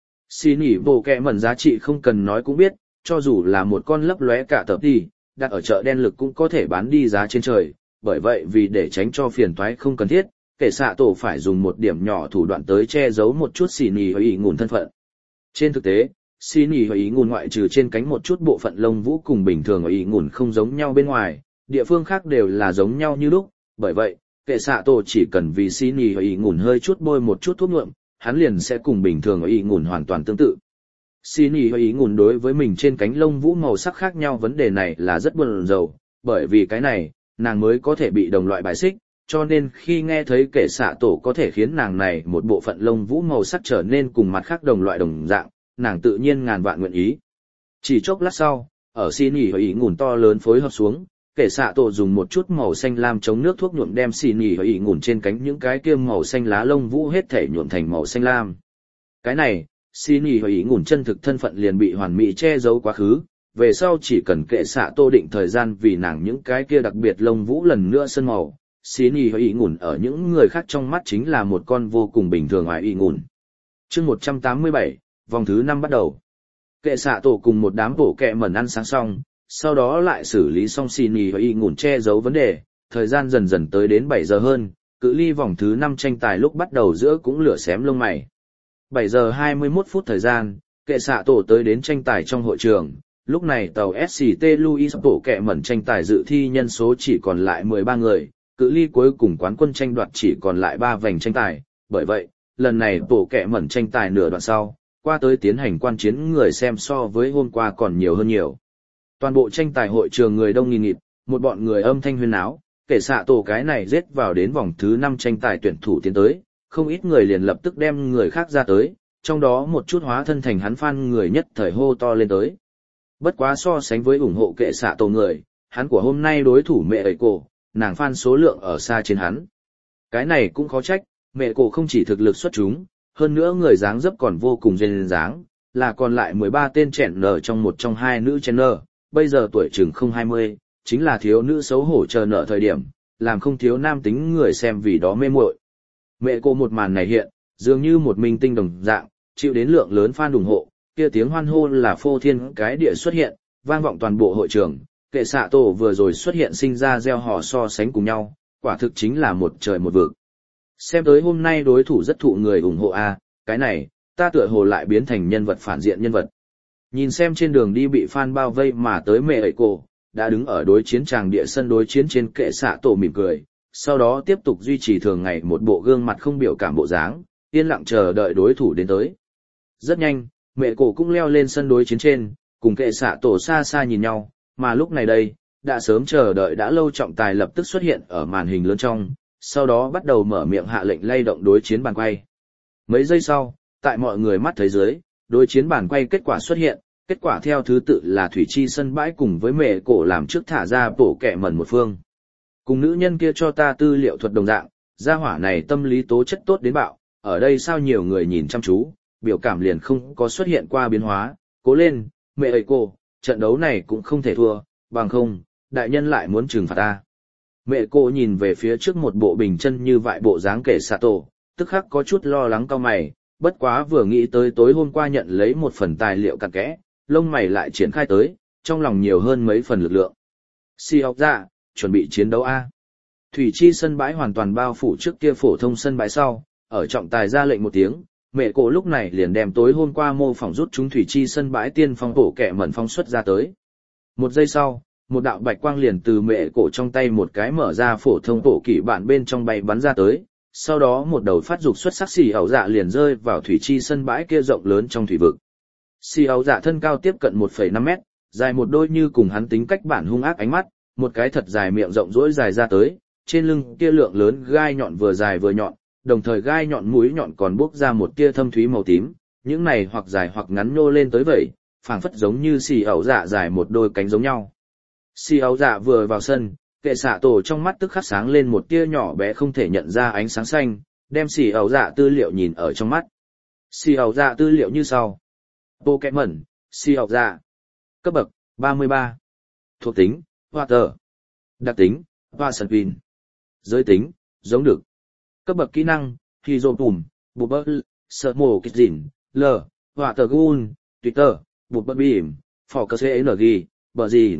Xì nỉ bổ kẹ mẩn giá trị không cần nói cũng biết, cho dù là một con lấp lóe cả tập đi, đặt ở chợ đen lực cũng có thể bán đi giá trên trời, bởi vậy vì để tránh cho phiền toái không cần thiết, kệ xạ tổ phải dùng một điểm nhỏ thủ đoạn tới che giấu một chút xì nỉ và ý ngủn thân phận. Trên thực tế, xì nỉ và ý ngủn ngoại trừ trên cánh một chút bộ phận lông vũ cùng bình thường và ý ngủn không giống nhau bên ngoài, địa phương khác đều là giống nhau như lúc, bởi vậy, kệ xạ tổ chỉ cần vì xì nỉ và ý ngủn hơi chút bôi một chút thuốc nhuộm, hắn liền sẽ cùng bình thường và ý ngủn hoàn toàn tương tự. Xì nỉ và ý ngủn đối với mình trên cánh lông vũ màu sắc khác nhau vấn đề này là rất buồn rầu, bởi vì cái này, nàng mới có thể bị đồng loại bài xích, cho nên khi nghe thấy kệ xạ tổ có thể khiến nàng này một bộ phận lông vũ màu sắc trở nên cùng mặt khác đồng loại đồng dạng, nàng tự nhiên ngàn vạn nguyện ý. Chỉ chốc lát sau, ở xì nỉ và ý ngủn to lớn phối hợp xuống, kệ xạ tổ dùng một chút màu xanh lam chống nước thuốc nhuộm đem xì nỉ và ý ngủn trên cánh những cái kia màu xanh lá lông vũ hết thể nhuộm thành màu xanh lam. Cái này, xì nỉ và ý ngủn chân thực thân phận liền bị hoàn mỹ che giấu quá khứ, về sau chỉ cần kệ xạ tô định thời gian vì nàng những cái kia đặc biệt lông vũ lần nữa sơn màu, xì nỉ và ý ngủn ở những người khác trong mắt chính là một con vô cùng bình thường ngoài ý ngủn. Chương 187, vòng thứ 5 bắt đầu. Kệ xạ tổ cùng một đám bổ kẹ mẩn ăn sáng xong, sau đó lại xử lý xong xì nỉ và ý ngủn che giấu vấn đề, thời gian dần dần tới đến 7 giờ hơn, cự ly vòng thứ 5 tranh tài lúc bắt đầu giữa cũng lửa xém lông mày. 7 giờ 21 phút thời gian, kệ xạ tổ tới đến tranh tài trong hội trường, lúc này tàu SCT Louis bổ kẹ mẩn tranh tài dự thi nhân số chỉ còn lại 13 người, cự ly cuối cùng quán quân tranh đoạt chỉ còn lại 3 vành tranh tài, bởi vậy, lần này bổ kẹ mẩn tranh tài nửa đoạn sau, qua tới tiến hành quan chiến người xem so với hôm qua còn nhiều hơn nhiều. Toàn bộ tranh tài hội trường người đông nghìn nghịt, một bọn người âm thanh huyên náo, kệ xạ tổ cái này rết vào đến vòng thứ 5 tranh tài tuyển thủ tiến tới, không ít người liền lập tức đem người khác ra tới, trong đó một chút hóa thân thành hắn fan người nhất thời hô to lên tới. Bất quá so sánh với ủng hộ kệ xạ tổ người, hắn của hôm nay đối thủ mẹ ấy cổ, nàng fan số lượng ở xa trên hắn. Cái này cũng khó trách, mẹ cổ không chỉ thực lực xuất chúng, hơn nữa người dáng dấp còn vô cùng duyên dáng, là còn lại 13 tên chèn nở trong một trong hai nữ chèn nở, bây giờ tuổi chừng không 20, chính là thiếu nữ xấu hổ chờ nợ thời điểm, làm không thiếu nam tính người xem vì đó mê muội. Mẹ cô một màn này hiện, dường như một minh tinh đồng dạng, chịu đến lượng lớn fan ủng hộ, kia tiếng hoan hô là phô thiên cái địa xuất hiện, vang vọng toàn bộ hội trường, kệ xạ tổ vừa rồi xuất hiện sinh ra gieo họ so sánh cùng nhau, quả thực chính là một trời một vực. Xem tới hôm nay đối thủ rất thụ người ủng hộ a, cái này, ta tựa hồ lại biến thành nhân vật phản diện nhân vật. Nhìn xem trên đường đi bị fan bao vây mà tới mẹ ấy cô, đã đứng ở đối chiến tràng địa sân đối chiến trên kệ xạ tổ mỉm cười, sau đó tiếp tục duy trì thường ngày một bộ gương mặt không biểu cảm bộ dáng, yên lặng chờ đợi đối thủ đến tới. Rất nhanh, mẹ cổ cũng leo lên sân đối chiến trên, cùng kệ xạ tổ xa xa nhìn nhau, mà lúc này đây, đã sớm chờ đợi đã lâu trọng tài lập tức xuất hiện ở màn hình lớn trong, sau đó bắt đầu mở miệng hạ lệnh lay động đối chiến bàn quay. Mấy giây sau, tại mọi người mắt thấy dưới, đối chiến bàn quay kết quả xuất hiện, kết quả theo thứ tự là thủy chi sân bãi cùng với mẹ cổ làm trước thả ra bổ kẹ mẩn một phương. Cùng nữ nhân kia cho ta tư liệu thuật đồng dạng, gia hỏa này tâm lý tố chất tốt đến bạo, ở đây sao nhiều người nhìn chăm chú, biểu cảm liền không có xuất hiện qua biến hóa, cố lên, mẹ ơi cô, trận đấu này cũng không thể thua, bằng không, đại nhân lại muốn trừng phạt ta. Mẹ cô nhìn về phía trước một bộ bình chân như vại bộ dáng kệ xạ tổ, tức khắc có chút lo lắng cau mày, bất quá vừa nghĩ tới tối hôm qua nhận lấy một phần tài liệu cặn kẽ, lông mày lại triển khai tới, trong lòng nhiều hơn mấy phần lực lượng. Si học ra, chuẩn bị chiến đấu A. Thủy chi sân bãi hoàn toàn bao phủ trước kia phổ thông sân bãi sau, ở trọng tài ra lệnh một tiếng, mẹ cổ lúc này liền đem tối hôm qua mô phỏng rút chúng thủy chi sân bãi tiên phong bổ kẹ mẩn phong xuất ra tới. Một giây sau, một đạo bạch quang liền từ mẹ cổ trong tay một cái mở ra phổ thông bộ kỷ bản bên trong bay bắn ra tới, sau đó một đầu phát dục xuất sắc xì ẩu dạ liền rơi vào thủy chi sân bãi kia rộng lớn trong thủy vực. Xì ẩu dạ thân cao tiếp cận 1,5 mét, dài một đôi như cùng hắn tính cách bản hung ác ánh mắt, một cái thật dài miệng rộng rỗi dài ra tới, trên lưng kia lượng lớn gai nhọn vừa dài vừa nhọn, đồng thời gai nhọn mũi nhọn còn bốc ra một tia thâm thúy màu tím, những này hoặc dài hoặc ngắn nhô lên tới vậy, phảng phất giống như xì ẩu dạ dài một đôi cánh giống nhau. Xì ẩu dạ vừa vào sân, kệ xạ tổ trong mắt tức khắc sáng lên một tia nhỏ bé không thể nhận ra ánh sáng xanh, đem xì ẩu dạ tư liệu nhìn ở trong mắt. Xì ẩu dạ tư liệu như sau. Pokémon, xì ẩu dạ. Cấp bậc, 33. Thuộc tính, Water. Đặc tính, Wasenpin. Giới tính, giống được. Cấp bậc kỹ năng, Hydropum, Bubble, Smoke L, Water Gun, Twitter, Bubble Beam, Focus Energy, Benzin.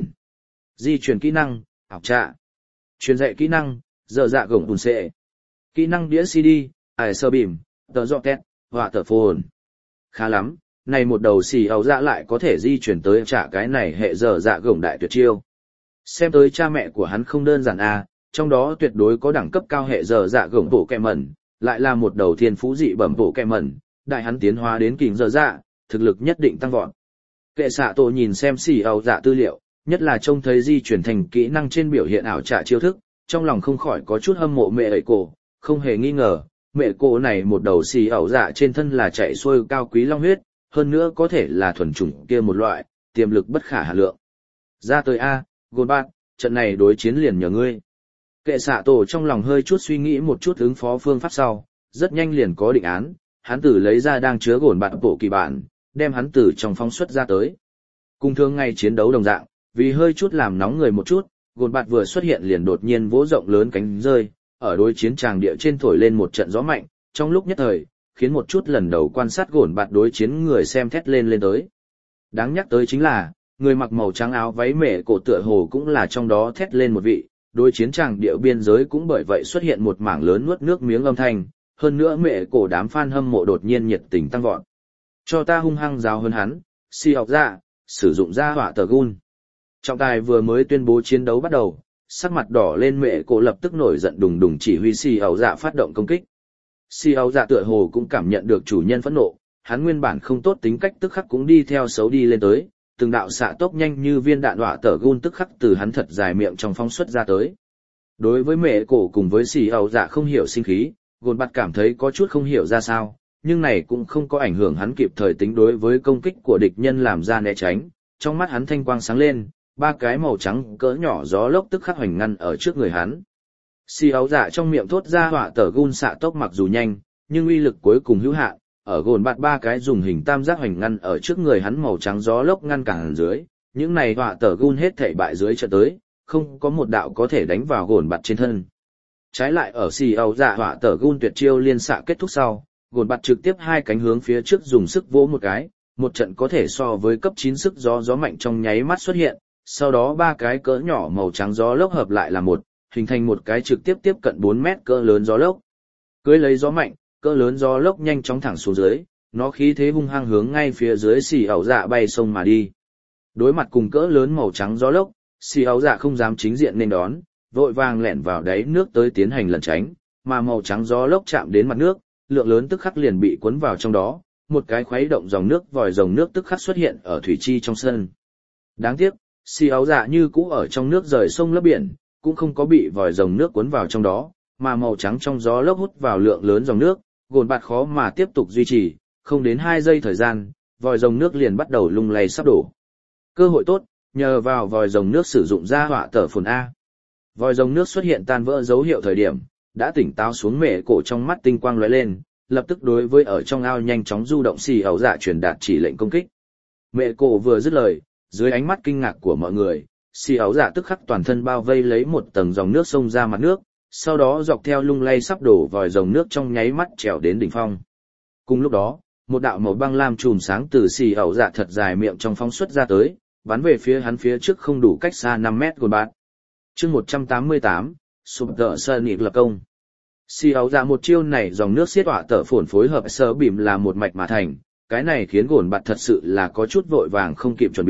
Di chuyển kỹ năng, ảo trạ. Truyền dạy kỹ năng, dở dạ gồng ùn xệ. Kỹ năng đĩa CD, Icer Beam, tờ dọ tét, Water Phone. Khá lắm, này một đầu xì ẩu dạ lại có thể di chuyển tới trả cái này hệ dở dạ gồng đại tuyệt chiêu. Xem tới cha mẹ của hắn không đơn giản à, trong đó tuyệt đối có đẳng cấp cao hệ dở dạ gồng bộ kẹ mẩn, lại là một đầu thiên phú dị bẩm bộ kẹ mẩn, đại hắn tiến hóa đến kình dở dạ, thực lực nhất định tăng vọt. Kệ xạ tổ nhìn xem xì ẩu dạ tư liệu, nhất là trông thấy di chuyển thành kỹ năng trên biểu hiện ảo trạ chiêu thức, trong lòng không khỏi có chút hâm mộ mẹ ấy cổ, không hề nghi ngờ, mẹ cô này một đầu xì ẩu dạ trên thân là chạy xuôi cao quý long huyết, hơn nữa có thể là thuần chủng kia một loại, tiềm lực bất khả hà lượng. Ra tới A, Golbat, trận này đối chiến liền nhờ ngươi. Kệ xạ tổ trong lòng hơi chút suy nghĩ một chút ứng phó phương pháp sau, rất nhanh liền có định án, hắn tử lấy ra đang chứa Golbat bộ kỳ bản, đem hắn tử trong phóng xuất ra tới. Cùng thường ngày chiến đấu đồng dạng, vì hơi chút làm nóng người một chút, Golbat vừa xuất hiện liền đột nhiên vỗ rộng lớn cánh rơi, ở đối chiến tràng địa trên thổi lên một trận gió mạnh, trong lúc nhất thời, khiến một chút lần đầu quan sát Golbat đối chiến người xem thét lên tới. Đáng nhắc tới chính là, người mặc màu trắng áo váy mẹ cổ tựa hồ cũng là trong đó thét lên một vị, đối chiến tràng địa biên giới cũng bởi vậy xuất hiện một mảng lớn nuốt nước miếng âm thanh, hơn nữa mẹ cổ đám fan hâm mộ đột nhiên nhiệt tình tăng vọt. Cho ta hung hăng giáo hơn hắn, si học ra, sử dụng ra hỏa tờ gun. Trọng tài vừa mới tuyên bố chiến đấu bắt đầu, sắc mặt đỏ lên mẹ cổ lập tức nổi giận đùng đùng chỉ huy si ẩu dạ phát động công kích. Si ẩu dạ tựa hồ cũng cảm nhận được chủ nhân phẫn nộ, hắn nguyên bản không tốt tính cách tức khắc cũng đi theo xấu đi lên tới, từng đạo xạ tốc nhanh như viên đạn đọa tở gun tức khắc từ hắn thật dài miệng trong phóng xuất ra tới. Đối với mẹ cổ cùng với si ẩu dạ không hiểu sinh khí, Golbat cảm thấy có chút không hiểu ra sao, nhưng này cũng không có ảnh hưởng hắn kịp thời tính đối với công kích của địch nhân làm ra né tránh, trong mắt hắn thanh quang sáng lên. Ba cái màu trắng cỡ nhỏ gió lốc tức khắc hoành ngăn ở trước người hắn. Si áo dạ trong miệng thốt ra hỏa tở gun xạ tốc mặc dù nhanh, nhưng uy lực cuối cùng hữu hạn, ở Golbat ba cái dùng hình tam giác hoành ngăn ở trước người hắn màu trắng gió lốc ngăn cản dưới, những này hỏa tở gun hết thảy bại dưới trận tới, không có một đạo có thể đánh vào Golbat trên thân. Trái lại ở Si áo dạ hỏa tở gun tuyệt chiêu liên xạ kết thúc sau, Golbat trực tiếp hai cánh hướng phía trước dùng sức vỗ một cái, một trận có thể so với cấp 9 sức gió mạnh trong nháy mắt xuất hiện. Sau đó ba cái cỡ nhỏ màu trắng gió lốc hợp lại là một, hình thành một cái trực tiếp tiếp cận 4 mét cỡ lớn gió lốc. Cưới lấy gió mạnh, cỡ lớn gió lốc nhanh chóng thẳng xuống dưới, nó khí thế hung hăng hướng ngay phía dưới xì ẩu dạ bay sông mà đi. Đối mặt cùng cỡ lớn màu trắng gió lốc, xì ẩu dạ không dám chính diện nên đón, vội vàng lẻn vào đáy nước tới tiến hành lẩn tránh, mà màu trắng gió lốc chạm đến mặt nước, lượng lớn tức khắc liền bị cuốn vào trong đó, một cái khuấy động dòng nước vòi rồng nước tức khắc xuất hiện ở thủy chi trong sân. Đáng tiếc, Si áo dạ như cũ ở trong nước rời sông lấp biển, cũng không có bị vòi rồng nước cuốn vào trong đó, mà màu trắng trong gió lốc hút vào lượng lớn dòng nước, Golbat khó mà tiếp tục duy trì, không đến 2 giây thời gian, vòi rồng nước liền bắt đầu lung lay sắp đổ. Cơ hội tốt, nhờ vào vòi rồng nước sử dụng ra hỏa tở phồn A. Vòi rồng nước xuất hiện tan vỡ dấu hiệu thời điểm, đã tỉnh táo xuống mẹ cổ trong mắt tinh quang lóe lên, lập tức đối với ở trong ao nhanh chóng du động Si áo dạ truyền đạt chỉ lệnh công kích. Mẹ cổ vừa dứt lời, dưới ánh mắt kinh ngạc của mọi người, Si áo dạ tức khắc toàn thân bao vây lấy một tầng dòng nước xông ra mặt nước, sau đó dọc theo lung lay sắp đổ vòi rồng nước trong nháy mắt trèo đến đỉnh phong. Cùng lúc đó, một đạo màu băng lam chùm sáng từ Si áo dạ thật dài miệng trong phóng xuất ra tới, bắn về phía hắn phía trước không đủ cách xa 5 mét Golbat. Chương 188, sụp tợ sơn nhịp lập công. Si áo dạ một chiêu này dòng nước xiết hỏa tở phồn phối hợp sơ bìm là một mạch mà thành, cái này khiến Golbat thật sự là có chút vội vàng không kịp chuẩn bị.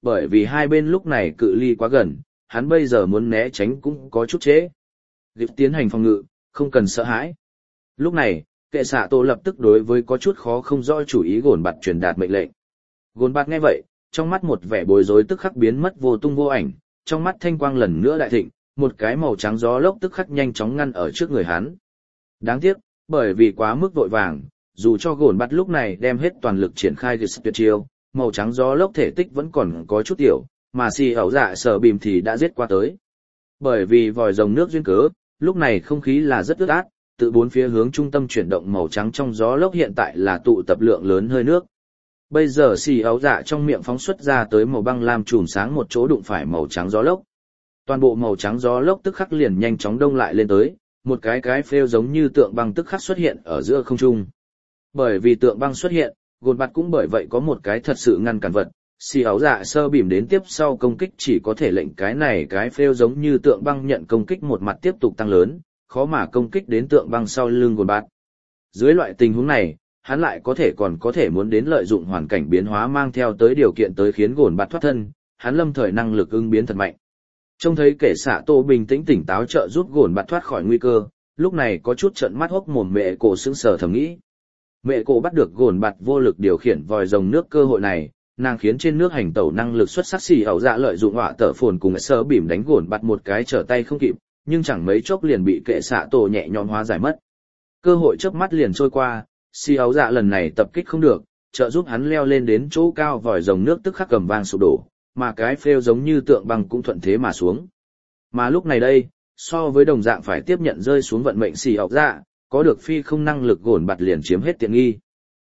bởi vì hai bên lúc này cự ly quá gần, hắn bây giờ muốn né tránh cũng có chút trễ. Gịp tiến hành phòng ngự, không cần sợ hãi. Lúc này, kệ xạ tổ lập tức đối với có chút khó không rõ chủ ý gồn bạt truyền đạt mệnh lệnh. Gồn bạt nghe vậy, trong mắt một vẻ bối rối tức khắc biến mất vô tung vô ảnh, trong mắt thanh quang lần nữa đại thịnh, một cái màu trắng gió lốc tức khắc nhanh chóng ngăn ở trước người hắn. Đáng tiếc, bởi vì quá mức vội vàng, dù cho gồn bạt lúc này đem hết toàn lực triển khai tuyệt chiêu, màu trắng gió lốc thể tích vẫn còn có chút tiểu, mà xì ẩu dạ sở bìm thì đã giết qua tới. Bởi vì vòi rồng nước duyên cớ, lúc này không khí là rất ướt át, từ bốn phía hướng trung tâm chuyển động màu trắng trong gió lốc hiện tại là tụ tập lượng lớn hơi nước. Bây giờ xì ấu dạ trong miệng phóng xuất ra tới màu băng lam chùm sáng một chỗ đụng phải màu trắng gió lốc. Toàn bộ màu trắng gió lốc tức khắc liền nhanh chóng đông lại lên tới, một cái phêu giống như tượng băng tức khắc xuất hiện ở giữa không trung. Bởi vì tượng băng xuất hiện, gồn bạt cũng bởi vậy có một cái thật sự ngăn cản vật, xì ấu dạ sơ bìm đến tiếp sau công kích chỉ có thể lệnh cái phêu giống như tượng băng nhận công kích một mặt tiếp tục tăng lớn, khó mà công kích đến tượng băng sau lưng gồn bạt. Dưới loại tình huống này, hắn lại còn có thể muốn đến lợi dụng hoàn cảnh biến hóa mang theo tới điều kiện tới khiến gồn bạt thoát thân, hắn lâm thời năng lực ứng biến thật mạnh. Trông thấy kẻ xạ tô bình tĩnh tỉnh táo trợ giúp gồn bạt thoát khỏi nguy cơ, lúc này có chút trợn mắt hốc mồm mẹ cổ sững sờ thầm nghĩ. Mẹ cổ bắt được gồn bạt vô lực điều khiển vòi rồng nước cơ hội này, nàng khiến trên nước hành tẩu năng lực xuất sắc xì ẩu dạ lợi dụng họa tở phồn cùng sơ bìm đánh gồn bạt một cái trở tay không kịp, nhưng chẳng mấy chốc liền bị kệ xạ tổ nhẹ nhõm hóa giải mất. Cơ hội chớp mắt liền trôi qua, xì áo dạ lần này tập kích không được, trợ giúp hắn leo lên đến chỗ cao vòi rồng nước tức khắc cầm vang sụp đổ, mà cái phêu giống như tượng băng cũng thuận thế mà xuống. Mà lúc này đây, so với đồng dạng phải tiếp nhận rơi xuống vận mệnh xì áo dạ, có được phi không năng lực gồn bạt liền chiếm hết tiện nghi.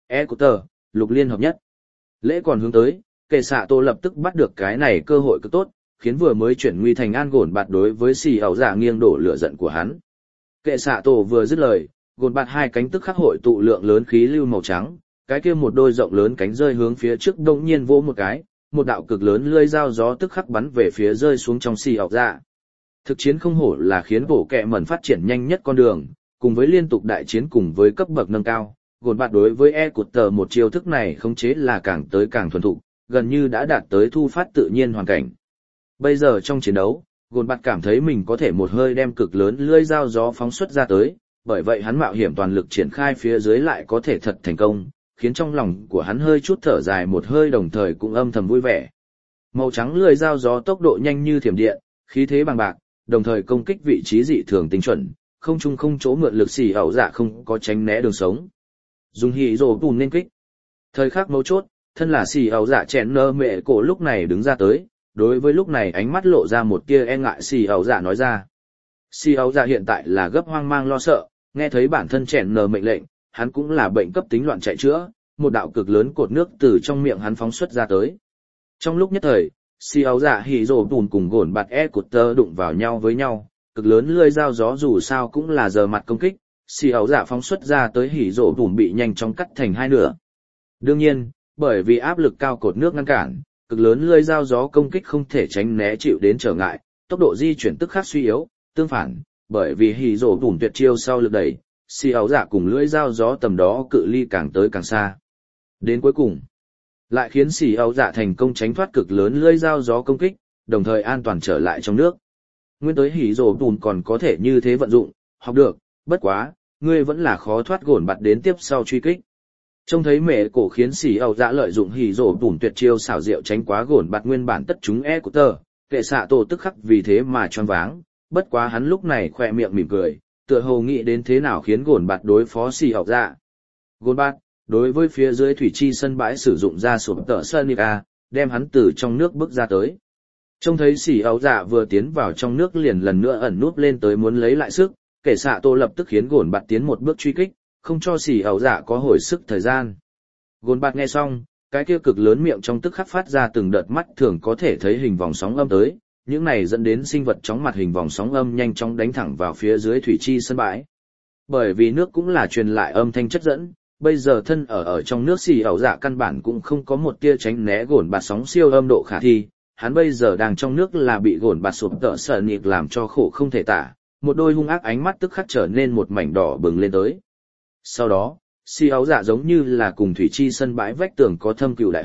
Tờ, lục liên hợp nhất. Lễ còn hướng tới, kệ xạ tổ lập tức bắt được cái này cơ hội cực tốt, khiến vừa mới chuyển nguy thành an gồn bạt đối với xì ảo dạ nghiêng đổ lửa giận của hắn. Kệ xạ tổ vừa dứt lời, gồn bạt hai cánh tức khắc hội tụ lượng lớn khí lưu màu trắng, cái kia một đôi rộng lớn cánh rơi hướng phía trước đông nhiên vỗ một cái, một đạo cực lớn lưỡi dao gió tức khắc bắn về phía rơi xuống trong xì ảo dạ. Thực chiến không hổ là khiến bộ kệ mẩn phát triển nhanh nhất con đường, cùng với liên tục đại chiến cùng với cấp bậc nâng cao, gồn bạt đối với tờ một chiêu thức này khống chế là càng tới càng thuần thục, gần như đã đạt tới thu phát tự nhiên hoàn cảnh. Bây giờ trong chiến đấu, gồn bạt cảm thấy mình có thể một hơi đem cực lớn lưỡi dao gió phóng xuất ra tới, bởi vậy hắn mạo hiểm toàn lực triển khai phía dưới lại có thể thật thành công, khiến trong lòng của hắn hơi chút thở dài một hơi đồng thời cũng âm thầm vui vẻ. Màu trắng lưỡi dao gió tốc độ nhanh như thiểm điện, khí thế bằng bạc, đồng thời công kích vị trí dị thường tinh chuẩn, không chung không chỗ mượn lực xì ảo dạ không có tránh né đường sống. Dùng hỉ rồ bùn nên kích. Thời khắc mấu chốt, thân là xì ảo dạ chèn nơ mẹ cổ lúc này đứng ra tới, đối với lúc này ánh mắt lộ ra một tia e ngại xì ảo dạ nói ra. Xì ảo dạ hiện tại là gấp hoang mang lo sợ, nghe thấy bản thân chèn nơ mệnh lệnh, hắn cũng là bệnh cấp tính loạn chạy chữa, một đạo cực lớn cột nước từ trong miệng hắn phóng xuất ra tới. Trong lúc nhất thời, xì ảo dạ hỉ rồ bùn cùng gồn bạt cột tơ đụng vào nhau với nhau, cực lớn lưỡi dao gió dù sao cũng là giờ mặt công kích, xì ảo dạ phóng xuất ra tới hỉ rồ bùn bị nhanh chóng cắt thành hai nửa. Đương nhiên, bởi vì áp lực cao cột nước ngăn cản, cực lớn lưỡi dao gió công kích không thể tránh né chịu đến trở ngại, tốc độ di chuyển tức khắc suy yếu, tương phản, bởi vì hỉ rồ bùn tuyệt chiêu sau lực đẩy, xì ảo dạ cùng lưỡi dao gió tầm đó cự ly càng tới càng xa. Đến cuối cùng, lại khiến xì ảo dạ thành công tránh thoát cực lớn lưỡi dao gió công kích, đồng thời an toàn trở lại trong nước. Nguyên tới hỉ rồ bùn còn có thể như thế vận dụng, học được, bất quá, ngươi vẫn là khó thoát gồn bạt đến tiếp sau truy kích. Trông thấy mẹ cổ khiến xì ảo dạ lợi dụng hỉ rồ bùn tuyệt chiêu xảo diệu tránh quá gồn bạt nguyên bản tất chúng của tờ, kệ xạ tổ tức khắc vì thế mà choáng váng, bất quá hắn lúc này khoe miệng mỉm cười, tựa hồ nghĩ đến thế nào khiến gồn bạt đối phó xì ảo dạ. Gồn bạt, đối với phía dưới thủy chi sân bãi sử dụng ra sụp tờ Sonica, đem hắn từ trong nước bước ra tới. Trông thấy xì ảo dạ vừa tiến vào trong nước liền lần nữa ẩn núp lên tới muốn lấy lại sức, kẻ xạ tô lập tức khiến gồn bạt tiến một bước truy kích, không cho xì ảo dạ có hồi sức thời gian. Gồn bạt nghe xong, cái kia cực lớn miệng trong tức khắc phát ra từng đợt mắt thường có thể thấy hình vòng sóng âm tới, những này dẫn đến sinh vật chóng mặt hình vòng sóng âm nhanh chóng đánh thẳng vào phía dưới thủy chi sân bãi. Bởi vì nước cũng là truyền lại âm thanh chất dẫn, bây giờ thân ở trong nước xì ảo dạ căn bản cũng không có một tia tránh né gồn bạt sóng siêu âm độ khả thi, hắn bây giờ đang trong nước là bị gồn bạt sụp tợ sợ nhịp làm cho khổ không thể tả, một đôi hung ác ánh mắt tức khắc trở nên một mảnh đỏ bừng lên tới. Sau đó, xì ảo dạ giống như là cùng thủy chi sân bãi vách tường có thâm cừu đại hận,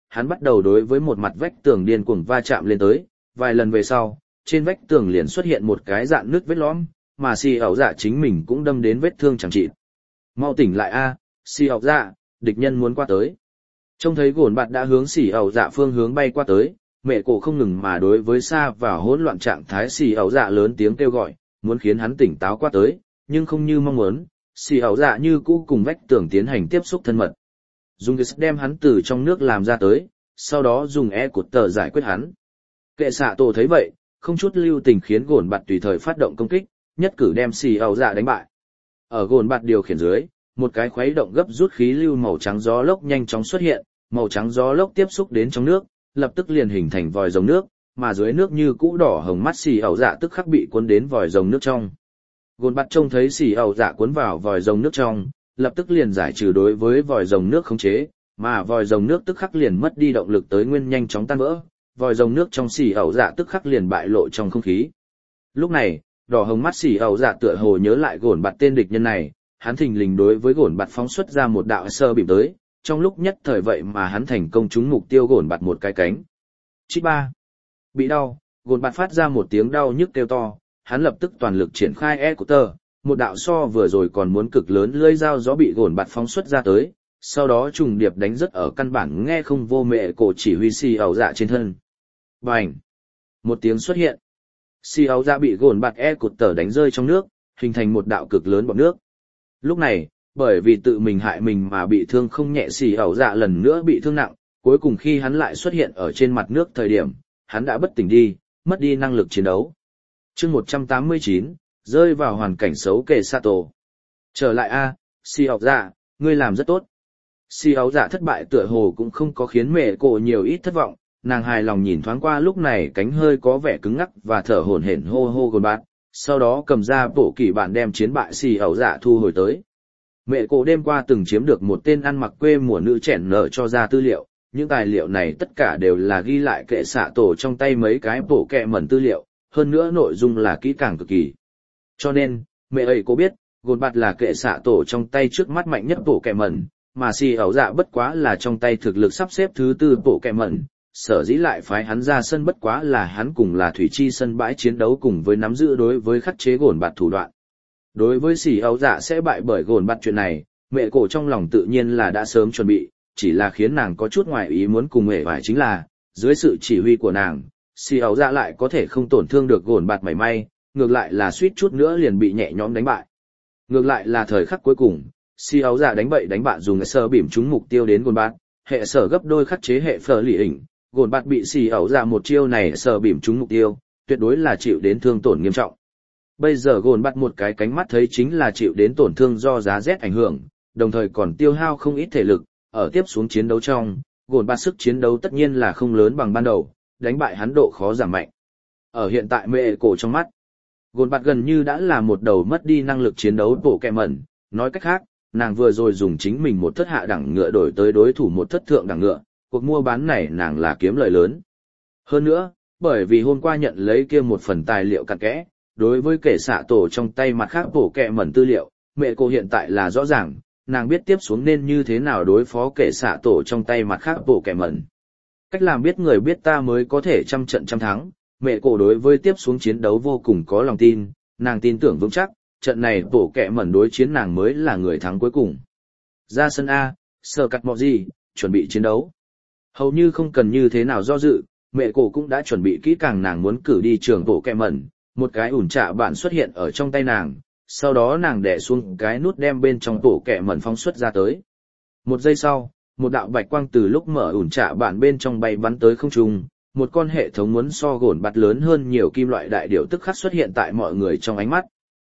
hắn bắt đầu đối với một mặt vách tường điên cuồng va chạm lên tới, vài lần về sau, trên vách tường liền xuất hiện một cái dạn nứt vết lõm, mà xì ẩu dạ chính mình cũng đâm đến vết thương chẳng trị. Mau tỉnh lại a, xì ẩu dạ, địch nhân muốn qua tới. Trông thấy gồn bạt đã hướng xì ẩu dạ phương hướng bay qua tới, mẹ cổ không ngừng mà đối với xa vào hỗn loạn trạng thái xì ẩu dạ lớn tiếng kêu gọi, muốn khiến hắn tỉnh táo qua tới, nhưng không như mong muốn, xì ẩu dạ như cũ cùng vách tường tiến hành tiếp xúc thân mật. Dùng đem hắn từ trong nước làm ra tới, sau đó dùng cột tờ giải quyết hắn. Kệ xạ tổ thấy vậy, không chút lưu tình khiến gồn bạt tùy thời phát động công kích, nhất cử đem xì ẩu dạ đánh bại. Ở gồn bạt điều khiển dưới, một cái khuấy động gấp rút khí lưu màu trắng gió lốc nhanh chóng xuất hiện, màu trắng gió lốc tiếp xúc đến trong nước, lập tức liền hình thành vòi rồng nước, mà dưới nước như cũ đỏ hồng mắt xì ẩu dạ tức khắc bị cuốn đến vòi rồng nước trong. Gồn bạt trông thấy xì ẩu dạ cuốn vào vòi rồng nước trong, lập tức liền giải trừ đối với vòi rồng nước khống chế, mà vòi rồng nước tức khắc liền mất đi động lực tới nguyên nhanh chóng tan vỡ, vòi rồng nước trong xì ẩu dạ tức khắc liền bại lộ trong không khí. Lúc này, đỏ hồng mắt xì ẩu dạ tựa hồ nhớ lại gồn bạt tên địch nhân này, hắn thình lình đối với gồn bạt phóng xuất ra một đạo sơ bìm tới, trong lúc nhất thời vậy mà hắn thành công trúng mục tiêu gồn bạt một cái cánh. Chít ba. Bị đau, gồn bạt phát ra một tiếng đau nhức kêu to, hắn lập tức toàn lực triển khai của tờ, một đạo so vừa rồi còn muốn cực lớn lưỡi dao gió bị gồn bạt phóng xuất ra tới, sau đó trùng điệp đánh rất ở căn bản nghe không vô mẹ cổ chỉ huy xì ẩu dạ trên thân. Bành! Một tiếng xuất hiện. Xì ẩu dạ bị gồn bạt cột tờ đánh rơi trong nước, hình thành một đạo cực lớn bọt nước. Lúc này, bởi vì tự mình hại mình mà bị thương không nhẹ xì ẩu dạ lần nữa bị thương nặng, cuối cùng khi hắn lại xuất hiện ở trên mặt nước thời điểm, hắn đã bất tỉnh đi, mất đi năng lực chiến đấu. Chương 189, rơi vào hoàn cảnh xấu kề Sato. Trở lại a, xì ẩu dạ, ngươi làm rất tốt. Xì ẩu dạ thất bại tựa hồ cũng không có khiến mẹ cổ nhiều ít thất vọng, nàng hài lòng nhìn thoáng qua lúc này cánh hơi có vẻ cứng ngắc và thở hổn hển hô hô gồn bạt, sau đó cầm ra bộ kỳ bản đem chiến bại xì ẩu dạ thu hồi tới. Mẹ cổ đêm qua từng chiếm được một tên ăn mặc quê mùa nữ chẻn nở cho ra tư liệu, những tài liệu này tất cả đều là ghi lại kệ xạ tổ trong tay mấy cái bộ kẹ mẩn tư liệu, hơn nữa nội dung là kỹ càng cực kỳ. Cho nên, mẹ ấy có biết, gồn bạt là kệ xạ tổ trong tay trước mắt mạnh nhất bộ kẹ mẩn, mà xì ẩu dạ bất quá là trong tay thực lực sắp xếp thứ tư bộ kẹ mẩn, sở dĩ lại phái hắn ra sân bất quá là hắn cùng là thủy chi sân bãi chiến đấu cùng với nắm giữ đối với khắc chế gồn bạt thủ đoạn. Đối với xì ẩu dạ sẽ bại bởi gồn bạt chuyện này, mẹ cổ trong lòng tự nhiên là đã sớm chuẩn bị, chỉ là khiến nàng có chút ngoài ý muốn cùng mẹ vải chính là, dưới sự chỉ huy của nàng, xì ẩu dạ lại có thể không tổn thương được gồn bạt mảy may, ngược lại là suýt chút nữa liền bị nhẹ nhõm đánh bại. Ngược lại là thời khắc cuối cùng, xì ẩu dạ đánh bậy đánh bạ dùng sơ bìm trúng mục tiêu đến gồn bạt, hệ sở gấp đôi khắc chế hệ phở lì ỉnh, gồn bạt bị xì ẩu dạ một chiêu này sờ bìm trúng mục tiêu, tuyệt đối là chịu đến thương tổn nghiêm trọng. Bây giờ gồn bạt một cái cánh mắt thấy chính là chịu đến tổn thương do giá rét ảnh hưởng, đồng thời còn tiêu hao không ít thể lực, ở tiếp xuống chiến đấu trong, gồn bạt sức chiến đấu tất nhiên là không lớn bằng ban đầu, đánh bại hắn độ khó giảm mạnh. Ở hiện tại mẹ cổ trong mắt, gồn bạt gần như đã là một đầu mất đi năng lực chiến đấu bộ kẹ mẩn, nói cách khác, nàng vừa rồi dùng chính mình một thất hạ đẳng ngựa đổi tới đối thủ một thất thượng đẳng ngựa, cuộc mua bán này nàng là kiếm lợi lớn. Hơn nữa, bởi vì hôm qua nhận lấy kia một phần tài liệu cặn kẽ, đối với kẻ xạ tổ trong tay mặt khác bổ kẹ mẩn tư liệu, mẹ cô hiện tại là rõ ràng, nàng biết tiếp xuống nên như thế nào đối phó kẻ xạ tổ trong tay mặt khác bổ kẹ mẩn. Cách làm biết người biết ta mới có thể trăm trận trăm thắng, mẹ cô đối với tiếp xuống chiến đấu vô cùng có lòng tin, nàng tin tưởng vững chắc, trận này bổ kẹ mẩn đối chiến nàng mới là người thắng cuối cùng. Ra sân A, sờ cặt mọ gì, chuẩn bị chiến đấu. Hầu như không cần như thế nào do dự, mẹ cổ cũng đã chuẩn bị kỹ càng nàng muốn cử đi trường bộ kẹ mẩn, một cái ủn trạ bạn xuất hiện ở trong tay nàng, sau đó nàng đè xuống cái nút đem bên trong bộ kẹ mẩn phóng xuất ra tới. Một giây sau, một đạo bạch quang từ lúc mở ủn trạ bạn bên trong bay bắn tới không trung, một con hệ thống muốn so gồn bạt lớn hơn nhiều kim loại đại điểu tức khắc xuất hiện tại mọi người trong ánh mắt.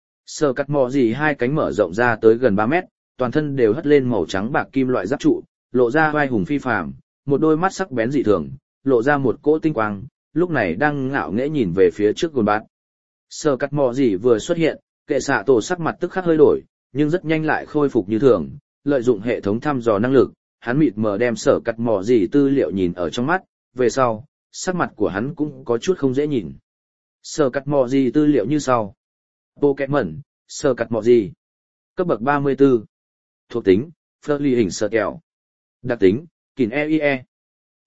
Sờ cắt mò gì hai cánh mở rộng ra tới gần 3 mét, toàn thân đều hất lên màu trắng bạc kim loại giáp trụ, lộ ra vai hùng phi phàm, một đôi mắt sắc bén dị thường, lộ ra một cỗ tinh quang, lúc này đang ngạo nghễ nhìn về phía trước gồn bạt. Sờ cắt mò gì vừa xuất hiện, kệ xạ tổ sắc mặt tức khắc hơi đổi, nhưng rất nhanh lại khôi phục như thường, lợi dụng hệ thống thăm dò năng lực, hắn mịt mờ đem sở cắt mò gì tư liệu nhìn ở trong mắt, về sau, sắc mặt của hắn cũng có chút không dễ nhìn. Sở cắt mò gì tư liệu như sau. Pokémon, sở cắt mò gì. Cấp bậc 34. Thuộc tính, Flurry hình sờ kẹo. Đặc tính, kìn EIE.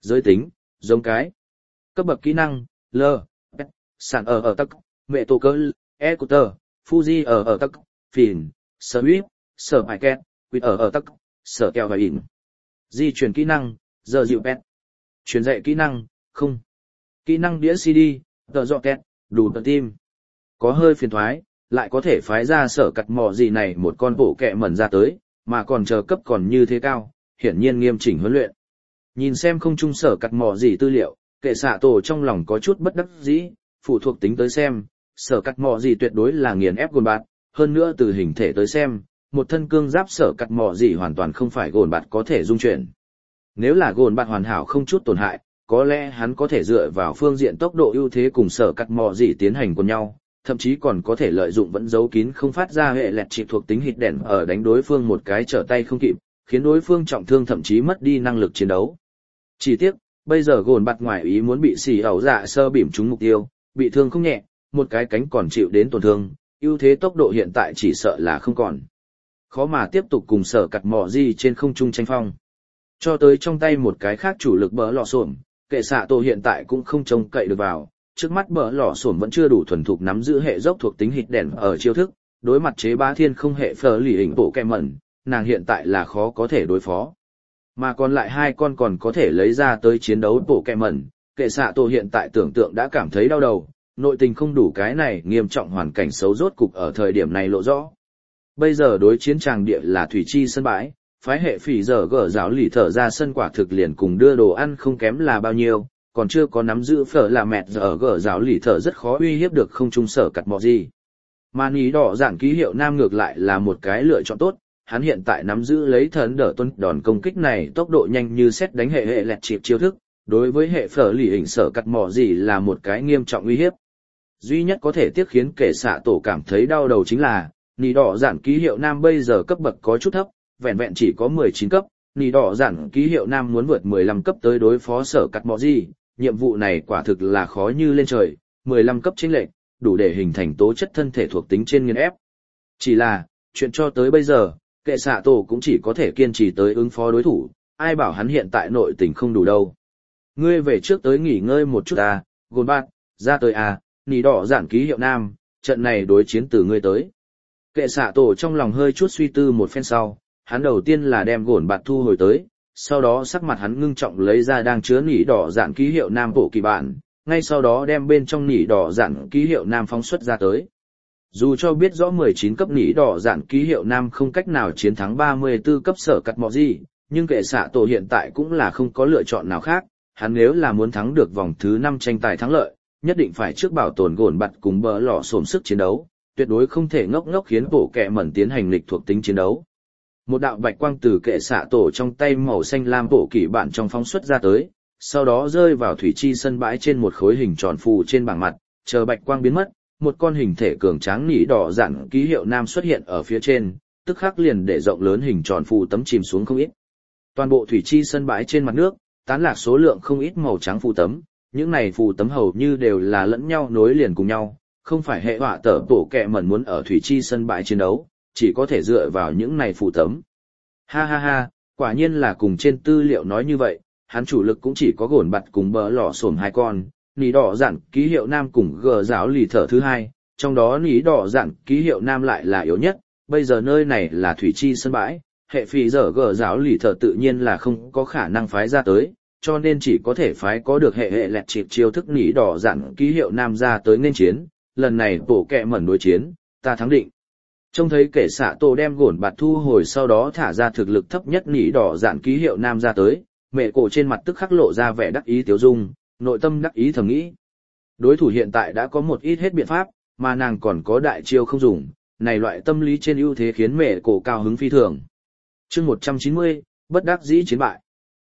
Giới tính, giống cái. Cấp bậc kỹ năng, L, Pet, sản ở tắc, mẹ tổ cơ, Ecuter, Fuji ở tắc, Phìn, Sở Huyết, Sở Bài Két, Quýt ở tắc, Sở Kèo và ỉn. Di chuyển kỹ năng, giờ dịu Pet. Truyền dạy kỹ năng, không. Kỹ năng đĩa CD, tờ dọ két, đủ tờ tim. Có hơi phiền thoái, lại có thể phái ra sở cặt mò gì này một con bộ kẹ mẩn ra tới, mà còn chờ cấp còn như thế cao, hiển nhiên nghiêm chỉnh huấn luyện. Nhìn xem không trung sở cặt mò gì tư liệu, kệ xạ tổ trong lòng có chút bất đắc dĩ, phụ thuộc tính tới xem, sở cặt mò gì tuyệt đối là nghiền ép gồn bạt, hơn nữa từ hình thể tới xem, một thân cương giáp sở cặt mò gì hoàn toàn không phải gồn bạt có thể dung chuyển. Nếu là gồn bạt hoàn hảo không chút tổn hại, có lẽ hắn có thể dựa vào phương diện tốc độ ưu thế cùng sở cắt mò gì tiến hành cùng nhau, thậm chí còn có thể lợi dụng vẫn giấu kín không phát ra hệ lẹt chịp thuộc tính hít đèn ở đánh đối phương một cái trở tay không kịp, khiến đối phương trọng thương thậm chí mất đi năng lực chiến đấu. Chỉ tiếc, bây giờ gồn bạt ngoài ý muốn bị xì ẩu dạ sơ bỉm trúng mục tiêu, bị thương không nhẹ, một cái cánh còn chịu đến tổn thương, ưu thế tốc độ hiện tại chỉ sợ là không còn. Khó mà tiếp tục cùng sở cắt mò gì trên không trung tranh phong. Cho tới trong tay một cái khác chủ lực bờ lò xổm, kệ xạ tổ hiện tại cũng không trông cậy được vào, trước mắt bờ lò xổm vẫn chưa đủ thuần thục nắm giữ hệ dốc thuộc tính hít đèn ở chiêu thức, đối mặt chế bá thiên không hệ phờ lì hình bộ kẹ mẩn, nàng hiện tại là khó có thể đối phó. Mà còn lại hai con còn có thể lấy ra tới chiến đấu bộ kẹ mẩn, kệ xạ tổ hiện tại tưởng tượng đã cảm thấy đau đầu, nội tình không đủ cái này nghiêm trọng hoàn cảnh xấu rốt cục ở thời điểm này lộ rõ. Bây giờ đối chiến tràng địa là thủy chi sân bãi, phái hệ phỉ giờ gở giáo lì thở ra sân quả thực liền cùng đưa đồ ăn không kém là bao nhiêu, còn chưa có nắm giữ phở là mẹt giờ gở giáo lì thở rất khó uy hiếp được không trung sở cặt mò gì. Mà ní đỏ giản ký hiệu nam ngược lại là một cái lựa chọn tốt, hắn hiện tại nắm giữ lấy thần đỡ tuân đòn công kích này tốc độ nhanh như xét đánh hệ lẹt chịp chiêu thức, đối với hệ phở lì hình sở cặt mò gì là một cái nghiêm trọng uy hiếp. Duy nhất có thể tiếc khiến kẻ xạ tổ cảm thấy đau đầu chính là, ní đỏ giản ký hiệu nam bây giờ cấp bậc có chút thấp, vẹn vẹn chỉ có 19 cấp, ní đỏ giản ký hiệu nam muốn vượt 15 cấp tới đối phó sở cắt mò gì, nhiệm vụ này quả thực là khó như lên trời, 15 cấp chênh lệch, đủ để hình thành tố chất thân thể thuộc tính trên nghiên ép. Chỉ là, chuyện cho tới bây giờ, kệ xạ tổ cũng chỉ có thể kiên trì tới ứng phó đối thủ, ai bảo hắn hiện tại nội tình không đủ đâu. Ngươi về trước tới nghỉ ngơi một chút à, gồn bạt, ra tới à, ní đỏ giản ký hiệu nam, trận này đối chiến từ ngươi tới. Kệ xạ tổ trong lòng hơi chút suy tư một phen sau, hắn đầu tiên là đem gồn bạt thu hồi tới, sau đó sắc mặt hắn ngưng trọng lấy ra đang chứa nỉ đỏ dạn ký hiệu nam bộ kỳ bản, ngay sau đó đem bên trong nỉ đỏ dạn ký hiệu nam phóng xuất ra tới. Dù cho biết rõ 19 cấp nỉ đỏ dạn ký hiệu nam không cách nào chiến thắng 34 cấp sở cắt mọ gì, nhưng kệ xạ tổ hiện tại cũng là không có lựa chọn nào khác, hắn nếu là muốn thắng được vòng thứ 5 tranh tài thắng lợi, nhất định phải trước bảo tồn gồn bạt cùng bờ lỏ xổm sức chiến đấu, tuyệt đối không thể ngốc ngốc khiến bộ kẹ mẩn tiến hành lịch thuộc tính chiến đấu. Một đạo bạch quang từ kệ xạ tổ trong tay màu xanh lam bộ kỳ bản trong phóng xuất ra tới, sau đó rơi vào thủy chi sân bãi trên một khối hình tròn phù trên bảng mặt, chờ bạch quang biến mất, một con hình thể cường tráng nỉ đỏ dặn ký hiệu nam xuất hiện ở phía trên, tức khắc liền để rộng lớn hình tròn phù tấm chìm xuống không ít. Toàn bộ thủy chi sân bãi trên mặt nước, tán lạc số lượng không ít màu trắng phù tấm, những này phù tấm hầu như đều là lẫn nhau nối liền cùng nhau, không phải hệ họa tở tổ kẹ mẩn muốn ở thủy chi sân bãi chiến đấu, chỉ có thể dựa vào những này phù tấm. Ha ha ha, quả nhiên là cùng trên tư liệu nói như vậy, hắn chủ lực cũng chỉ có gồn bạt cùng bờ lỏ xổm hai con, nỉ đỏ dặn ký hiệu nam cùng gờ giáo lì thở thứ hai, trong đó nỉ đỏ dặn ký hiệu nam lại là yếu nhất, bây giờ nơi này là thủy chi sân bãi, hệ phì giờ gờ giáo lì thở tự nhiên là không có khả năng phái ra tới, cho nên chỉ có thể phái có được hệ lẹt chịp chiêu thức nỉ đỏ dặn ký hiệu nam ra tới nên chiến, lần này tổ kẹ mẩn đối chiến, ta thắng định. Trông thấy kẻ xạ tổ đem gồn bạt thu hồi sau đó thả ra thực lực thấp nhất nỉ đỏ dạn ký hiệu nam ra tới, mẹ cổ trên mặt tức khắc lộ ra vẻ đắc ý tiếu dung, nội tâm đắc ý thầm nghĩ. Đối thủ hiện tại đã có một ít hết biện pháp, mà nàng còn có đại chiêu không dùng, này loại tâm lý trên ưu thế khiến mẹ cổ cao hứng phi thường. Chương 190, bất đắc dĩ chiến bại.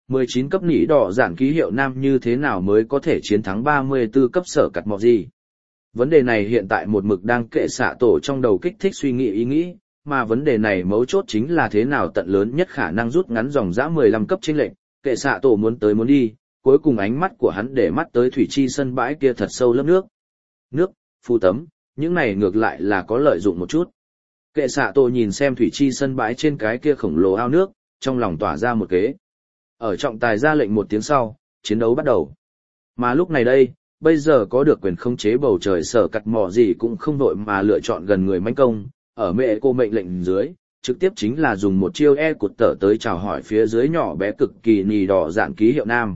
19 cấp nỉ đỏ dạn ký hiệu nam như thế nào mới có thể chiến thắng 34 cấp sở cặt mọc gì? Vấn đề này hiện tại một mực đang kệ xạ tổ trong đầu kích thích suy nghĩ ý nghĩ, mà vấn đề này mấu chốt chính là thế nào tận lớn nhất khả năng rút ngắn dòng dã 15 cấp chênh lệch, kệ xạ tổ muốn tới muốn đi, cuối cùng ánh mắt của hắn để mắt tới thủy chi sân bãi kia thật sâu lớp nước. Nước, phù tấm, những này ngược lại là có lợi dụng một chút. Kệ xạ tổ nhìn xem thủy chi sân bãi trên cái kia khổng lồ ao nước, trong lòng tỏa ra một kế. Ở trọng tài ra lệnh một tiếng sau, chiến đấu bắt đầu. Mà lúc này đây, bây giờ có được quyền khống chế bầu trời Sở Cắt Mỏ gì cũng không vội mà lựa chọn gần người mãnh công, ở mẹ cô mệnh lệnh dưới, trực tiếp chính là dùng một chiêu cụt tở tới chào hỏi phía dưới nhỏ bé cực kỳ nì đỏ dạn ký hiệu nam.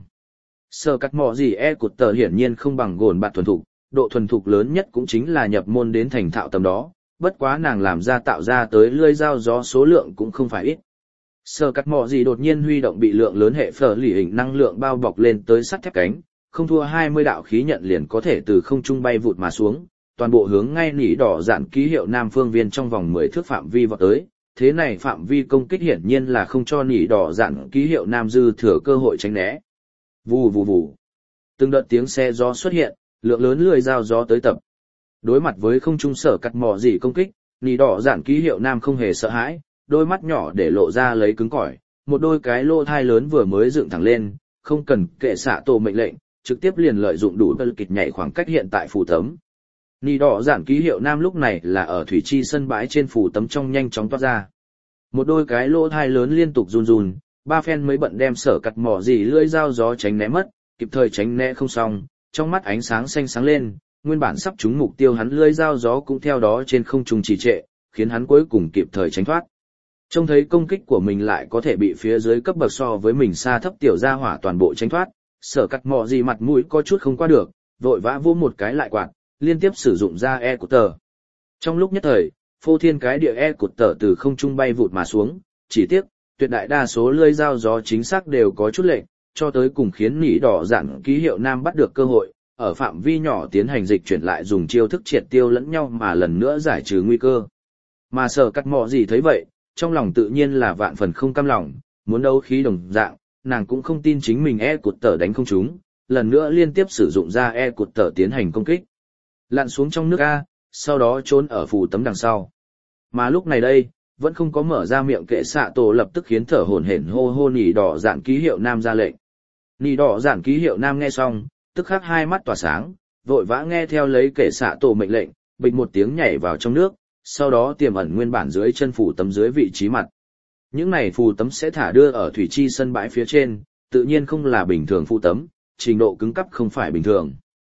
Sở Cắt Mỏ gì cụt tở hiển nhiên không bằng gồn bạt thuần thục, độ thuần thục lớn nhất cũng chính là nhập môn đến thành thạo tầm đó, bất quá nàng làm ra tạo ra tới lưỡi dao gió số lượng cũng không phải ít. Sở Cắt Mỏ gì đột nhiên huy động bị lượng lớn hệ phở lì hình năng lượng bao bọc lên tới sắt thép cánh, không thua 20 đạo khí nhận liền có thể từ không trung bay vụt mà xuống, toàn bộ hướng ngay nỉ đỏ dạn ký hiệu nam phương viên trong vòng 10 thước phạm vi vọt tới. Thế này phạm vi công kích hiển nhiên là không cho nỉ đỏ dạn ký hiệu nam dư thừa cơ hội tránh né. Vù vù vù. Từng đợt tiếng xe gió xuất hiện, lượng lớn lưỡi dao gió tới tập. Đối mặt với không trung Sở Cắt Mỏ gì công kích, nỉ đỏ dạn ký hiệu nam không hề sợ hãi, đôi mắt nhỏ để lộ ra lấy cứng cỏi, một đôi cái lỗ thai lớn vừa mới dựng thẳng lên, không cần kệ xạ tổ mệnh lệnh, trực tiếp liền lợi dụng đủ bật kịch nhảy khoảng cách hiện tại phù tấm. Nỉ đỏ dạn ký hiệu nam lúc này là ở thủy chi sân bãi trên phù tấm trong nhanh chóng toát ra. Một đôi cái lỗ thai lớn liên tục run run, ba phen mới bận đem Sở Cắt Mỏ gì lưỡi dao gió tránh né mất, kịp thời tránh né không xong, trong mắt ánh sáng xanh sáng lên, nguyên bản sắp trúng mục tiêu hắn lưỡi dao gió cũng theo đó trên không trung trì trệ, khiến hắn cuối cùng kịp thời tránh thoát. Trông thấy công kích của mình lại có thể bị phía dưới cấp bậc so với mình xa thấp tiểu gia hỏa toàn bộ tránh thoát, Sở Cắt Mỏ gì mặt mũi có chút không qua được, vội vã vỗ một cái lại quạt, liên tiếp sử dụng ra cụt tở. Trong lúc nhất thời, phô thiên cái địa cụt tở từ không trung bay vụt mà xuống, chỉ tiếc, tuyệt đại đa số lưỡi dao gió chính xác đều có chút lệch, cho tới cùng khiến nỉ đỏ dạn ký hiệu nam bắt được cơ hội, ở phạm vi nhỏ tiến hành dịch chuyển lại dùng chiêu thức triệt tiêu lẫn nhau mà lần nữa giải trừ nguy cơ. Mà Sở Cắt Mỏ gì thấy vậy, trong lòng tự nhiên là vạn phần không cam lòng, muốn đấu khí đồng dạng, nàng cũng không tin chính mình cụt tở đánh không trúng, lần nữa liên tiếp sử dụng ra cụt tở tiến hành công kích. Lặn xuống trong nước A, sau đó trốn ở phù tấm đằng sau. Mà lúc này đây, vẫn không có mở ra miệng kệ xạ tổ lập tức khiến thở hổn hển hô hô nỉ đỏ dạn ký hiệu nam ra lệnh. Nỉ đỏ dạn ký hiệu nam nghe xong, tức khắc hai mắt tỏa sáng, vội vã nghe theo lấy kệ xạ tổ mệnh lệnh, bịch một tiếng nhảy vào trong nước, sau đó tiềm ẩn nguyên bản dưới chân phù tấm dưới vị trí mặt. Những này phù tấm sẽ thả đưa ở thủy chi sân bãi phía trên, tự nhiên không là bình thường phù tấm, trình độ cứng cắp không phải bình thường.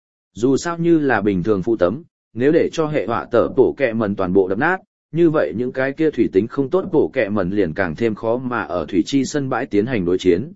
Dù sao như là bình thường phù tấm, nếu để cho hệ họa tở bổ kẹ mẩn toàn bộ đập nát, như vậy những cái kia thủy tính không tốt bổ kẹ mẩn liền càng thêm khó mà ở thủy chi sân bãi tiến hành đối chiến.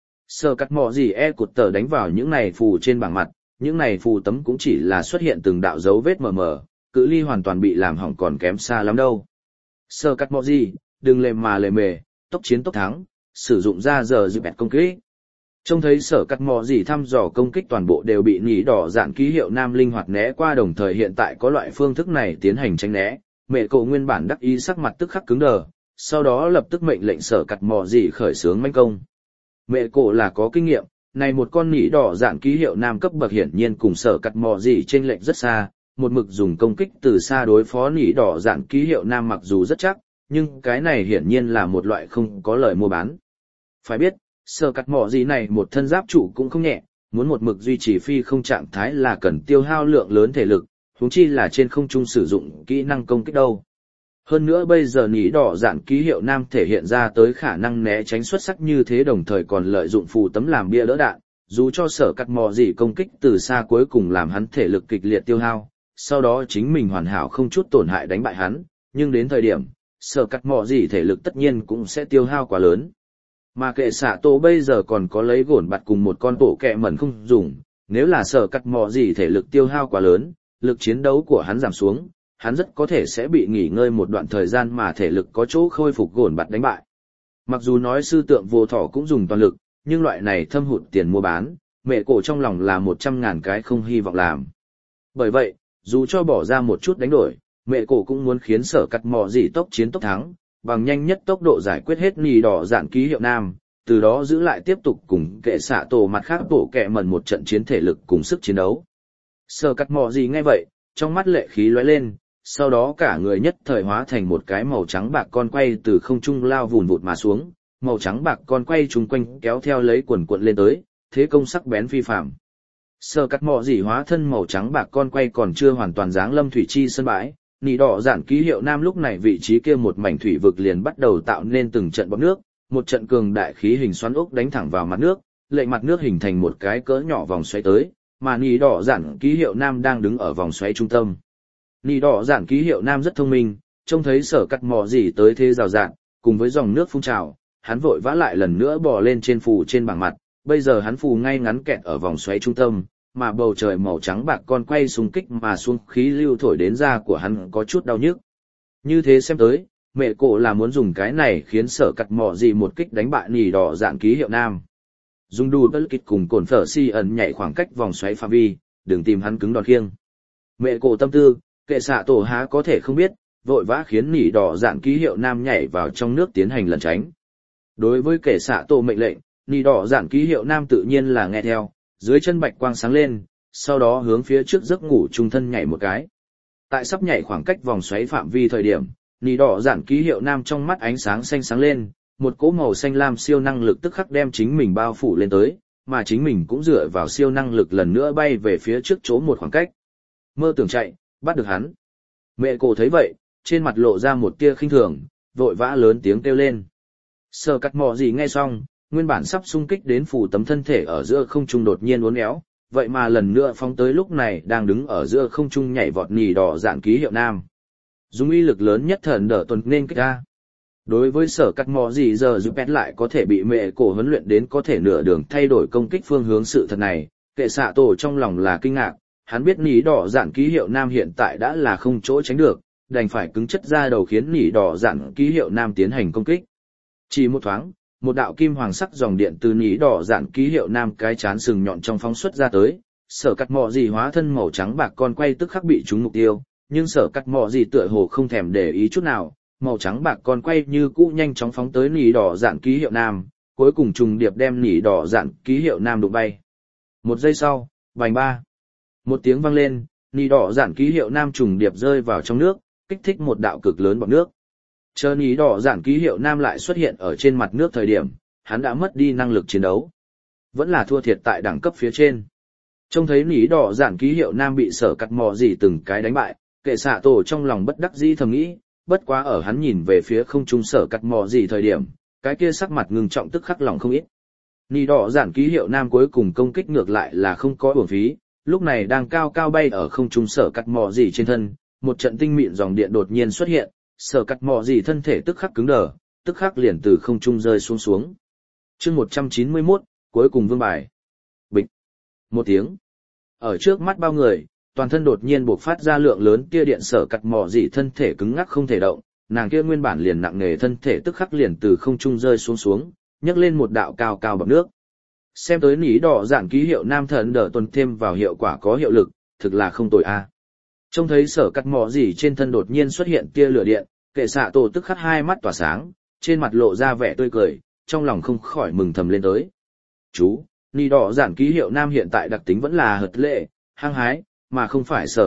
Sở Cắt Mỏ gì cụt tở đánh vào những này phù trên bảng mặt, những này phù tấm cũng chỉ là xuất hiện từng đạo dấu vết mờ mờ, cự ly hoàn toàn bị làm hỏng còn kém xa lắm đâu. Sở Cắt Mỏ gì, đừng lề mà lề mề, tốc chiến tốc thắng, sử dụng ra giờ dự bẹt công kích. Trông thấy Sở Cắt Mỏ gì thăm dò công kích toàn bộ đều bị nỉ đỏ dạn ký hiệu nam linh hoạt né qua, đồng thời hiện tại có loại phương thức này tiến hành tránh né, mẹ cậu nguyên bản đắc ý sắc mặt tức khắc cứng đờ, sau đó lập tức mệnh lệnh Sở Cắt Mỏ gì khởi xướng mãnh công. Mẹ cậu là có kinh nghiệm, này một con nỉ đỏ dạn ký hiệu nam cấp bậc hiển nhiên cùng Sở Cắt Mỏ gì chênh lệch rất xa, một mực dùng công kích từ xa đối phó nỉ đỏ dạn ký hiệu nam mặc dù rất chắc, nhưng cái này hiển nhiên là một loại không có lợi mua bán. Phải biết, Sở Cắt Mỏ gì này một thân giáp trụ cũng không nhẹ, muốn một mực duy trì phi không trạng thái là cần tiêu hao lượng lớn thể lực, huống chi là trên không trung sử dụng kỹ năng công kích đâu. Hơn nữa bây giờ nỉ đỏ dạn ký hiệu nam thể hiện ra tới khả năng né tránh xuất sắc như thế, đồng thời còn lợi dụng phù tấm làm bia đỡ đạn, dù cho Sở Cắt Mỏ gì công kích từ xa cuối cùng làm hắn thể lực kịch liệt tiêu hao, sau đó chính mình hoàn hảo không chút tổn hại đánh bại hắn, nhưng đến thời điểm, Sở Cắt Mỏ gì thể lực tất nhiên cũng sẽ tiêu hao quá lớn. Mà kệ xạ tổ bây giờ còn có lấy gổn bạt cùng một con bộ kẹ mẩn không dùng, nếu là Sở Cắt Mỏ gì thể lực tiêu hao quá lớn, lực chiến đấu của hắn giảm xuống, hắn rất có thể sẽ bị nghỉ ngơi một đoạn thời gian mà thể lực có chỗ khôi phục gổn bạt đánh bại. Mặc dù nói sư tượng vô thỏ cũng dùng toàn lực, nhưng loại này thâm hụt tiền mua bán, mẹ cổ trong lòng là 100.000 cái không hy vọng làm. Bởi vậy, dù cho bỏ ra một chút đánh đổi, mẹ cổ cũng muốn khiến Sở Cắt Mỏ gì tốc chiến tốc thắng, bằng nhanh nhất tốc độ giải quyết hết nỉ đỏ dạn ký hiệu nam, từ đó giữ lại tiếp tục cùng kệ xạ tổ mặt khác bổ kẹ mẩn một trận chiến thể lực cùng sức chiến đấu. Sở Cắt Mỏ gì nghe vậy, trong mắt lệ khí lóe lên, sau đó cả người nhất thời hóa thành một cái màu trắng bạc con quay từ không trung lao vùn vụt mà xuống, màu trắng bạc con quay chung quanh kéo theo lấy quần cuộn lên tới, thế công sắc bén phi phàm. Sở Cắt Mỏ gì hóa thân màu trắng bạc con quay còn chưa hoàn toàn giáng lâm thủy chi sân bãi, nỉ đỏ dạn ký hiệu nam lúc này vị trí kia một mảnh thủy vực liền bắt đầu tạo nên từng trận bọt nước, một trận cường đại khí hình xoắn ốc đánh thẳng vào mặt nước, lệnh mặt nước hình thành một cái cỡ nhỏ vòng xoáy tới, mà nỉ đỏ dạn ký hiệu nam đang đứng ở vòng xoáy trung tâm. Nỉ đỏ dạn ký hiệu nam rất thông minh, trông thấy sở cắt mò gì tới thế rào rạn, cùng với dòng nước phun trào, hắn vội vã lại lần nữa bò lên trên phù trên bảng mặt, bây giờ hắn phù ngay ngắn kẹt ở vòng xoáy trung tâm, mà bầu trời màu trắng bạc con quay xung kích mà xuống khí lưu thổi đến da của hắn có chút đau nhức. Như thế xem tới, mẹ cổ là muốn dùng cái này khiến sở cắt mò gì một kích đánh bại nỉ đỏ dạn ký hiệu nam. Dùng đu bất kịch cùng cồn phở si ẩn nhảy khoảng cách vòng xoáy phạm vi, đừng tìm hắn cứng đòn khiêng. Mẹ cổ tâm tư, kệ xạ tổ há có thể không biết, vội vã khiến nỉ đỏ dạn ký hiệu nam nhảy vào trong nước tiến hành lẩn tránh. Đối với kệ xạ tổ mệnh lệnh, nỉ đỏ dạn ký hiệu nam tự nhiên là nghe theo, dưới chân bạch quang sáng lên, sau đó hướng phía trước giấc ngủ trung thân nhảy một cái. Tại sắp nhảy khoảng cách vòng xoáy phạm vi thời điểm, nỉ đỏ dạn ký hiệu nam trong mắt ánh sáng xanh sáng lên, một cỗ màu xanh lam siêu năng lực tức khắc đem chính mình bao phủ lên tới, mà chính mình cũng dựa vào siêu năng lực lần nữa bay về phía trước chỗ một khoảng cách. Mơ tưởng chạy, bắt được hắn. Mẹ cổ thấy vậy, trên mặt lộ ra một tia khinh thường, vội vã lớn tiếng kêu lên. Sở cắt mò gì nghe xong, nguyên bản sắp xung kích đến phủ tấm thân thể ở giữa không trung đột nhiên uốn éo, vậy mà lần nữa phóng tới lúc này đang đứng ở giữa không trung nhảy vọt nỉ đỏ dạn ký hiệu nam. Dùng uy lực lớn nhất thần đỡ tuần nên kích ra. Đối với sở cắt mò gì giờ giúp pet lại có thể bị mẹ cổ huấn luyện đến có thể nửa đường thay đổi công kích phương hướng sự thật này, kệ xạ tổ trong lòng là kinh ngạc, hắn biết nỉ đỏ dạn ký hiệu nam hiện tại đã là không chỗ tránh được, đành phải cứng chất ra đầu khiến nỉ đỏ dạn ký hiệu nam tiến hành công kích. Chỉ một thoáng, một đạo kim hoàng sắc dòng điện từ nỉ đỏ dạn ký hiệu nam cái chán sừng nhọn trong phóng xuất ra tới, sở cắt mò gì hóa thân màu trắng bạc con quay tức khắc bị trúng mục tiêu, nhưng sở cắt mò gì tựa hồ không thèm để ý chút nào, màu trắng bạc con quay như cũ nhanh chóng phóng tới nỉ đỏ dạn ký hiệu nam, cuối cùng trùng điệp đem nỉ đỏ dạn ký hiệu nam đụng bay. Một giây sau, bành ba, một tiếng vang lên, nỉ đỏ dạn ký hiệu nam trùng điệp rơi vào trong nước, kích thích một đạo cực lớn bọt nước. Chờ nỉ đỏ dạn ký hiệu nam lại xuất hiện ở trên mặt nước thời điểm, hắn đã mất đi năng lực chiến đấu, vẫn là thua thiệt tại đẳng cấp phía trên. Trông thấy nỉ đỏ dạn ký hiệu nam bị sở cắt mò gì từng cái đánh bại, kệ xạ tổ trong lòng bất đắc dĩ thầm nghĩ, bất quá ở hắn nhìn về phía không trung sở cắt mò gì thời điểm, cái kia sắc mặt ngưng trọng tức khắc lòng không ít. Nỉ đỏ dạn ký hiệu nam cuối cùng công kích ngược lại là không có uổng phí, lúc này đang cao cao bay ở không trung sở cắt mò gì trên thân, một trận tinh mịn dòng điện đột nhiên xuất hiện, sở cắt mò gì thân thể tức khắc cứng đờ, tức khắc liền từ không trung rơi xuống. Chương 191, cuối cùng vương bài. Bịch. Một tiếng. Ở trước mắt bao người, toàn thân đột nhiên bộc phát ra lượng lớn tia điện, sở cắt mò gì thân thể cứng ngắc không thể động, nàng kia nguyên bản liền nặng nề thân thể tức khắc liền từ không trung rơi xuống, nhấc lên một đạo cao cao bọt nước. Xem tới nỉ đỏ dạn ký hiệu nam thần đỡ tuần thêm vào hiệu quả có hiệu lực, thực là không tồi a. Trông thấy sở cắt mò gì trên thân đột nhiên xuất hiện tia lửa điện, kệ xạ tổ tức khắc hai mắt tỏa sáng, trên mặt lộ ra vẻ tươi cười, trong lòng không khỏi mừng thầm lên tới. Chú, nỉ đỏ dạn ký hiệu nam hiện tại đặc tính vẫn là hợt lệ, hăng hái, mà không phải sở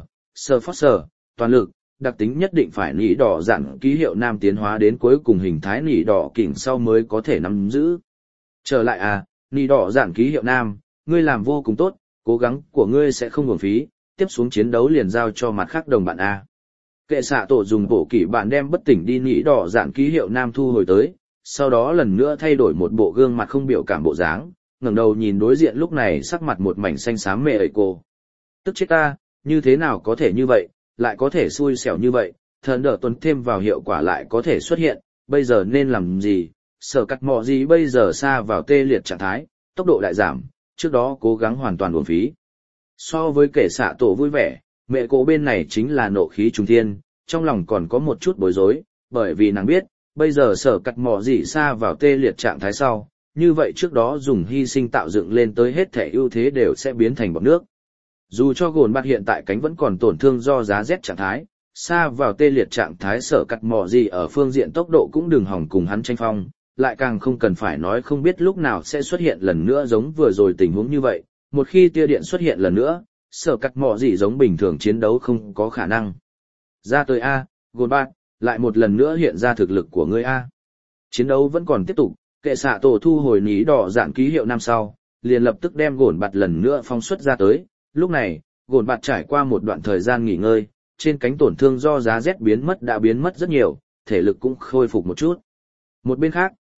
phót sở, toàn lực, đặc tính nhất định phải nỉ đỏ dạn ký hiệu nam tiến hóa đến cuối cùng hình thái nỉ đỏ kỉnh sau mới có thể nắm giữ. Trở lại à, nỉ đỏ dạn ký hiệu nam, ngươi làm vô cùng tốt, cố gắng của ngươi sẽ không uổng phí, tiếp xuống chiến đấu liền giao cho mặt khác đồng bạn a. Kệ xạ tổ dùng bộ kỷ bạn đem bất tỉnh đi nỉ đỏ dạn ký hiệu nam thu hồi tới, sau đó lần nữa thay đổi một bộ gương mặt không biểu cảm bộ dáng, ngẩng đầu nhìn đối diện lúc này sắc mặt một mảnh xanh xám mẹ ẩy cô. Tức chết ta, như thế nào có thể như vậy, lại có thể xui xẻo như vậy, thần đỡ tuần thêm vào hiệu quả lại có thể xuất hiện, bây giờ nên làm gì, sở cắt mò gì bây giờ xa vào tê liệt trạng thái, tốc độ đại giảm, trước đó cố gắng hoàn toàn uổng phí. So với kẻ xạ tổ vui vẻ, mẹ cổ bên này chính là nộ khí trùng thiên, trong lòng còn có một chút bối rối, bởi vì nàng biết, bây giờ sở cắt mò gì xa vào tê liệt trạng thái sau, như vậy trước đó dùng hy sinh tạo dựng lên tới hết thể ưu thế đều sẽ biến thành bọt nước. Dù cho gồn bạt hiện tại cánh vẫn còn tổn thương do giá rét trạng thái, xa vào tê liệt trạng thái sở cắt mò gì ở phương diện tốc độ cũng đừng hỏng cùng hắn tranh phong, lại càng không cần phải nói không biết lúc nào sẽ xuất hiện lần nữa giống vừa rồi tình huống như vậy, một khi tia điện xuất hiện lần nữa, sở cắt mò gì giống bình thường chiến đấu không có khả năng. Ra tới A, gồn bạt, lại một lần nữa hiện ra thực lực của ngươi A. Chiến đấu vẫn còn tiếp tục, kệ xạ tổ thu hồi nỉ đỏ dạn ký hiệu năm sau, liền lập tức đem gồn bạt lần nữa phóng xuất ra tới. Lúc này, gồn bạt trải qua một đoạn thời gian nghỉ ngơi, trên cánh tổn thương do giá rét biến mất đã biến mất rất nhiều, thể lực cũng khôi phục một chút. Một bên khác,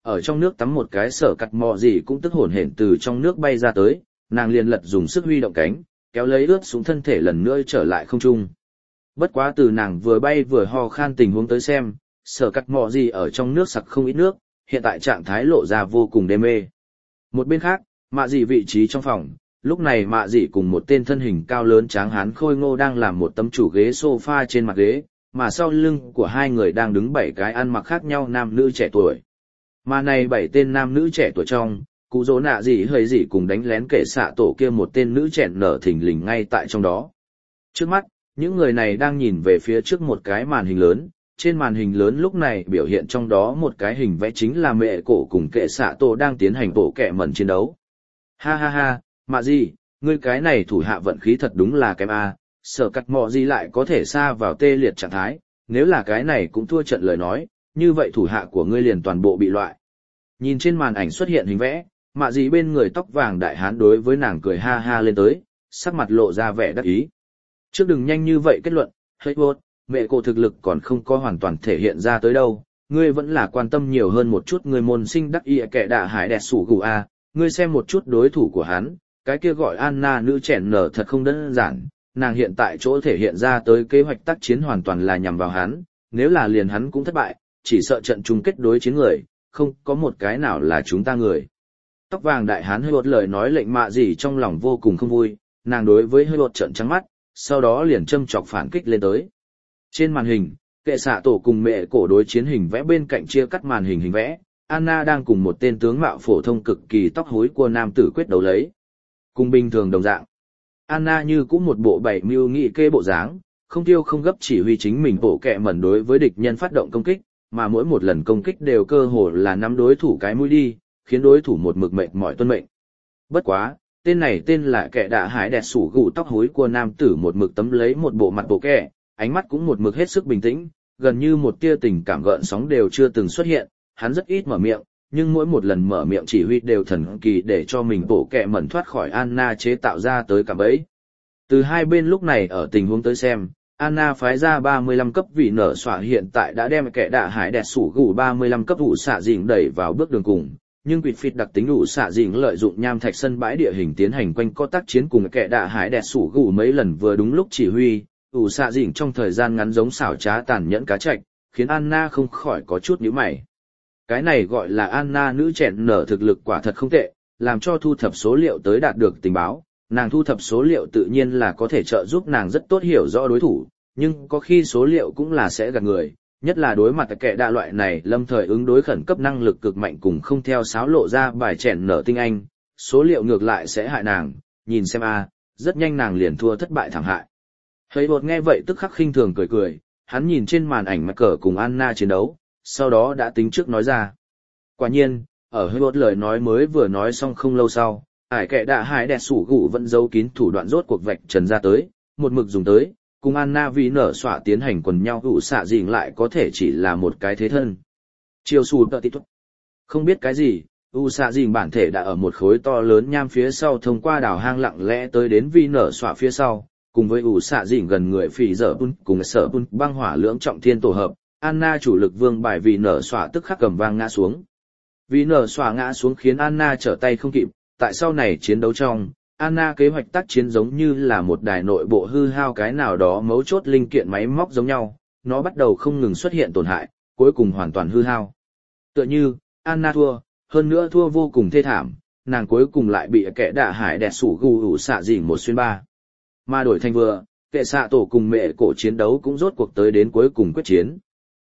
Ở trong nước tắm một cái sở cắt mò gì cũng tức hổn hển từ trong nước bay ra tới, nàng liền lật dùng sức huy động cánh, kéo lấy ướt xuống thân thể lần nữa trở lại không trung. Bất quá từ nàng vừa bay vừa ho khan tình huống tới xem, sở cắt mò gì ở trong nước sặc không ít nước, hiện tại trạng thái lộ ra vô cùng đê mê. Một bên khác, mạ dị vị trí trong phòng, lúc này mạ dị cùng một tên thân hình cao lớn tráng hán khôi ngô đang làm một tấm chủ ghế sofa trên mặt ghế, mà sau lưng của hai người đang đứng 7 cái ăn mặc khác nhau nam nữ trẻ tuổi. Mà này 7 tên nam nữ trẻ tuổi trong, cụ dỗ nạ dị hơi dị cùng đánh lén kẻ xạ tổ kia một tên nữ trẻ nở thình lình ngay tại trong đó. Trước mắt, những người này đang nhìn về phía trước một cái màn hình lớn, trên màn hình lớn lúc này biểu hiện trong đó một cái hình vẽ chính là mẹ cổ cùng kẻ xạ tổ đang tiến hành bộ kẻ mẩn chiến đấu. Ha ha ha, mạ gì, ngươi cái này thủ hạ vận khí thật đúng là kém a, sở cắt mọ gì lại có thể xa vào tê liệt trạng thái, nếu là cái này cũng thua trận lời nói, như vậy thủ hạ của ngươi liền toàn bộ bị loại. Nhìn trên màn ảnh xuất hiện hình vẽ, mạ gì bên người tóc vàng đại hán đối với nàng cười ha ha lên tới, sắc mặt lộ ra vẻ đắc ý. Trước đừng nhanh như vậy kết luận, hết bột, mẹ cổ thực lực còn không có hoàn toàn thể hiện ra tới đâu, ngươi vẫn là quan tâm nhiều hơn một chút người môn sinh đắc ý kẻ đạ hải đẹp sủ gù a, ngươi xem một chút đối thủ của hắn, cái kia gọi Anna nữ trẻ nở thật không đơn giản, nàng hiện tại chỗ thể hiện ra tới kế hoạch tác chiến hoàn toàn là nhằm vào hắn, nếu là liền hắn cũng thất bại, chỉ sợ trận chung kết đối chiến người, không có một cái nào là chúng ta người. Tóc vàng đại hán hơi bột lời nói lệnh mạ gì trong lòng vô cùng không vui, nàng đối với hơi bột trợn trắng mắt, sau đó liền châm chọc phản kích lên tới. Trên màn hình, kệ xạ tổ cùng mẹ cổ đối chiến hình vẽ bên cạnh chia cắt màn hình vẽ, Anna đang cùng một tên tướng mạo phổ thông cực kỳ tóc hối của nam tử quyết đấu lấy. Cùng bình thường đồng dạng. Anna như cũng một bộ bảy mưu nghị kê bộ dáng, không tiêu không gấp chỉ huy chính mình bộ kẹ mẩn đối với địch nhân phát động công kích, mà mỗi một lần công kích đều cơ hồ là nắm đối thủ cái mũi đi, khiến đối thủ một mực mệt mỏi tuân mệnh. Bất quá, tên này tên là kẻ đạ hải đẹp sủ gù tóc hối của nam tử một mực tấm lấy một bộ mặt bộ kẹ, ánh mắt cũng một mực hết sức bình tĩnh, gần như một tia tình cảm gợn sóng đều chưa từng xuất hiện, hắn rất ít mở miệng, nhưng mỗi một lần mở miệng chỉ huy đều thần kỳ để cho mình bộ kẹ mẩn thoát khỏi Anna chế tạo ra tới cả bẫy. Từ hai bên lúc này ở tình huống tới xem, Anna phái ra 35 cấp vị nở xỏa hiện tại đã đem kẻ đạ hải đẹp sủ gù 35 cấp ủ xạ dịnh đẩy vào bước đường cùng, nhưng quỷ phịt đặc tính ủ xạ dịnh lợi dụng nham thạch sân bãi địa hình tiến hành quanh co tác chiến cùng kẻ đạ hải đẹp sủ gù mấy lần vừa đúng lúc chỉ huy, ủ xạ dịnh trong thời gian ngắn giống xảo trá tàn nhẫn cá trạch, khiến Anna không khỏi có chút nhíu mày. Cái này gọi là Anna nữ trẻ nở thực lực quả thật không tệ, làm cho thu thập số liệu tới đạt được tình báo, nàng thu thập số liệu tự nhiên là có thể trợ giúp nàng rất tốt hiểu rõ đối thủ, nhưng có khi số liệu cũng là sẽ gạt người, nhất là đối mặt kẻ đạ loại này lâm thời ứng đối khẩn cấp năng lực cực mạnh cùng không theo sáo lộ ra bài chèn nở tinh anh, số liệu ngược lại sẽ hại nàng, nhìn xem a, rất nhanh nàng liền thua thất bại thảm hại. Hơi bột nghe vậy tức khắc khinh thường cười cười, hắn nhìn trên màn ảnh mặt cờ cùng Anna chiến đấu, sau đó đã tính trước nói ra. Quả nhiên, ở hơi bột lời nói mới vừa nói xong không lâu sau, ải kẻ đạ hải đẹp sủ gụ vẫn giấu kín thủ đoạn rốt cuộc vạch trần ra tới, một mực dùng tới, cùng Anna vì nở xỏa tiến hành quần nhau ủ xạ dịnh lại có thể chỉ là một cái thế thân. Chiều xù tợ tít. Không biết cái gì, ủ xạ dịnh bản thể đã ở một khối to lớn nham phía sau thông qua đào hang lặng lẽ tới đến vì nở xỏa phía sau, cùng với ủ xạ dịnh gần người phỉ dở bun cùng sở bun băng hỏa lưỡng trọng thiên tổ hợp, Anna chủ lực vương bài vì nở xỏa tức khắc cầm vang ngã xuống. Vì nở xỏa ngã xuống khiến Anna trở tay không kịp, tại sau này chiến đấu trong, Anna kế hoạch tác chiến giống như là một đài nội bộ hư hao cái nào đó mấu chốt linh kiện máy móc giống nhau, nó bắt đầu không ngừng xuất hiện tổn hại, cuối cùng hoàn toàn hư hao. Tựa như, Anna thua, hơn nữa thua vô cùng thê thảm, nàng cuối cùng lại bị kẻ đạ hải đẹp sủ gù ủ xạ dịnh 1/3. Mà đổi thành vừa, kẻ xạ tổ cùng mẹ cổ chiến đấu cũng rốt cuộc tới đến cuối cùng quyết chiến.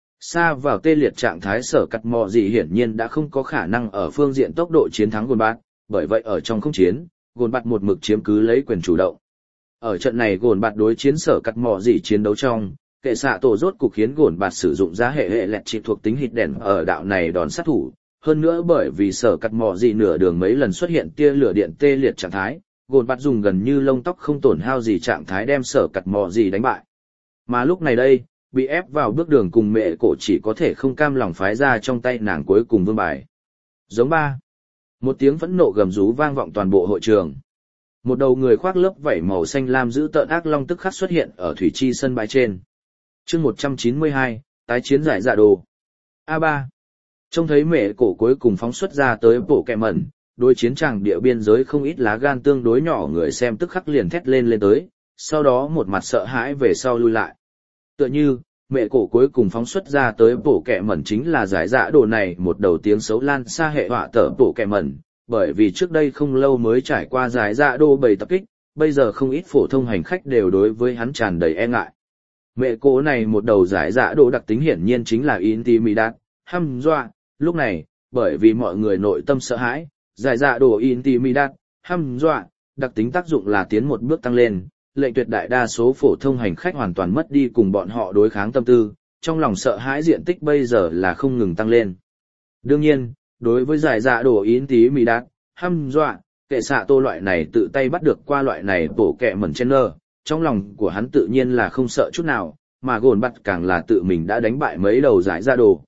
Xa vào tê liệt trạng thái sở cắt mò gì hiển nhiên đã không có khả năng ở phương diện tốc độ chiến thắng gồn bạt, bởi vậy ở trong không chiến, gồn bạt một mực chiếm cứ lấy quyền chủ động. Ở trận này gồn bạt đối chiến sở cắt mò gì chiến đấu trong, kệ xạ tổ rốt cục khiến gồn bạt sử dụng ra hệ lẹt trị thuộc tính hít đèn ở đạo này đòn sát thủ. Hơn nữa bởi vì sở cắt mò gì nửa đường mấy lần xuất hiện tia lửa điện tê liệt trạng thái, gồn bạt dùng gần như lông tóc không tổn hao gì trạng thái đem sở cắt mò gì đánh bại. Mà lúc này đây, bị ép vào bước đường cùng mẹ cổ chỉ có thể không cam lòng phái ra trong tay nàng cuối cùng vương bài. Giống ba. Một tiếng phẫn nộ gầm rú vang vọng toàn bộ hội trường. Một đầu người khoác lớp vảy màu xanh lam giữ tợn ác long tức khắc xuất hiện ở thủy chi sân bãi trên. Chương 192, tái chiến giải dạ đồ. A3. Trông thấy mẹ cổ cuối cùng phóng xuất ra tới bộ kẹ mẩn, đối chiến tràng địa biên giới không ít lá gan tương đối nhỏ người xem tức khắc liền thét lên tới, sau đó một mặt sợ hãi về sau lui lại. Tựa như, mẹ cổ cuối cùng phóng xuất ra tới bộ kẹ mẩn chính là giải dạ đồ này một đầu tiếng xấu lan xa hệ họa tở bộ kẹ mẩn, bởi vì trước đây không lâu mới trải qua giải dạ đồ bầy tập kích, bây giờ không ít phổ thông hành khách đều đối với hắn tràn đầy e ngại. Mẹ cổ này một đầu giải dạ đồ đặc tính hiển nhiên chính là Intimidate, hăm dọa, lúc này, bởi vì mọi người nội tâm sợ hãi, giải dạ đồ Intimidate, hăm dọa, đặc tính tác dụng là tiến một bước tăng lên, lệnh tuyệt đại đa số phổ thông hành khách hoàn toàn mất đi cùng bọn họ đối kháng tâm tư, trong lòng sợ hãi diện tích bây giờ là không ngừng tăng lên. Đương nhiên, đối với giải dạ đồ Intimidate, hăm dọa, kệ xạ tô loại này tự tay bắt được qua loại này bổ kẹ mẩn trên nơ, trong lòng của hắn tự nhiên là không sợ chút nào, mà gồn bắt càng là tự mình đã đánh bại mấy đầu giải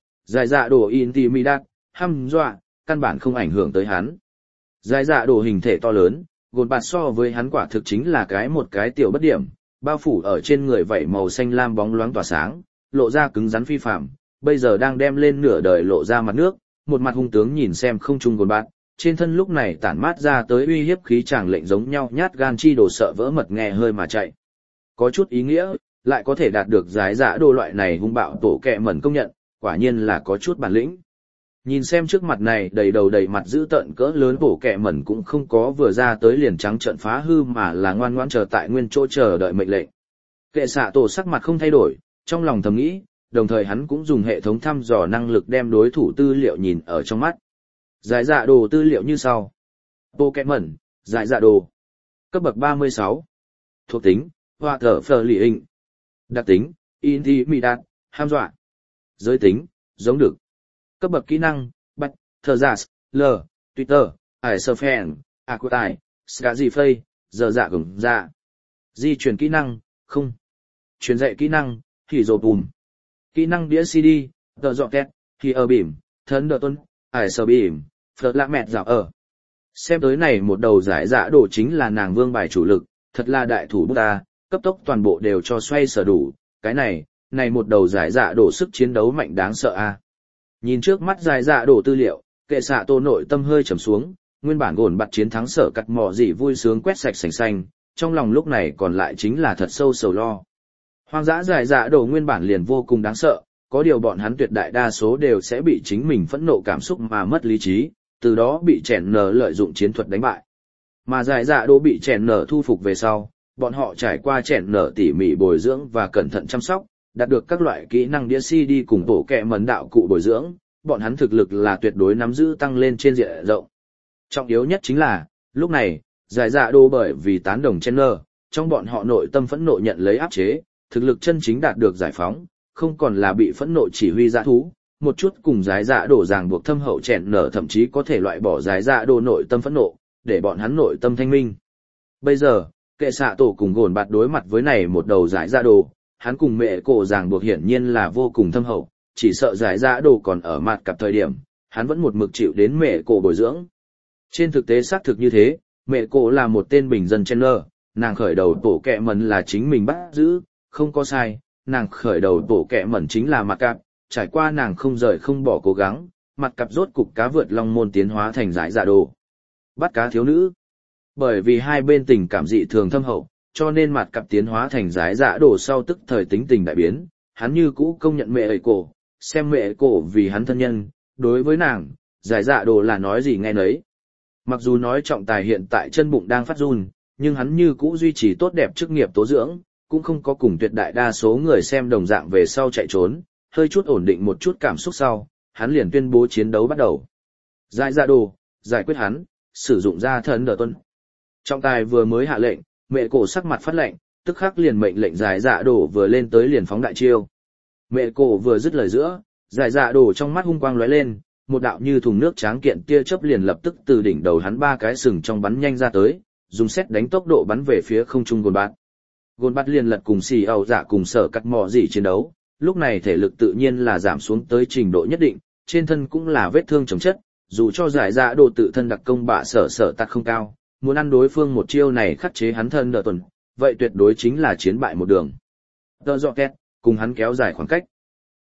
dạ đồ Intimidate, hăm dọa, căn bản không ảnh hưởng tới hắn. Giải dạ đồ hình thể to lớn, gồn bạt so với hắn quả thực chính là một cái tiểu bất điểm, bao phủ ở trên người vảy màu xanh lam bóng loáng tỏa sáng, lộ ra cứng rắn phi phạm, bây giờ đang đem lên nửa đời lộ ra mặt nước, một mặt hung tướng nhìn xem không trung gồn bạt, trên thân lúc này tản mát ra tới uy hiếp khí chàng lệnh giống nhau nhát gan chi đồ sợ vỡ mật nghe hơi mà chạy. Có chút ý nghĩa, lại có thể đạt được giải dạ đồ loại này hung bạo tổ kẹ mẩn công nhận, quả nhiên là có chút bản lĩnh. Nhìn xem trước mặt này đầy đầu đầy mặt dữ tợn cỡ lớn bổ kẹ mẩn cũng không có vừa ra tới liền trắng trợn phá hư mà là ngoan ngoãn chờ tại nguyên chỗ chờ đợi mệnh lệnh. Kệ xạ tổ sắc mặt không thay đổi, trong lòng thầm nghĩ, đồng thời hắn cũng dùng hệ thống thăm dò năng lực đem đối thủ tư liệu nhìn ở trong mắt. Giải dạ đồ tư liệu như sau. Bổ kẹ mẩn, giải dạ đồ. Cấp bậc 36. Thuộc tính, hoa thở phờ lì hình. Đặc tính, Intimidate, ham dọa. Giới tính, giống được. Cấp bậc kỹ năng, bạch, thờ giả, l, twitter, ải sơ phèn, aquatai, skazifay, giờ dạ gừng dạ. Di chuyển kỹ năng, không. Truyền dạy kỹ năng, thì dồ bùm. Kỹ năng đĩa CD, tờ dọ tét, thì ở bìm, thân đờ tuân, ải sơ bìm, phật lạ mẹt dạo ở. Xem tới này một đầu giải dạ đồ chính là nàng vương bài chủ lực, thật là đại thủ bút ta, cấp tốc toàn bộ đều cho xoay sở đủ, cái này một đầu giải dạ đồ sức chiến đấu mạnh đáng sợ a. Nhìn trước mắt giải dạ đồ tư liệu, kệ xạ tô nội tâm hơi trầm xuống, nguyên bản gồn bặt chiến thắng sở cắt mò gì vui sướng quét sạch sành xanh, trong lòng lúc này còn lại chính là thật sâu sầu lo. Hoang dã giải dạ đồ nguyên bản liền vô cùng đáng sợ, có điều bọn hắn tuyệt đại đa số đều sẽ bị chính mình phẫn nộ cảm xúc mà mất lý trí, từ đó bị chèn nở lợi dụng chiến thuật đánh bại. Mà giải dạ đồ bị chèn nở thu phục về sau, bọn họ trải qua chèn nở tỉ mỉ bồi dưỡng và cẩn thận chăm sóc, đạt được các loại kỹ năng đĩa CD cùng bổ kẹ mẩn đạo cụ bồi dưỡng, bọn hắn thực lực là tuyệt đối nắm giữ tăng lên trên diện rộng. Trọng yếu nhất chính là, lúc này, giải dạ đồ bởi vì tán đồng Chandler, trong bọn họ nội tâm phẫn nộ nhận lấy áp chế, thực lực chân chính đạt được giải phóng, không còn là bị phẫn nộ chỉ huy dã thú, một chút cùng giải dạ đồ ràng buộc thâm hậu Chandler thậm chí có thể loại bỏ giải dạ đồ nội tâm phẫn nộ, để bọn hắn nội tâm thanh minh. Bây giờ, kệ xạ tổ cùng gồn bạt đối mặt với này một đầu giải dạ đồ, hắn cùng mẹ cổ ràng buộc hiển nhiên là vô cùng thâm hậu, chỉ sợ giải dạ đồ còn ở mặt cặp thời điểm, hắn vẫn một mực chịu đến mẹ cổ bồi dưỡng. Trên thực tế xác thực như thế, mẹ cổ là một tên bình dân Chandler, nàng khởi đầu tổ kẹ mẩn là chính mình bắt giữ, không có sai, nàng khởi đầu tổ kẹ mẩn chính là mặt cặp, trải qua nàng không rời không bỏ cố gắng, mặt cặp rốt cục cá vượt long môn tiến hóa thành giải dạ đồ. Bắt cá thiếu nữ. Bởi vì hai bên tình cảm dị thường thâm hậu, cho nên mặt cặp tiến hóa thành giải dạ đồ sau tức thời tính tình đại biến, hắn như cũ công nhận mẹ ấy cổ, xem mẹ cổ vì hắn thân nhân, đối với nàng, giải dạ đồ là nói gì nghe nấy. Mặc dù nói trọng tài hiện tại chân bụng đang phát run, nhưng hắn như cũ duy trì tốt đẹp chức nghiệp tố dưỡng, cũng không có cùng tuyệt đại đa số người xem đồng dạng về sau chạy trốn, hơi chút ổn định một chút cảm xúc sau, hắn liền tuyên bố chiến đấu bắt đầu. Giải dạ đồ, giải quyết hắn, sử dụng ra thần đờ tuân. Trọng tài vừa mới hạ lệnh, mẹ cổ sắc mặt phát lệnh, tức khắc liền mệnh lệnh giải dạ đồ vừa lên tới liền phóng đại chiêu. Mẹ cổ vừa dứt lời giữa, giải dạ đồ trong mắt hung quang lóe lên, một đạo như thùng nước tráng kiện tia chớp liền lập tức từ đỉnh đầu hắn ba cái sừng trong bắn nhanh ra tới, dùng xét đánh tốc độ bắn về phía không trung gồn bạt. Gồn bạt liền lật cùng xì ẩu dạ cùng sở cắt mò gì chiến đấu, lúc này thể lực tự nhiên là giảm xuống tới trình độ nhất định, trên thân cũng là vết thương chồng chất, dù cho giải dạ đồ tự thân đặc công bạ sở tạt không cao, muốn ăn đối phương một chiêu này khắc chế hắn thân đỡ tuần, vậy tuyệt đối chính là chiến bại một đường. Tờ dọ kẹt, cùng hắn kéo dài khoảng cách.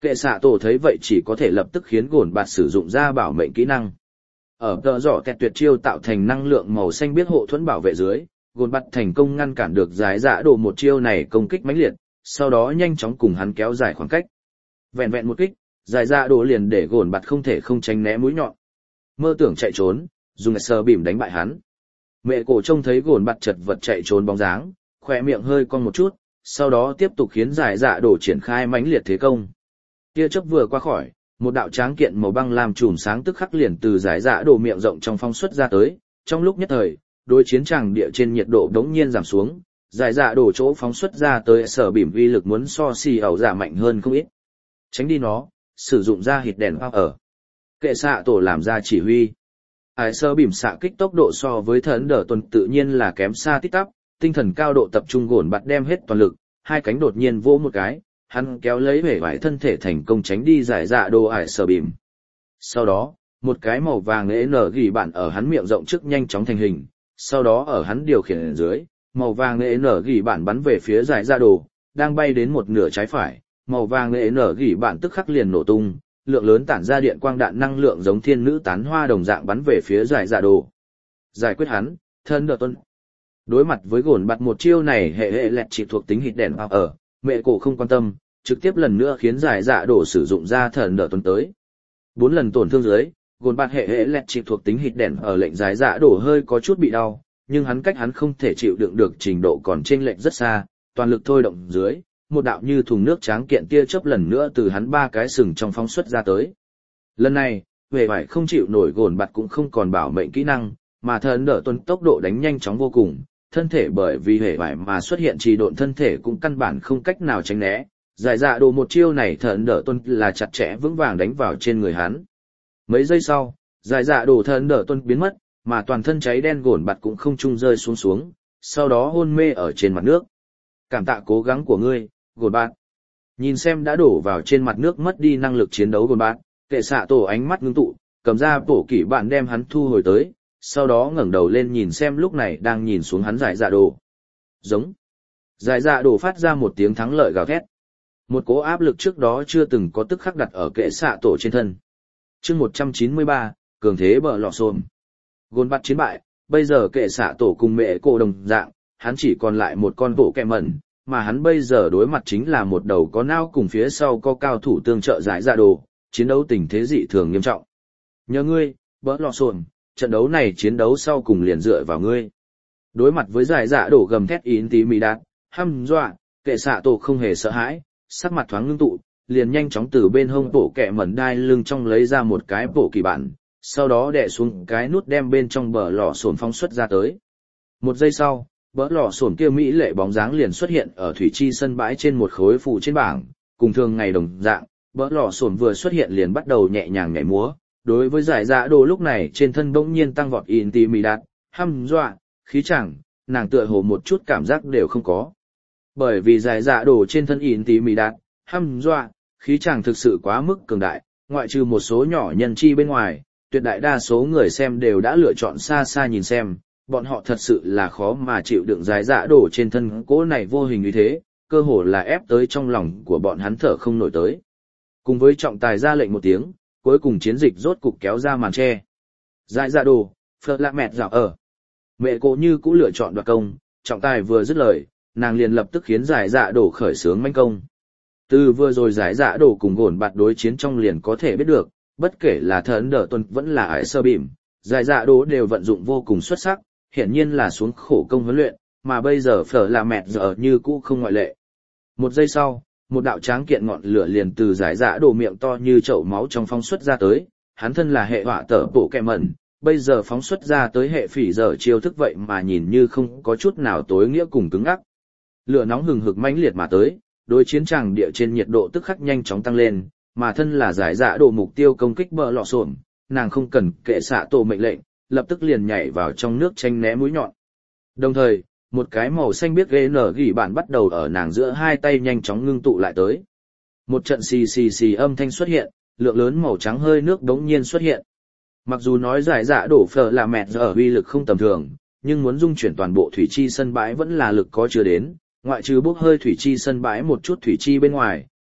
Kệ xạ tổ thấy vậy chỉ có thể lập tức khiến gồn bạt sử dụng ra bảo mệnh kỹ năng. Ở tợ dọ tẹt tuyệt chiêu tạo thành năng lượng màu xanh biết hộ thuẫn bảo vệ dưới, gồn bạt thành công ngăn cản được giải dạ đồ một chiêu này công kích mãnh liệt, sau đó nhanh chóng cùng hắn kéo dài khoảng cách. Vẹn vẹn một kích, giải dạ đồ liền để gồn bạt không thể không tránh né mũi nhọn. Mơ tưởng chạy trốn, dùng sờ bìm đánh bại hắn. Mẹ cổ trông thấy gồn bạt chật vật chạy trốn bóng dáng, khỏe miệng hơi cong một chút, sau đó tiếp tục khiến giải dạ đồ triển khai mãnh liệt thế công. Tia chớp vừa qua khỏi, một đạo tráng kiện màu băng làm chùm sáng tức khắc liền từ giải dạ đồ miệng rộng trong phóng xuất ra tới. Trong lúc nhất thời, đối chiến tràng địa trên nhiệt độ đống nhiên giảm xuống, giải dạ đồ chỗ phóng xuất ra tới sở bìm uy lực muốn so xì ẩu giả mạnh hơn không ít. Tránh đi nó, sử dụng ra hịt đèn ở. Kệ xạ tổ làm ra chỉ huy. Ải sơ bìm xạ kích tốc độ so với thần đỡ tuần tự nhiên là kém xa tít tắp, tinh thần cao độ tập trung gồn bạt đem hết toàn lực, hai cánh đột nhiên vỗ một cái, hắn kéo lấy vẻ vải thân thể thành công tránh đi giải dạ đồ ải sơ bìm. Sau đó, một cái màu vàng ế nở gỉ bạn ở hắn miệng rộng trước nhanh chóng thành hình, sau đó ở hắn điều khiển dưới, màu vàng ế nở gỉ bạn bắn về phía giải dạ đồ, đang bay đến một nửa trái phải, màu vàng ế nở gỉ bạn tức khắc liền nổ tung. Lượng lớn tản ra điện quang đạn năng lượng giống thiên nữ tán hoa đồng dạng bắn về phía giải dạ đồ. Giải quyết hắn, thân đỡ tuân. Đối mặt với gồn bạt một chiêu này hệ lẹt chỉ thuộc tính hịt đèn ở, mẹ cổ không quan tâm, trực tiếp lần nữa khiến giải dạ đồ sử dụng ra thần đỡ tuân tới. 4 lần tổn thương dưới, gồn bạt hệ lẹt chỉ thuộc tính hịt đèn ở lệnh giải dạ đồ hơi có chút bị đau, nhưng hắn cách hắn không thể chịu đựng được trình độ còn chênh lệch rất xa, toàn lực thôi động dưới. Một đạo như thùng nước tráng kiện tia chớp lần nữa từ hắn ba cái sừng trong phóng xuất ra tới. Lần này, về vải không chịu nổi gồn bạt cũng không còn bảo mệnh kỹ năng, mà thần đỡ tuân tốc độ đánh nhanh chóng vô cùng, thân thể bởi vì hệ vải mà xuất hiện trì độn thân thể cũng căn bản không cách nào tránh né. Giải dạ đồ một chiêu này thần đỡ tuân là chặt chẽ vững vàng đánh vào trên người hắn. Mấy giây sau, giải dạ đồ thần đỡ tuân biến mất, mà toàn thân cháy đen gồn bạt cũng không trung rơi xuống, sau đó hôn mê ở trên mặt nước. Cảm tạ cố gắng của ngươi, gồn bạt. Nhìn xem đã đổ vào trên mặt nước mất đi năng lực chiến đấu gồn bạt, kệ xạ tổ ánh mắt ngưng tụ, cầm ra bổ kỷ bạn đem hắn thu hồi tới, sau đó ngẩng đầu lên nhìn xem lúc này đang nhìn xuống hắn giải dạ đồ. Giống. Giải dạ đồ phát ra một tiếng thắng lợi gào thét. Một cỗ áp lực trước đó chưa từng có tức khắc đặt ở kệ xạ tổ trên thân. Chương 193, cường thế bờ lọ xôm. Gồn bạt chiến bại, bây giờ kệ xạ tổ cùng mẹ cổ đồng dạng, hắn chỉ còn lại một con bộ kẹ mẩn. Mà hắn bây giờ đối mặt chính là một đầu có nao cùng phía sau có cao thủ tương trợ giải dạ đồ, chiến đấu tình thế dị thường nghiêm trọng. Nhờ ngươi, bỡ lọ xồn, trận đấu này chiến đấu sau cùng liền dựa vào ngươi. Đối mặt với giải dạ đồ gầm thét ín tí mì đạt, hăm dọa, kệ xạ tổ không hề sợ hãi, sắc mặt thoáng ngưng tụ, liền nhanh chóng từ bên hông bộ kẹ mẩn đai lưng trong lấy ra một cái bộ kỳ bản, sau đó đè xuống cái nút đem bên trong bờ lọ xồn phóng xuất ra tới. Một giây sau, bỡ lọ sổn kia mỹ lệ bóng dáng liền xuất hiện ở thủy chi sân bãi trên một khối phụ trên bảng, cùng thường ngày đồng dạng, bỡ lọ sổn vừa xuất hiện liền bắt đầu nhẹ nhàng nhảy múa. Đối với giải dạ đồ lúc này trên thân bỗng nhiên tăng vọt in tì mì đạt, hăm dọa, khí chẳng, nàng tựa hồ một chút cảm giác đều không có. Bởi vì giải dạ đồ trên thân in tì mì đạt, hăm dọa, khí chẳng thực sự quá mức cường đại, ngoại trừ một số nhỏ nhân chi bên ngoài, tuyệt đại đa số người xem đều đã lựa chọn xa xa nhìn xem. Bọn họ thật sự là khó mà chịu đựng giải dạ đổ trên thân cỗ này vô hình như thế, cơ hồ là ép tới trong lòng của bọn hắn thở không nổi tới. Cùng với trọng tài ra lệnh một tiếng, cuối cùng chiến dịch rốt cục kéo ra màn che. Giải dạ đổ, phật lạ mẹt dạo ở. Mẹ cô như cũng lựa chọn đoạt công, trọng tài vừa dứt lời, nàng liền lập tức khiến giải dạ đổ khởi xướng manh công. Từ vừa rồi giải dạ đổ cùng gồn bạt đối chiến trong liền có thể biết được, bất kể là thần đỡ tuần vẫn là ải sơ bìm, giải dạ đổ đều vận dụng vô cùng xuất sắc. Hiển nhiên là xuống khổ công huấn luyện, mà bây giờ phở là mẹt giờ như cũ không ngoại lệ. Một giây sau, một đạo tráng kiện ngọn lửa liền từ giải dạ đổ miệng to như chậu máu trong phóng xuất ra tới, hắn thân là hệ họa tở bộ kẹ mẩn, bây giờ phóng xuất ra tới hệ phỉ giờ chiêu thức vậy mà nhìn như không có chút nào tối nghĩa cùng cứng ngắc. Lửa nóng hừng hực mãnh liệt mà tới, đối chiến tràng địa trên nhiệt độ tức khắc nhanh chóng tăng lên, mà thân là giải dạ đổ mục tiêu công kích bờ lọ xổm, nàng không cần kệ xạ tổ mệnh lệnh, lập tức liền nhảy vào trong nước tranh né mũi nhọn. Đồng thời, một cái màu xanh biếc ghê nở gỉ bản bắt đầu ở nàng giữa hai tay nhanh chóng ngưng tụ lại tới. Một trận xì xì xì âm thanh xuất hiện, lượng lớn màu trắng hơi nước đống nhiên xuất hiện. Mặc dù nói giải dạ đổ phở là mẹt giờ uy lực không tầm thường, nhưng muốn dung chuyển toàn bộ thủy chi sân bãi vẫn là lực có chưa đến, ngoại trừ bốc hơi thủy chi sân bãi một chút thủy chi bên ngoài,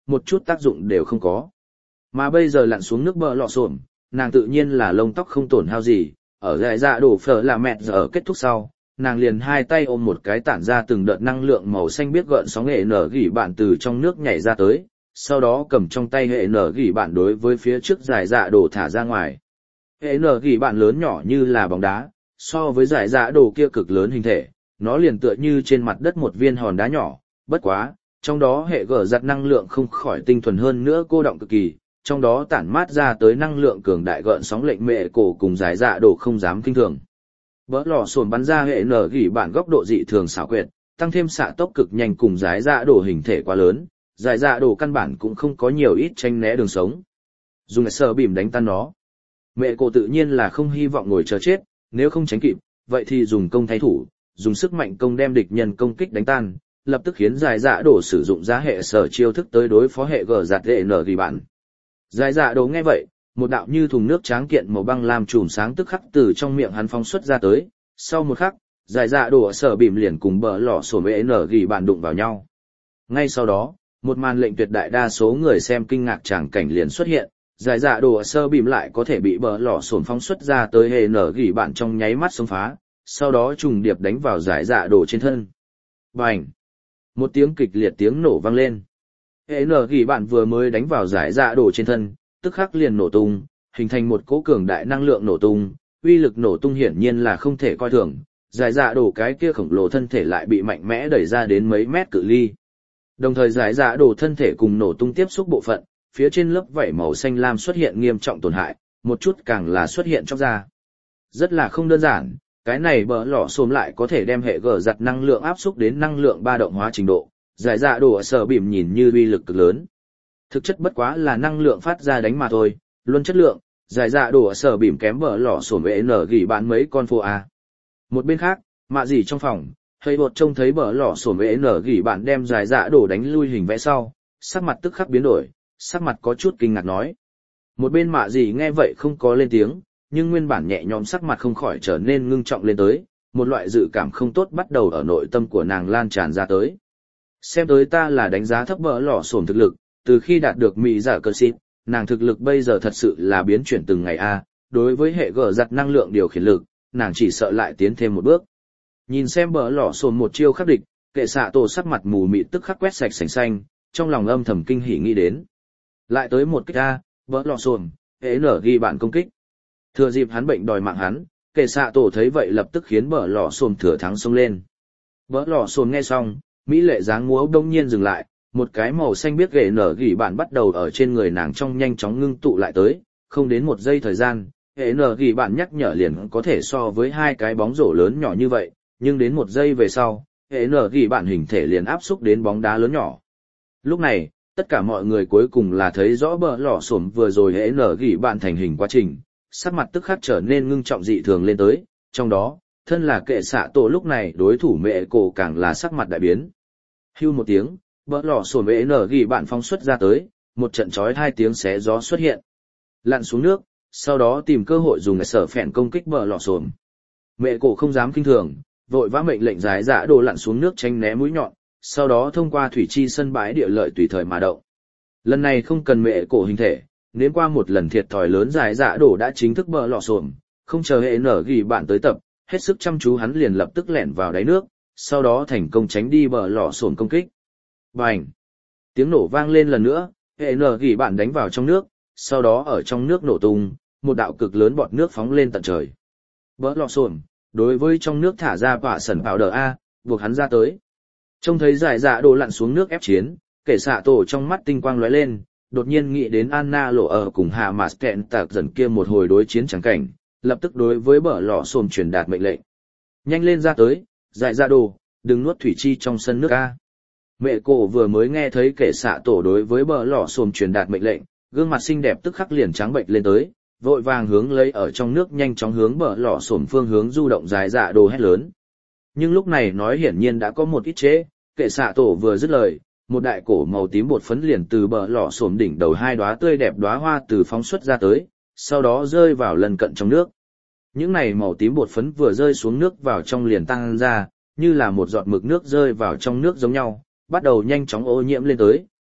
một chút tác dụng đều không có. Mà bây giờ lặn xuống nước bờ lọ xổm, nàng tự nhiên là lông tóc không tổn hao gì, ở dại dạ đổ phở là mẹ giờ kết thúc sau, nàng liền hai tay ôm một cái tản ra từng đợt năng lượng màu xanh biết gợn sóng hệ nở gỉ bạn từ trong nước nhảy ra tới, sau đó cầm trong tay hệ nở gỉ bạn đối với phía trước dại dạ đổ thả ra ngoài. Hệ nở gỉ bạn lớn nhỏ như là bóng đá, so với dại dạ đổ kia cực lớn hình thể, nó liền tựa như trên mặt đất một viên hòn đá nhỏ, bất quá, trong đó hệ gở giặt năng lượng không khỏi tinh thuần hơn nữa cô động cực kỳ, trong đó tản mát ra tới năng lượng cường đại gợn sóng lệnh mệ cổ cùng giải dạ đổ không dám kinh thường. Bỡ lò sồn bắn ra hệ nở gỉ bản góc độ dị thường xảo quyệt, tăng thêm xạ tốc cực nhanh cùng giải dạ đổ hình thể quá lớn, giải dạ đổ căn bản cũng không có nhiều ít tranh né đường sống. Dùng sờ bìm đánh tan nó. Mẹ cổ tự nhiên là không hy vọng ngồi chờ chết, nếu không tránh kịp, vậy thì dùng công thay thủ, dùng sức mạnh công đem địch nhân công kích đánh tan, lập tức khiến giải dạ đổ sử dụng giá hệ sở chiêu thức tới đối phó hệ gở giặt hệ nở gỉ bản. Giải dạ đổ nghe vậy, một đạo như thùng nước tráng kiện màu băng làm chùm sáng tức khắc từ trong miệng hắn phóng xuất ra tới, sau một khắc, giải dạ đổ sở bìm liền cùng bờ lò sổ mệ nở gỉ bạn đụng vào nhau. Ngay sau đó, một màn lệnh tuyệt đại đa số người xem kinh ngạc tràng cảnh liền xuất hiện, giải dạ đổ sơ bìm lại có thể bị bờ lò sổn phóng xuất ra tới hệ nở gỉ bạn trong nháy mắt xông phá, sau đó trùng điệp đánh vào giải dạ đổ trên thân. Bành! Một tiếng kịch liệt tiếng nổ vang lên. Hệ nở gỉ bạn vừa mới đánh vào giải dạ đổ trên thân, tức khắc liền nổ tung, hình thành một cỗ cường đại năng lượng nổ tung, uy lực nổ tung hiển nhiên là không thể coi thường, giải dạ đổ cái kia khổng lồ thân thể lại bị mạnh mẽ đẩy ra đến mấy mét cự ly. Đồng thời giải dạ đổ thân thể cùng nổ tung tiếp xúc bộ phận, phía trên lớp vảy màu xanh lam xuất hiện nghiêm trọng tổn hại, một chút càng là xuất hiện chóc ra. Rất là không đơn giản, cái này bờ lò xôm lại có thể đem hệ gở giặt năng lượng áp xúc đến năng lượng ba động hóa trình độ, giải dạ đổ sở bìm nhìn như uy lực cực lớn. Thực chất bất quá là năng lượng phát ra đánh mà thôi, luôn chất lượng, giải dạ đổ sở bìm kém bờ lò xôm vệ nở gỉ bán mấy con phô a. Một bên khác, mạ gì trong phòng, hơi bột trông thấy bờ lò xôm vệ nở gỉ bạn đem giải dạ đổ đánh lui hình vẽ sau, sắc mặt tức khắc biến đổi, sắc mặt có chút kinh ngạc nói. Một bên mạ gì nghe vậy không có lên tiếng, nhưng nguyên bản nhẹ nhõm sắc mặt không khỏi trở nên ngưng trọng lên tới, một loại dự cảm không tốt bắt đầu ở nội tâm của nàng lan tràn ra tới. Xem tới ta là đánh giá thấp bờ lò xổm thực lực, từ khi đạt được mỹ giả cơ xịt, nàng thực lực bây giờ thật sự là biến chuyển từng ngày a. Đối với hệ gở giặt năng lượng điều khiển lực, nàng chỉ sợ lại tiến thêm một bước. Nhìn xem bờ lò xổm một chiêu khắc địch, kệ xạ tổ sắc mặt mù mịt tức khắc quét sạch sành xanh, trong lòng âm thầm kinh hỉ nghĩ đến. Lại tới một kích a, bờ lò xổm, hệ nở ghi bạn công kích. Thừa dịp hắn bệnh đòi mạng hắn, kệ xạ tổ thấy vậy lập tức khiến bờ lò xổm thừa thắng xông lên. Bờ lò xổm nghe xong, mỹ lệ dáng múa đông nhiên dừng lại, một cái màu xanh biếc ghệ nở gỉ bạn bắt đầu ở trên người nàng trong nhanh chóng ngưng tụ lại tới, không đến một giây thời gian, ghệ nở gỉ bạn nhắc nhở liền có thể so với hai cái bóng rổ lớn nhỏ như vậy, nhưng đến một giây về sau, ghệ nở gỉ bạn hình thể liền áp xúc đến bóng đá lớn nhỏ. Lúc này, tất cả mọi người cuối cùng là thấy rõ bờ lò xổm vừa rồi ghệ nở gỉ bạn thành hình quá trình, sắc mặt tức khắc trở nên ngưng trọng dị thường lên tới, trong đó, thân là kệ xạ tổ lúc này đối thủ mẹ cổ càng là sắc mặt đại biến. Hưu một tiếng, bờ lò xổm ghệ nở gỉ bạn phóng xuất ra tới, một trận chói hai tiếng xé gió xuất hiện. Lặn xuống nước, sau đó tìm cơ hội dùng sở phèn công kích bờ lò xổm. Mẹ cổ không dám kinh thường, vội vã mệnh lệnh giải dạ đồ lặn xuống nước tránh né mũi nhọn, sau đó thông qua thủy chi sân bãi địa lợi tùy thời mà động. Lần này không cần mẹ cổ hình thể, nếu qua một lần thiệt thòi lớn giải dạ đồ đã chính thức bờ lò xổm, không chờ hệ nở gỉ bạn tới tập, hết sức chăm chú hắn liền lập tức lẻn vào đáy nước, sau đó thành công tránh đi bờ lò xổm công kích. Bành! Tiếng nổ vang lên lần nữa, hệ nở gỉ bạn đánh vào trong nước, sau đó ở trong nước nổ tung, một đạo cực lớn bọt nước phóng lên tận trời. Bờ lò xổm, đối với trong nước thả ra quả sẩn vào đờ A, buộc hắn ra tới. Trông thấy giải dạ đồ lặn xuống nước ép chiến, kể xạ tổ trong mắt tinh quang lóe lên, đột nhiên nghĩ đến Anna lộ ở cùng Hạ Mạt Kẹn Tạc dần kia một hồi đối chiến chẳng cảnh, lập tức đối với bờ lò xổm truyền đạt mệnh lệnh. Nhanh lên ra tới, giải dạ đồ, đừng nuốt thủy chi trong sân nước A. Mẹ cổ vừa mới nghe thấy kể xạ tổ đối với bờ lò xổm truyền đạt mệnh lệnh, gương mặt xinh đẹp tức khắc liền trắng bệch lên tới, vội vàng hướng lấy ở trong nước nhanh chóng hướng bờ lò xổm phương hướng du động giải dạ đồ hét lớn. Nhưng lúc này nói hiển nhiên đã có một ít chế, kệ xạ tổ vừa dứt lời, một đại cổ màu tím bột phấn liền từ bờ lò xổm đỉnh đầu hai đóa tươi đẹp đóa hoa từ phóng xuất ra tới, sau đó rơi vào lần cận trong nước. Những này màu tím bột phấn vừa rơi xuống nước vào trong liền tăng ra, như là một giọt mực nước rơi vào trong nước giống nhau, bắt đầu nhanh chóng ô nhiễm lên tới,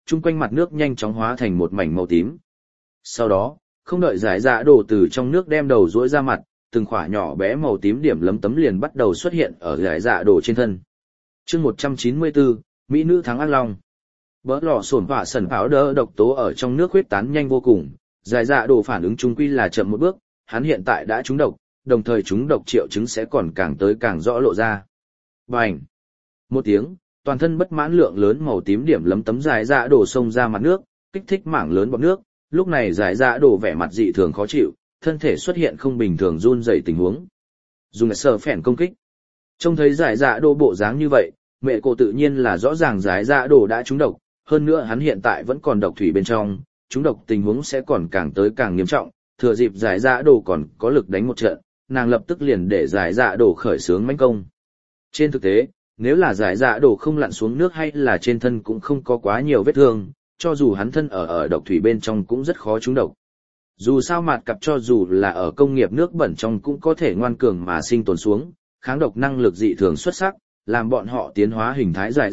chung quanh mặt nước nhanh chóng hóa thành một mảnh màu tím. Sau đó, không đợi giải dạ đổ từ trong nước đem đầu duỗi ra mặt, từng khỏa nhỏ bé màu tím điểm lấm tấm liền bắt đầu xuất hiện ở giải dạ đổ trên thân. Chương 194, Mỹ nữ thắng ác long. Bỡ lò sổn và sần pháo đỡ độc tố ở trong nước huyết tán nhanh vô cùng, giải dạ đổ phản ứng chung quy là chậm một bước, hắn hiện tại đã trúng độc, đồng thời trúng độc triệu chứng sẽ còn càng tới càng rõ lộ ra. Bành! Một tiếng, toàn thân bất mãn lượng lớn màu tím điểm lấm tấm giải dạ đổ xông ra mặt nước, kích thích mảng lớn bọt nước, lúc này giải dạ đổ vẻ mặt dị thường khó chịu, thân thể xuất hiện không bình thường run rẩy tình huống. Dùng sở phèn công kích. Trông thấy giải dạ đổ bộ dáng như vậy, mẹ cô tự nhiên là rõ ràng giải dạ đổ đã trúng độc, hơn nữa hắn hiện tại vẫn còn độc thủy bên trong, trúng độc tình huống sẽ còn càng tới càng nghiêm trọng, thừa dịp giải dạ đổ còn có lực đánh một trận, nàng lập tức liền để giải dạ đổ khởi xướng mãnh công. Trên thực tế, nếu là giải dạ đổ không lặn xuống nước hay là trên thân cũng không có quá nhiều vết thương, cho dù hắn thân ở độc thủy bên trong cũng rất khó trúng độc. Dù sao mạt cặp cho dù là ở công nghiệp nước bẩn trong cũng có thể ngoan cường mà sinh tồn xuống, kháng độc năng lực dị thường xuất sắc, làm bọn họ tiến hóa hình thái giải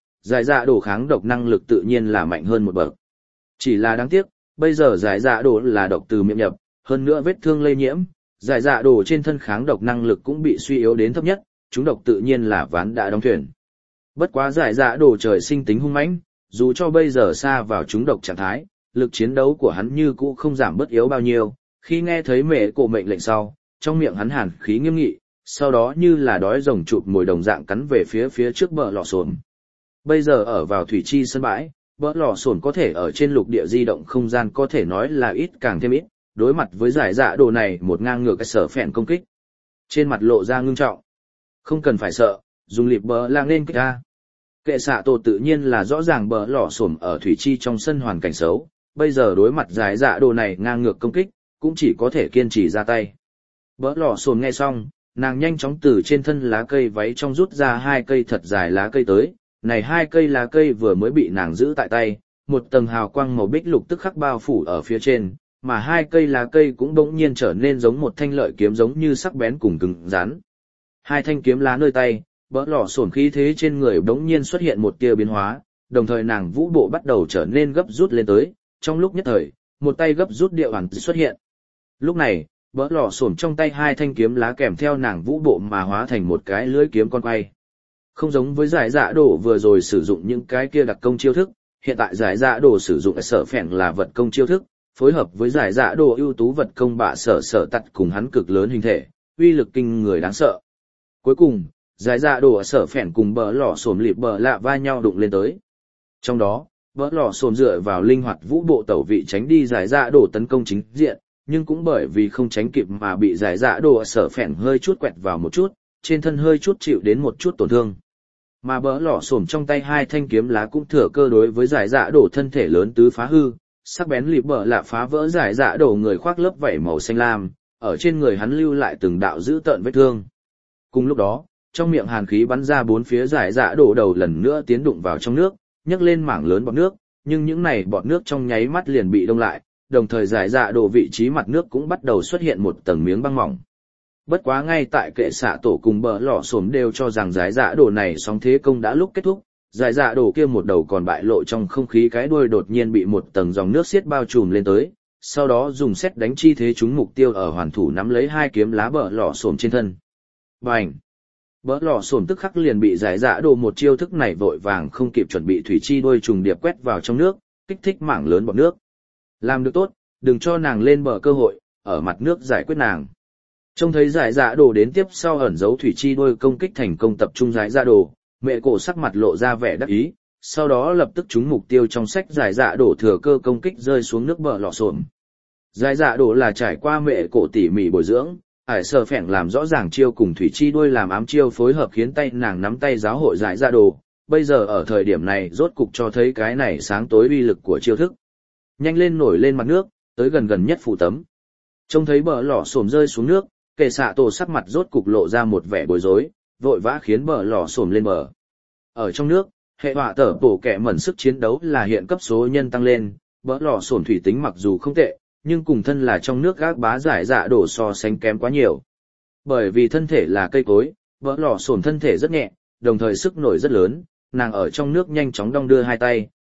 dạ đồ kháng độc năng lực tự nhiên là mạnh hơn một bậc. Chỉ là đáng tiếc, bây giờ giải dạ đồ là độc từ miệng nhập, hơn nữa vết thương lây nhiễm, giải dạ đồ trên thân kháng độc năng lực cũng bị suy yếu đến thấp nhất, chúng độc tự nhiên là ván đã đóng thuyền. Bất quá giải dạ đồ trời sinh tính hung mãnh, dù cho bây giờ xa vào chúng độc trạng thái, lực chiến đấu của hắn như cũ không giảm bớt yếu bao nhiêu, khi nghe thấy mẹ cổ mệnh lệnh sau, trong miệng hắn hàn khí nghiêm nghị, sau đó như là đói rồng chụp mồi đồng dạng cắn về phía trước bờ lò sồn. Bây giờ ở vào thủy chi sân bãi, bờ lò sồn có thể ở trên lục địa di động không gian có thể nói là ít càng thêm ít, đối mặt với giải dạ đồ này một ngang ngược cái sở phèn công kích. Trên mặt lộ ra ngưng trọng. Không cần phải sợ, dùng liệp bờ lang lên kích ra. Kệ xạ tổ tự nhiên là rõ ràng bờ lò sồn ở thủy chi trong sân hoàn cảnh xấu, bây giờ đối mặt giải dạ đồ này ngang ngược công kích, cũng chỉ có thể kiên trì ra tay. Bờ lò sồn nghe xong, nàng nhanh chóng từ trên thân lá cây váy trong rút ra 2 cây thật dài lá cây tới, này 2 cây lá cây vừa mới bị nàng giữ tại tay, một tầng hào quang màu bích lục tức khắc bao phủ ở phía trên, mà 2 cây lá cây cũng bỗng nhiên trở nên giống một thanh lợi kiếm giống như sắc bén cùng cứng rắn. 2 thanh kiếm lá nơi tay, bỡ lò sổn khí thế trên người bỗng nhiên xuất hiện một tia biến hóa, đồng thời nàng vũ bộ bắt đầu trở nên gấp rút lên tới, trong lúc nhất thời, một tay gấp rút điệu hoàn xuất hiện. Lúc này, bỡ lò sổn trong tay 2 thanh kiếm lá kèm theo nàng vũ bộ mà hóa thành một cái lưỡi kiếm con quay. Không giống với giải dạ đổ vừa rồi sử dụng những cái kia đặc công chiêu thức, hiện tại giải dạ đổ sử dụng sở phèn là vật công chiêu thức, phối hợp với giải dạ đổ ưu tú vật công bạ sở tặt cùng hắn cực lớn hình thể, uy lực kinh người đáng sợ. Cuối cùng, giải dạ đổ sở phèn cùng bỡ lò sổn lịp bờ lạ va nhau đụng lên tới. Trong đó, bỡ lò sổn dựa vào linh hoạt vũ bộ tẩu vị tránh đi giải dạ đổ tấn công chính diện, nhưng cũng bởi vì không tránh kịp mà bị giải dạ đổ sở phèn hơi chút quẹt vào một chút, trên thân hơi chút chịu đến một chút tổn thương. Mà bỡ lò sổm trong tay 2 thanh kiếm lá cũng thừa cơ đối với giải dạ đổ thân thể lớn tứ phá hư, sắc bén lịp bờ lạ phá vỡ giải dạ đổ người khoác lớp vảy màu xanh lam, ở trên người hắn lưu lại từng đạo dữ tợn vết thương. Cùng lúc đó, trong miệng hàn khí bắn ra bốn phía giải dạ đổ đầu lần nữa tiến đụng vào trong nước, nhấc lên mảng lớn bọt nước, nhưng những này bọt nước trong nháy mắt liền bị đông lại, đồng thời giải dạ đổ vị trí mặt nước cũng bắt đầu xuất hiện một tầng miếng băng mỏng. Bất quá ngay tại kệ xạ tổ cùng bờ lò xổm đều cho rằng giải dạ đổ này sóng thế công đã lúc kết thúc, giải dạ đổ kia một đầu còn bại lộ trong không khí cái đuôi đột nhiên bị một tầng dòng nước xiết bao trùm lên tới, sau đó dùng sét đánh chi thế trúng mục tiêu ở hoàn thủ nắm lấy 2 kiếm lá bờ lò xổm trên thân. Bành! Bờ lò xổm tức khắc liền bị giải dạ đổ một chiêu thức này vội vàng không kịp chuẩn bị thủy chi đuôi trùng điệp quét vào trong nước, kích thích mảng lớn bọt nước. Làm được tốt, đừng cho nàng lên bờ cơ hội, ở mặt nước giải quyết nàng. Trông thấy giải dạ đồ đến tiếp sau ẩn giấu thủy chi đôi công kích thành công tập trung giải dạ đồ, mẹ cổ sắc mặt lộ ra vẻ đắc ý, sau đó lập tức trúng mục tiêu trong sách giải dạ đồ thừa cơ công kích rơi xuống nước bờ lò xổm. Giải dạ đồ là trải qua mẹ cổ tỉ mỉ bồi dưỡng, ải sờ phèn làm rõ ràng chiêu cùng thủy chi đuôi làm ám chiêu phối hợp khiến tay nàng nắm tay giáo hội giải dạ đồ, bây giờ ở thời điểm này rốt cục cho thấy cái này sáng tối uy lực của chiêu thức. Nhanh lên nổi lên mặt nước, tới gần nhất phủ tấm. Trông thấy bờ lò xổm rơi xuống nước, kệ xạ tổ sắc mặt rốt cục lộ ra một vẻ bối rối, vội vã khiến bờ lò xổm lên bờ. Ở trong nước, hệ họa tở bổ kẻ mẩn sức chiến đấu là hiện cấp số nhân tăng lên, bờ lò xổm thủy tính mặc dù không tệ, nhưng cùng thân là trong nước gác bá giải dạ đổ so sánh kém quá nhiều. Bởi vì thân thể là cây cối, bờ lò xổm thân thể rất nhẹ, đồng thời sức nổi rất lớn, nàng ở trong nước nhanh chóng đong đưa 2 tay,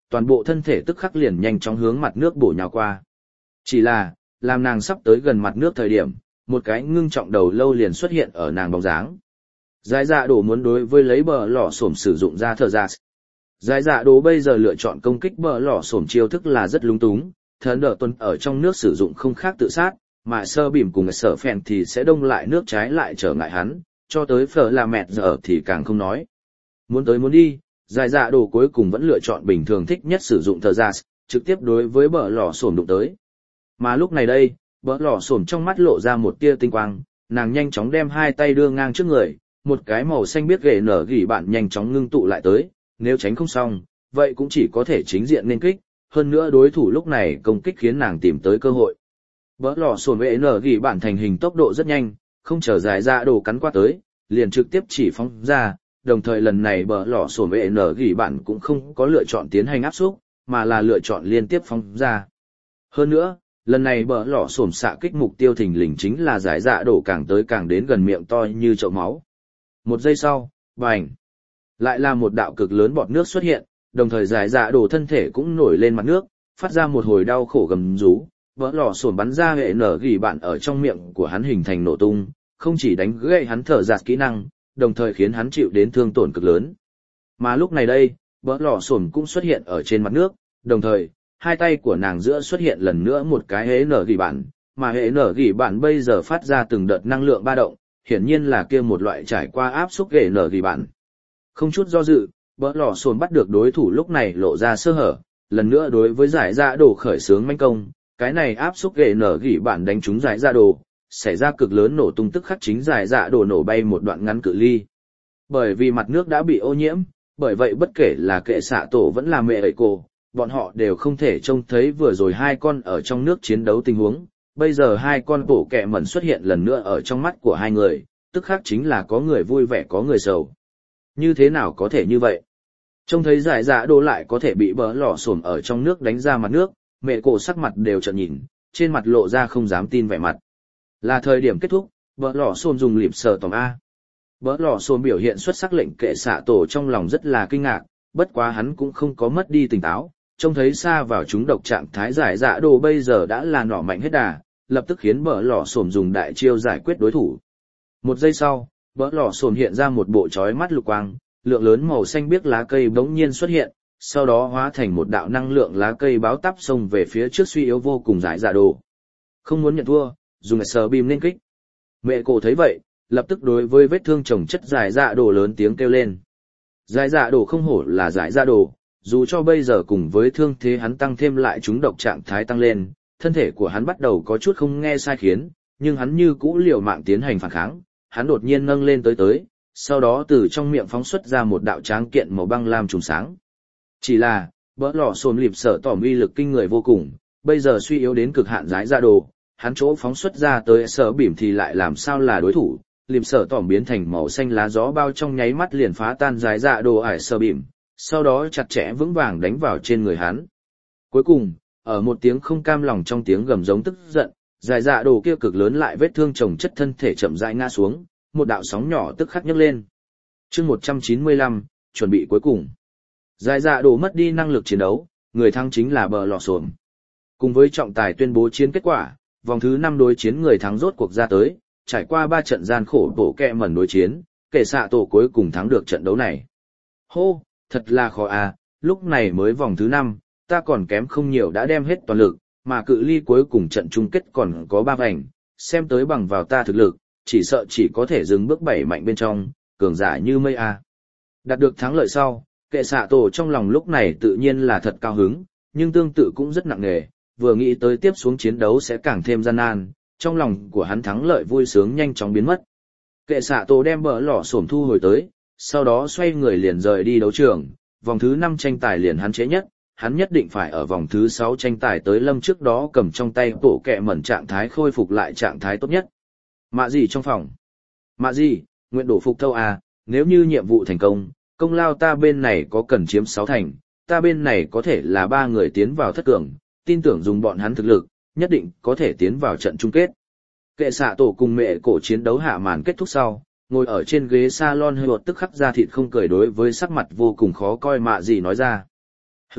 toàn bộ thân thể tức khắc liền nhanh chóng hướng mặt nước bổ nhào qua. Chỉ là, làm nàng sắp tới gần mặt nước thời điểm, một cái ngưng trọng đầu lâu liền xuất hiện ở nàng bóng dáng. Giải dạ đổ muốn đối với lấy bờ lò xổm sử dụng ra thờ giả. Giải dạ đổ bây giờ lựa chọn công kích bờ lò xổm chiêu thức là rất lung túng, thần đỡ tuần ở trong nước sử dụng không khác tự sát, mà sơ bìm cùng sở phèn thì sẽ đông lại nước trái lại trở ngại hắn, cho tới phở là mẹt giờ thì càng không nói. Muốn tới muốn đi, giải dạ đổ cuối cùng vẫn lựa chọn bình thường thích nhất sử dụng thờ giả, trực tiếp đối với bờ lò xổm đụng tới. Mà lúc này đây, bờ lò xổm trong mắt lộ ra một tia tinh quang, nàng nhanh chóng đem hai tay đưa ngang trước người, một cái màu xanh biết ghệ nở gỉ bạn nhanh chóng ngưng tụ lại tới, nếu tránh không xong, vậy cũng chỉ có thể chính diện nên kích, hơn nữa đối thủ lúc này công kích khiến nàng tìm tới cơ hội. Bờ lò xổm ghệ nở gỉ bạn thành hình tốc độ rất nhanh, không chờ giải dạ đổ cắn qua tới, liền trực tiếp chỉ phóng ra, đồng thời lần này bờ lò xổm ghệ nở gỉ bạn cũng không có lựa chọn tiến hành áp xúc, mà là lựa chọn liên tiếp phóng ra. Hơn nữa, lần này bờ lò xổm xạ kích mục tiêu thình lình chính là giải dạ đổ càng tới càng đến gần miệng to như chậu máu. Một giây sau, bành, lại là một đạo cực lớn bọt nước xuất hiện, đồng thời giải dạ đổ thân thể cũng nổi lên mặt nước, phát ra một hồi đau khổ gầm rú. Bờ lò xổm bắn ra hệ nở gỉ bạn ở trong miệng của hắn hình thành nổ tung, không chỉ đánh gãy hắn thở giạt kỹ năng, đồng thời khiến hắn chịu đến thương tổn cực lớn. Mà lúc này đây, bờ lò xổm cũng xuất hiện ở trên mặt nước, đồng thời hai tay của nàng giữa xuất hiện lần nữa một cái hệ nở gỉ bạn, mà hệ nở gỉ bạn bây giờ phát ra từng đợt năng lượng ba động, hiển nhiên là kia một loại trải qua áp xúc hệ nở gỉ bạn. Không chút do dự, bờ lò xổm bắt được đối thủ lúc này lộ ra sơ hở, lần nữa đối với giải dạ đổ khởi xướng manh công, cái này áp xúc hệ nở gỉ bạn đánh trúng giải dạ đổ, xảy ra cực lớn nổ tung tức khắc chính giải dạ đổ nổ bay một đoạn ngắn cự ly. Bởi vì mặt nước đã bị ô nhiễm, bởi vậy bất kể là kệ xạ tổ vẫn là mẹ ẩy cổ, bọn họ đều không thể trông thấy vừa rồi hai con ở trong nước chiến đấu tình huống. Bây giờ hai con bổ kẹ mẩn xuất hiện lần nữa ở trong mắt của hai người, tức khác chính là có người vui vẻ có người sầu. Như thế nào có thể như vậy? Trông thấy giải dạ đổ lại có thể bị bờ lò xổm ở trong nước đánh ra mặt nước, mẹ cổ sắc mặt đều trợn nhìn, trên mặt lộ ra không dám tin vẻ mặt. Là thời điểm kết thúc, bờ lò xổm dùng lịp sờ tòng A. Bờ lò xổm biểu hiện xuất sắc lệnh kệ xạ tổ trong lòng rất là kinh ngạc, bất quá hắn cũng không có mất đi tỉnh táo, trông thấy xa vào chúng độc trạng thái giải dạ đồ bây giờ đã là nỏ mạnh hết đà, lập tức khiến bờ lò xổm dùng đại chiêu giải quyết đối thủ. Một giây sau, bờ lò xổm hiện ra một bộ chói mắt lục quang, lượng lớn màu xanh biếc lá cây bỗng nhiên xuất hiện, sau đó hóa thành một đạo năng lượng lá cây báo táp xông về phía trước suy yếu vô cùng giải dạ đồ. Không muốn nhận thua, dùng sờ bìm lên kích. Mẹ cổ thấy vậy, lập tức đối với vết thương chồng chất giải dạ đồ lớn tiếng kêu lên. Giải dạ đồ không hổ là giải dạ đồ, dù cho bây giờ cùng với thương thế hắn tăng thêm lại chúng độc trạng thái tăng lên, thân thể của hắn bắt đầu có chút không nghe sai khiến, nhưng hắn như cũ liều mạng tiến hành phản kháng, hắn đột nhiên nâng lên tới, sau đó từ trong miệng phóng xuất ra một đạo tráng kiện màu băng lam trùng sáng. Chỉ là, bỡ lò xồm lịp sở tỏm uy lực kinh người vô cùng, bây giờ suy yếu đến cực hạn giải dạ đồ, hắn chỗ phóng xuất ra tới sở bỉm thì lại làm sao là đối thủ, lịp sở tỏm biến thành màu xanh lá gió bao trong nháy mắt liền phá tan giải dạ đồ ải sở bỉm, sau đó chặt chẽ vững vàng đánh vào trên người hắn. Cuối cùng, ở một tiếng không cam lòng trong tiếng gầm giống tức giận, giải dạ đồ kia cực lớn lại vết thương chồng chất thân thể chậm rãi ngã xuống, một đạo sóng nhỏ tức khắc nhấc lên. Chương 195, chuẩn bị cuối cùng. Giải dạ đồ mất đi năng lực chiến đấu, người thắng chính là bờ lò xồm. Cùng với trọng tài tuyên bố chiến kết quả, vòng thứ 5 đối chiến người thắng rốt cuộc ra tới, trải qua 3 trận gian khổ tổ kẹ mẩn đối chiến, kẻ xạ tổ cuối cùng thắng được trận đấu này. Hô, thật là khó à, lúc này mới vòng thứ 5, ta còn kém không nhiều đã đem hết toàn lực, mà cự ly cuối cùng trận chung kết còn có 3 vành, xem tới bằng vào ta thực lực, chỉ sợ chỉ có thể dừng bước 7 mạnh bên trong, cường giả như mây à. Đạt được thắng lợi sau, kệ xạ tổ trong lòng lúc này tự nhiên là thật cao hứng, nhưng tương tự cũng rất nặng nề, vừa nghĩ tới tiếp xuống chiến đấu sẽ càng thêm gian nan, trong lòng của hắn thắng lợi vui sướng nhanh chóng biến mất. Kệ xạ tổ đem bờ lò xổm thu hồi tới, sau đó xoay người liền rời đi đấu trường, vòng thứ 5 tranh tài liền hắn chế nhất, hắn nhất định phải ở vòng thứ 6 tranh tài tới lâm trước đó cầm trong tay tổ kẹ mẩn trạng thái khôi phục lại trạng thái tốt nhất. Mạ gì trong phòng? Mạ gì, nguyện đổ phục thâu à, nếu như nhiệm vụ thành công, công lao ta bên này có cần chiếm 6 thành, ta bên này có thể là 3 người tiến vào thất cường, tin tưởng dùng bọn hắn thực lực, nhất định có thể tiến vào trận chung kết. Kệ xạ tổ cùng mẹ cổ chiến đấu hạ màn kết thúc sau, ngồi ở trên ghế salon hơi bột tức khắc ra thịt không cười đối với sắc mặt vô cùng khó coi mạ gì nói ra. Hừ,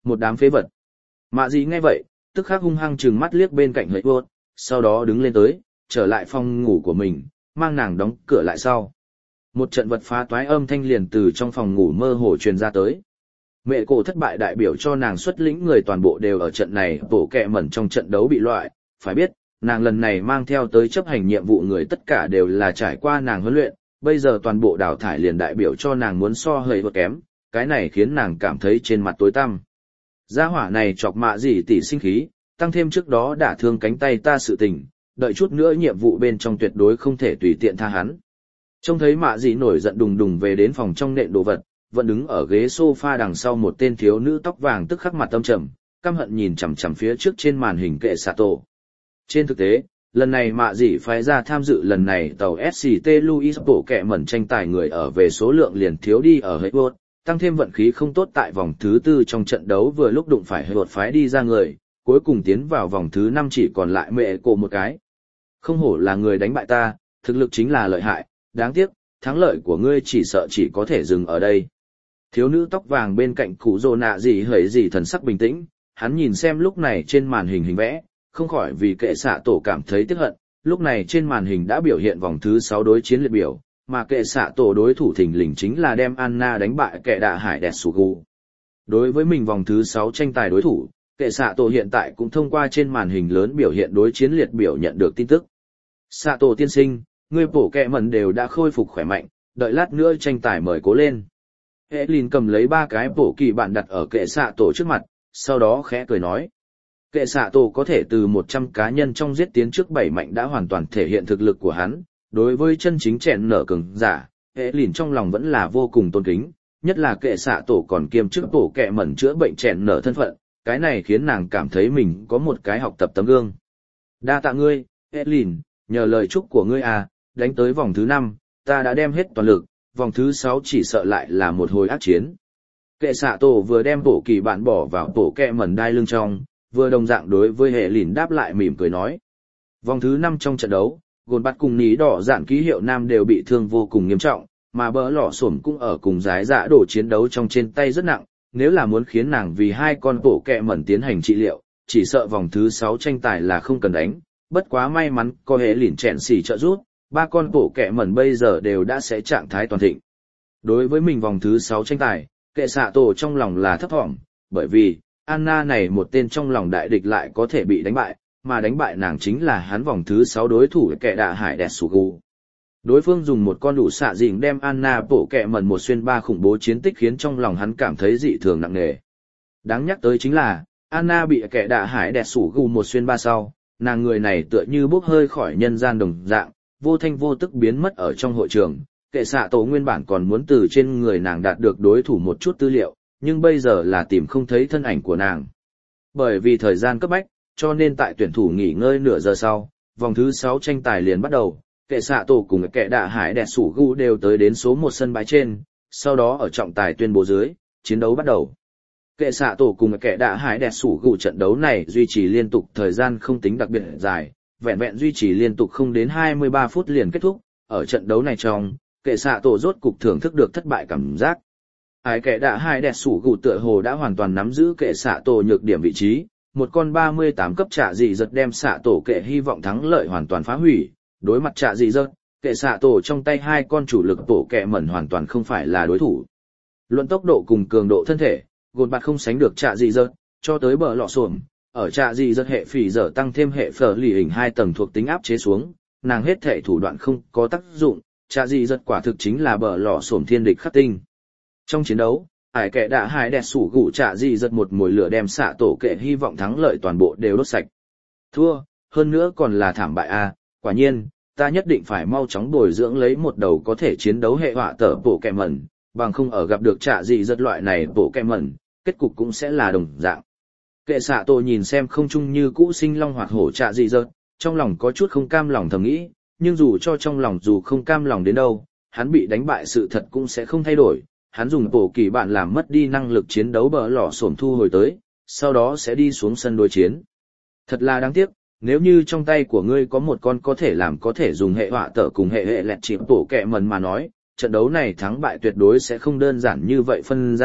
một đám phế vật. Mạ gì nghe vậy, tức khắc hung hăng trừng mắt liếc bên cạnh Hệ Vợt, sau đó đứng lên tới, trở lại phòng ngủ của mình, mang nàng đóng cửa lại sau. Một trận vật phá toái âm thanh liền từ trong phòng ngủ mơ hồ truyền ra tới. Mẹ cổ thất bại đại biểu cho nàng xuất lĩnh người toàn bộ đều ở trận này bổ kẹ mẩn trong trận đấu bị loại, phải biết, nàng lần này mang theo tới chấp hành nhiệm vụ người tất cả đều là trải qua nàng huấn luyện, bây giờ toàn bộ đào thải liền đại biểu cho nàng muốn so hơi vượt kém, cái này khiến nàng cảm thấy trên mặt tối tăm. Gia hỏa này chọc mạ gì tỷ sinh khí, tăng thêm trước đó đả thương cánh tay ta sự tình, đợi chút nữa nhiệm vụ bên trong tuyệt đối không thể tùy tiện tha hắn. Trông thấy mạ gì nổi giận đùng đùng về đến phòng trong nện đồ vật, vẫn đứng ở ghế sofa đằng sau một tên thiếu nữ tóc vàng tức khắc mặt tâm trầm, căm hận nhìn chằm chằm phía trước trên màn hình kệ xạ tổ. Trên thực tế, lần này mạ dị phái ra tham dự lần này tàu SCT Louis bộ kẹ mẩn tranh tài người ở về số lượng liền thiếu đi ở Hayward, tăng thêm vận khí không tốt tại vòng thứ 4 trong trận đấu vừa lúc đụng phải Hayward phái đi ra người, cuối cùng tiến vào vòng thứ 5 chỉ còn lại mẹ cổ một cái. Không hổ là người đánh bại ta, thực lực chính là lợi hại, đáng tiếc, thắng lợi của ngươi chỉ sợ chỉ có thể dừng ở đây. Thiếu nữ tóc vàng bên cạnh cụ rồ nạ gì hởi gì thần sắc bình tĩnh, hắn nhìn xem lúc này trên màn hình hình vẽ, không khỏi vì kệ xạ tổ cảm thấy tiếc hận, lúc này trên màn hình đã biểu hiện vòng thứ 6 đối chiến liệt biểu, mà kệ xạ tổ đối thủ thình lình chính là đem Anna đánh bại kệ đạ hải đẹp sủ gù. Đối với mình vòng thứ 6 tranh tài đối thủ, kệ xạ tổ hiện tại cũng thông qua trên màn hình lớn biểu hiện đối chiến liệt biểu nhận được tin tức. Xạ tổ tiên sinh, người bổ kệ mẩn đều đã khôi phục khỏe mạnh, đợi lát nữa tranh tài mời cố lên. Elin cầm lấy 3 cái bổ kỳ bạn đặt ở kệ xạ tổ trước mặt, sau đó khẽ cười nói. Kệ xạ tổ có thể từ 100 cá nhân trong giết tiến trước 7 mạnh đã hoàn toàn thể hiện thực lực của hắn, đối với chân chính chèn nở cường giả, Elin trong lòng vẫn là vô cùng tôn kính, nhất là kệ xạ tổ còn kiêm chức bổ kệ mẩn chữa bệnh chèn nở thân phận, cái này khiến nàng cảm thấy mình có một cái học tập tấm gương. Đa tạ ngươi, Elin, nhờ lời chúc của ngươi à, đánh tới vòng thứ 5, ta đã đem hết toàn lực, vòng thứ 6 chỉ sợ lại là một hồi ác chiến. Kệ xạ tổ vừa đem bổ kỳ bạn bỏ vào tổ kẹ mẩn đai lưng trong, vừa đồng dạng đối với hệ lìn đáp lại mỉm cười nói. Vòng thứ 5 trong trận đấu, gồn bắt cùng ní đỏ dạn ký hiệu nam đều bị thương vô cùng nghiêm trọng, mà bỡ lỏ xổm cũng ở cùng giái dạ đổ chiến đấu trong trên tay rất nặng, nếu là muốn khiến nàng vì 2 con bổ kẹ mẩn tiến hành trị liệu, chỉ sợ vòng thứ 6 tranh tài là không cần đánh, bất quá may mắn có hệ lìn chèn xỉ trợ giúp. 3 con bổ kẹ mẩn bây giờ đều đã sẽ trạng thái toàn thịnh. Đối với mình vòng thứ 6 tranh tài, kệ xạ tổ trong lòng là thấp thỏm, bởi vì, Anna này một tên trong lòng đại địch lại có thể bị đánh bại, mà đánh bại nàng chính là hắn vòng thứ 6 đối thủ kệ đạ hải đẹp sủ gù. Đối phương dùng một con đủ xạ dịnh đem Anna bổ kẹ mẩn một xuyên 3 khủng bố chiến tích khiến trong lòng hắn cảm thấy dị thường nặng nề. Đáng nhắc tới chính là, Anna bị kệ đạ hải đẹp sủ gù một xuyên 3 sau, nàng người này tựa như bốc hơi khỏi nhân gian đồng dạng, vô thanh vô tức biến mất ở trong hội trường. Kệ xạ tổ nguyên bản còn muốn từ trên người nàng đạt được đối thủ một chút tư liệu, nhưng bây giờ là tìm không thấy thân ảnh của nàng. Bởi vì thời gian cấp bách, cho nên tại tuyển thủ nghỉ ngơi nửa giờ sau, vòng thứ 6 tranh tài liền bắt đầu. Kệ xạ tổ cùng kệ đạ hải đẹp sủ gu đều tới đến số 1 sân bãi trên, sau đó ở trọng tài tuyên bố dưới, chiến đấu bắt đầu. Kệ xạ tổ cùng kệ đạ hải đẹp sủ gu trận đấu này duy trì liên tục thời gian không tính đặc biệt dài, vẹn vẹn duy trì liên tục không đến 23 phút liền kết thúc. Ở trận đấu này trong, kệ xạ tổ rốt cục thưởng thức được thất bại cảm giác. Ai kệ đạ hai đẹp sủ gù tựa hồ đã hoàn toàn nắm giữ kệ xạ tổ nhược điểm vị trí, một con 38 cấp trả dị giật đem xạ tổ kệ hy vọng thắng lợi hoàn toàn phá hủy, đối mặt trả dị giật, kệ xạ tổ trong tay 2 con chủ lực tổ kệ mẩn hoàn toàn không phải là đối thủ. Luận tốc độ cùng cường độ thân thể, gồn bạt không sánh được trả dị giật, cho tới bờ lọ xổm. Ở trạ dị giật hệ phỉ dở tăng thêm hệ phở lì hình 2 tầng thuộc tính áp chế xuống, nàng hết thể thủ đoạn không có tác dụng, trạ dị giật quả thực chính là bờ lò xổm thiên địch khắc tinh. Trong chiến đấu, ải kệ đạ hai đẹp sủ gụ trạ dị giật một mồi lửa đem xạ tổ kệ hy vọng thắng lợi toàn bộ đều đốt sạch. Thua, hơn nữa còn là thảm bại a, quả nhiên, ta nhất định phải mau chóng bồi dưỡng lấy một đầu có thể chiến đấu hệ họa tở bộ kẹ mẩn, bằng không ở gặp được trạ dị giật loại này bộ kẹ mẩn, kết cục cũng sẽ là đồng dạng. Kệ xạ tổ nhìn xem không chung như cũ sinh long hoạt hổ trạ dị giật, trong lòng có chút không cam lòng thầm nghĩ, nhưng dù cho trong lòng dù không cam lòng đến đâu, hắn bị đánh bại sự thật cũng sẽ không thay đổi, hắn dùng bổ kỳ bạn làm mất đi năng lực chiến đấu bờ lò xổm thu hồi tới, sau đó sẽ đi xuống sân đối chiến. Thật là đáng tiếc, nếu như trong tay của ngươi có một con có thể dùng hệ họa tở cùng hệ lẹt chịp bổ kẹ mần mà nói, trận đấu này thắng bại tuyệt đối sẽ không đơn giản như vậy phân ra,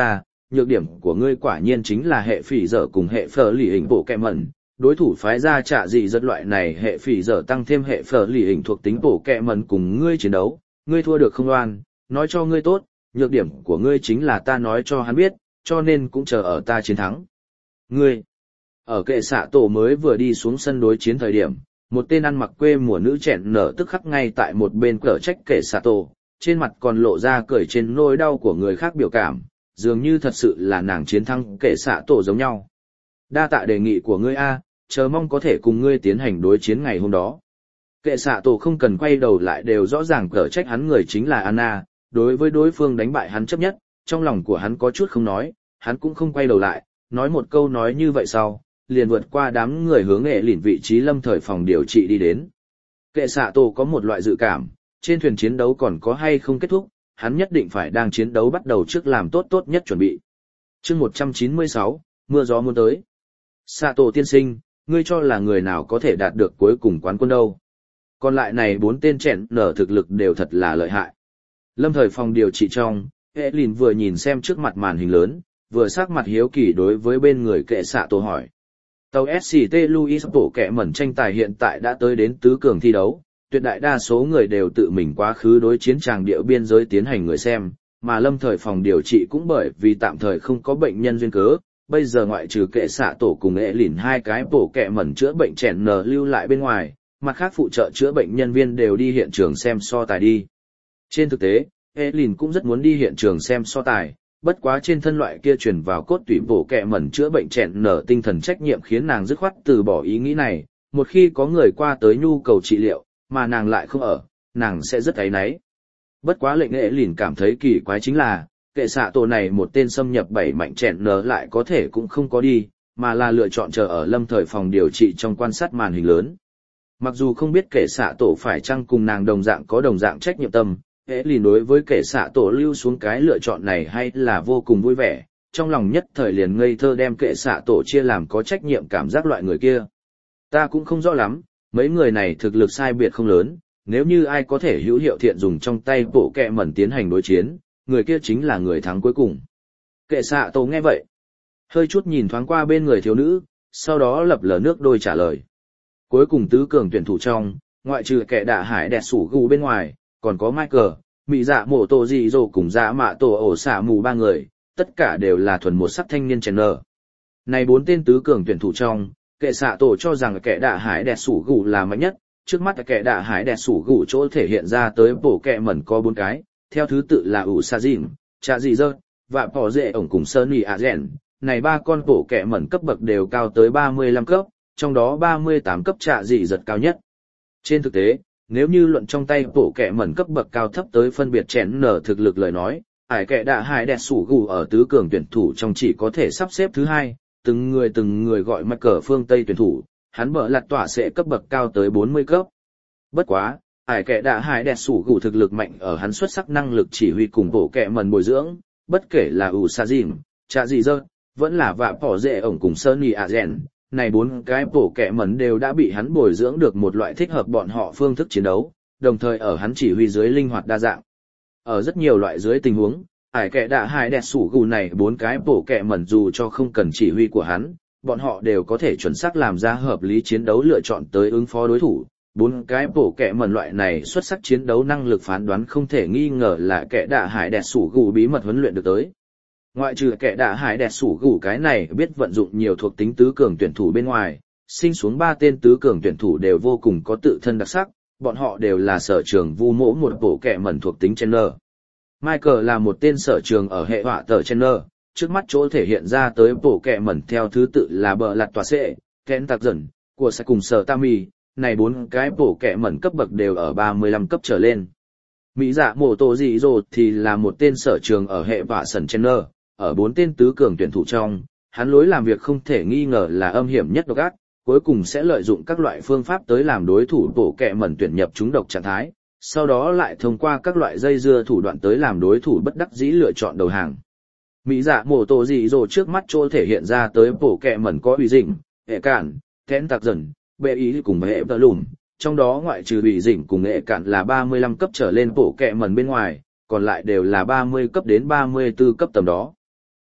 nhược điểm của ngươi quả nhiên chính là hệ phỉ dở cùng hệ phở lì hình bộ kẹ mẩn. Đối thủ phái ra trả gì rất loại này hệ phỉ dở tăng thêm hệ phở lì hình thuộc tính bộ kẹ mẩn cùng ngươi chiến đấu, ngươi thua được không oan, nói cho ngươi tốt, nhược điểm của ngươi chính là ta nói cho hắn biết, cho nên cũng chờ ở ta chiến thắng. Ngươi, ở kệ xạ tổ mới vừa đi xuống sân đối chiến thời điểm, một tên ăn mặc quê mùa nữ chẹn nở tức khắc ngay tại một bên cờ trách kệ xạ tổ, trên mặt còn lộ ra cười trên nỗi đau của người khác biểu cảm, dường như thật sự là nàng chiến thắng kệ xạ tổ giống nhau. Đa tạ đề nghị của ngươi a, chờ mong có thể cùng ngươi tiến hành đối chiến ngày hôm đó. Kệ xạ tổ không cần quay đầu lại đều rõ ràng cờ trách hắn người chính là Anna, đối với đối phương đánh bại hắn chấp nhất, trong lòng của hắn có chút không nói, hắn cũng không quay đầu lại, nói một câu nói như vậy sau, liền vượt qua đám người hướng nghệ lỉn vị trí lâm thời phòng điều trị đi đến. Kệ xạ tổ có một loại dự cảm, trên thuyền chiến đấu còn có hay không kết thúc, hắn nhất định phải đang chiến đấu bắt đầu trước làm tốt nhất chuẩn bị. Chương 196, mưa gió muốn tới. Xạ tổ tiên sinh, ngươi cho là người nào có thể đạt được cuối cùng quán quân đâu? Còn lại này 4 tên chẹn nở thực lực đều thật là lợi hại. Lâm thời phòng điều trị trong, Evelyn vừa nhìn xem trước mặt màn hình lớn, vừa sắc mặt hiếu kỳ đối với bên người kệ xạ tổ hỏi. Tàu SCT Louis bộ kẹ mẩn tranh tài hiện tại đã tới đến tứ cường thi đấu, tuyệt đại đa số người đều tự mình quá khứ đối chiến tràng địa biên giới tiến hành người xem, mà lâm thời phòng điều trị cũng bởi vì tạm thời không có bệnh nhân duyên cớ, bây giờ ngoại trừ kệ xạ tổ cùng Evelyn hai cái bộ kẹ mẩn chữa bệnh chèn nở lưu lại bên ngoài, mặt khác phụ trợ chữa bệnh nhân viên đều đi hiện trường xem so tài đi. Trên thực tế, Evelyn cũng rất muốn đi hiện trường xem so tài, bất quá trên thân loại kia truyền vào cốt tủy bổ kẹ mẩn chữa bệnh chèn nở tinh thần trách nhiệm khiến nàng dứt khoát từ bỏ ý nghĩ này, một khi có người qua tới nhu cầu trị liệu, mà nàng lại không ở, nàng sẽ rất áy náy. Bất quá lệnh Evelyn cảm thấy kỳ quái chính là, kệ xạ tổ này một tên xâm nhập 7 mạnh chèn nở lại có thể cũng không có đi, mà là lựa chọn chờ ở lâm thời phòng điều trị trong quan sát màn hình lớn. Mặc dù không biết kệ xạ tổ phải chăng cùng nàng đồng dạng có đồng dạng trách nhiệm tâm, Evelyn đối với kệ xạ tổ lưu xuống cái lựa chọn này hay là vô cùng vui vẻ, trong lòng nhất thời liền ngây thơ đem kệ xạ tổ chia làm có trách nhiệm cảm giác loại người kia. Ta cũng không rõ lắm, mấy người này thực lực sai biệt không lớn, nếu như ai có thể hữu hiệu thiện dùng trong tay bộ kẹ mẩn tiến hành đối chiến, người kia chính là người thắng cuối cùng. Kệ xạ tổ nghe vậy, hơi chút nhìn thoáng qua bên người thiếu nữ, sau đó lập lờ nước đôi trả lời. Cuối cùng tứ cường tuyển thủ trong, ngoại trừ kẻ đạ hải đẹp sủ gù bên ngoài, còn có Michael, Mị Dạ Mộ Tổ Dị Dỗ cùng Dạ Mạ Tổ Ổ Xạ Mù 3 người, tất cả đều là thuần một sắc thanh niên chèn nở. Này 4 tên tứ cường tuyển thủ trong, kệ xạ tổ cho rằng kẻ đạ hải đẹp sủ gù là mạnh nhất, trước mắt kẻ đạ hải đẹp sủ gù chỗ thể hiện ra tới bổ kẹ mẩn có 4 cái, theo thứ tự là ủ sa dìm, trà dị dơ, và bỏ dệ ổng cùng sơn nì ạ rèn. Này 3 con bổ kẹ mẩn cấp bậc đều cao tới 35 cấp, trong đó 38 cấp trà dị giật cao nhất. Trên thực tế, nếu như luận trong tay bổ kẹ mẩn cấp bậc cao thấp tới phân biệt chén nở thực lực lời nói, ải kẻ đạ hải đẹp sủ gù ở tứ cường tuyển thủ trong chỉ có thể sắp xếp thứ 2, từng người gọi mặt cờ phương Tây tuyển thủ, hắn bở lạt tỏa sẽ cấp bậc cao tới 40 cấp. Bất quá, ải kẻ đạ hải đẹp sủ gù thực lực mạnh ở hắn xuất sắc năng lực chỉ huy cùng bổ kẹ mẩn bồi dưỡng, bất kể là ủ sa dìm, trà dị dơ, vẫn là vạ bỏ dệ ổng cùng sơn nì ạ rèn. Này 4 cái bổ kẹ mẩn đều đã bị hắn bồi dưỡng được một loại thích hợp bọn họ phương thức chiến đấu, đồng thời ở hắn chỉ huy dưới linh hoạt đa dạng. Ở rất nhiều loại dưới tình huống, ải kẻ đạ hải đẹp sủ gù này 4 cái bổ kẹ mẩn dù cho không cần chỉ huy của hắn, bọn họ đều có thể chuẩn xác làm ra hợp lý chiến đấu lựa chọn tới ứng phó đối thủ. 4 cái bổ kẹ mẩn loại này xuất sắc chiến đấu năng lực phán đoán không thể nghi ngờ là kẻ đạ hải đẹp sủ gù bí mật huấn luyện được tới. Ngoại trừ kẻ đạ hải đẹp sủ gù cái này biết vận dụng nhiều thuộc tính tứ cường tuyển thủ bên ngoài, sinh xuống 3 tên tứ cường tuyển thủ đều vô cùng có tự thân đặc sắc, bọn họ đều là sở trường vu mỗ một bộ kẻ mẩn thuộc tính Chenner. Michael là một tên sở trường ở hệ họa tờ Chenner, trước mắt chỗ thể hiện ra tới bộ kẻ mẩn theo thứ tự là bờ lạt tòa xệ, kén tạc dần, của sẽ cùng sở Tami, này 4 cái bộ kẻ mẩn cấp bậc đều ở 35 cấp trở lên. Mỹ Dạ Mộ Tổ Dị Dỗ thì là một tên sở trường ở hệ vạ sần Chenner. Ở 4 tên tứ cường tuyển thủ trong, hắn lối làm việc không thể nghi ngờ là âm hiểm nhất độc ác, cuối cùng sẽ lợi dụng các loại phương pháp tới làm đối thủ bổ kẹ mẩn tuyển nhập trúng độc trạng thái, sau đó lại thông qua các loại dây dưa thủ đoạn tới làm đối thủ bất đắc dĩ lựa chọn đầu hàng. Mỹ Dạ Mộ Tổ Dị Dỗ trước mắt chỗ thể hiện ra tới bổ kẹ mẩn có uy dĩnh, hệ cản, kén tạc dần, bệ ý cùng hệ tờ lùm, trong đó ngoại trừ uy dĩnh cùng hệ cản là 35 cấp trở lên bổ kẹ mẩn bên ngoài, còn lại đều là 30 cấp đến 34 cấp tầm đó.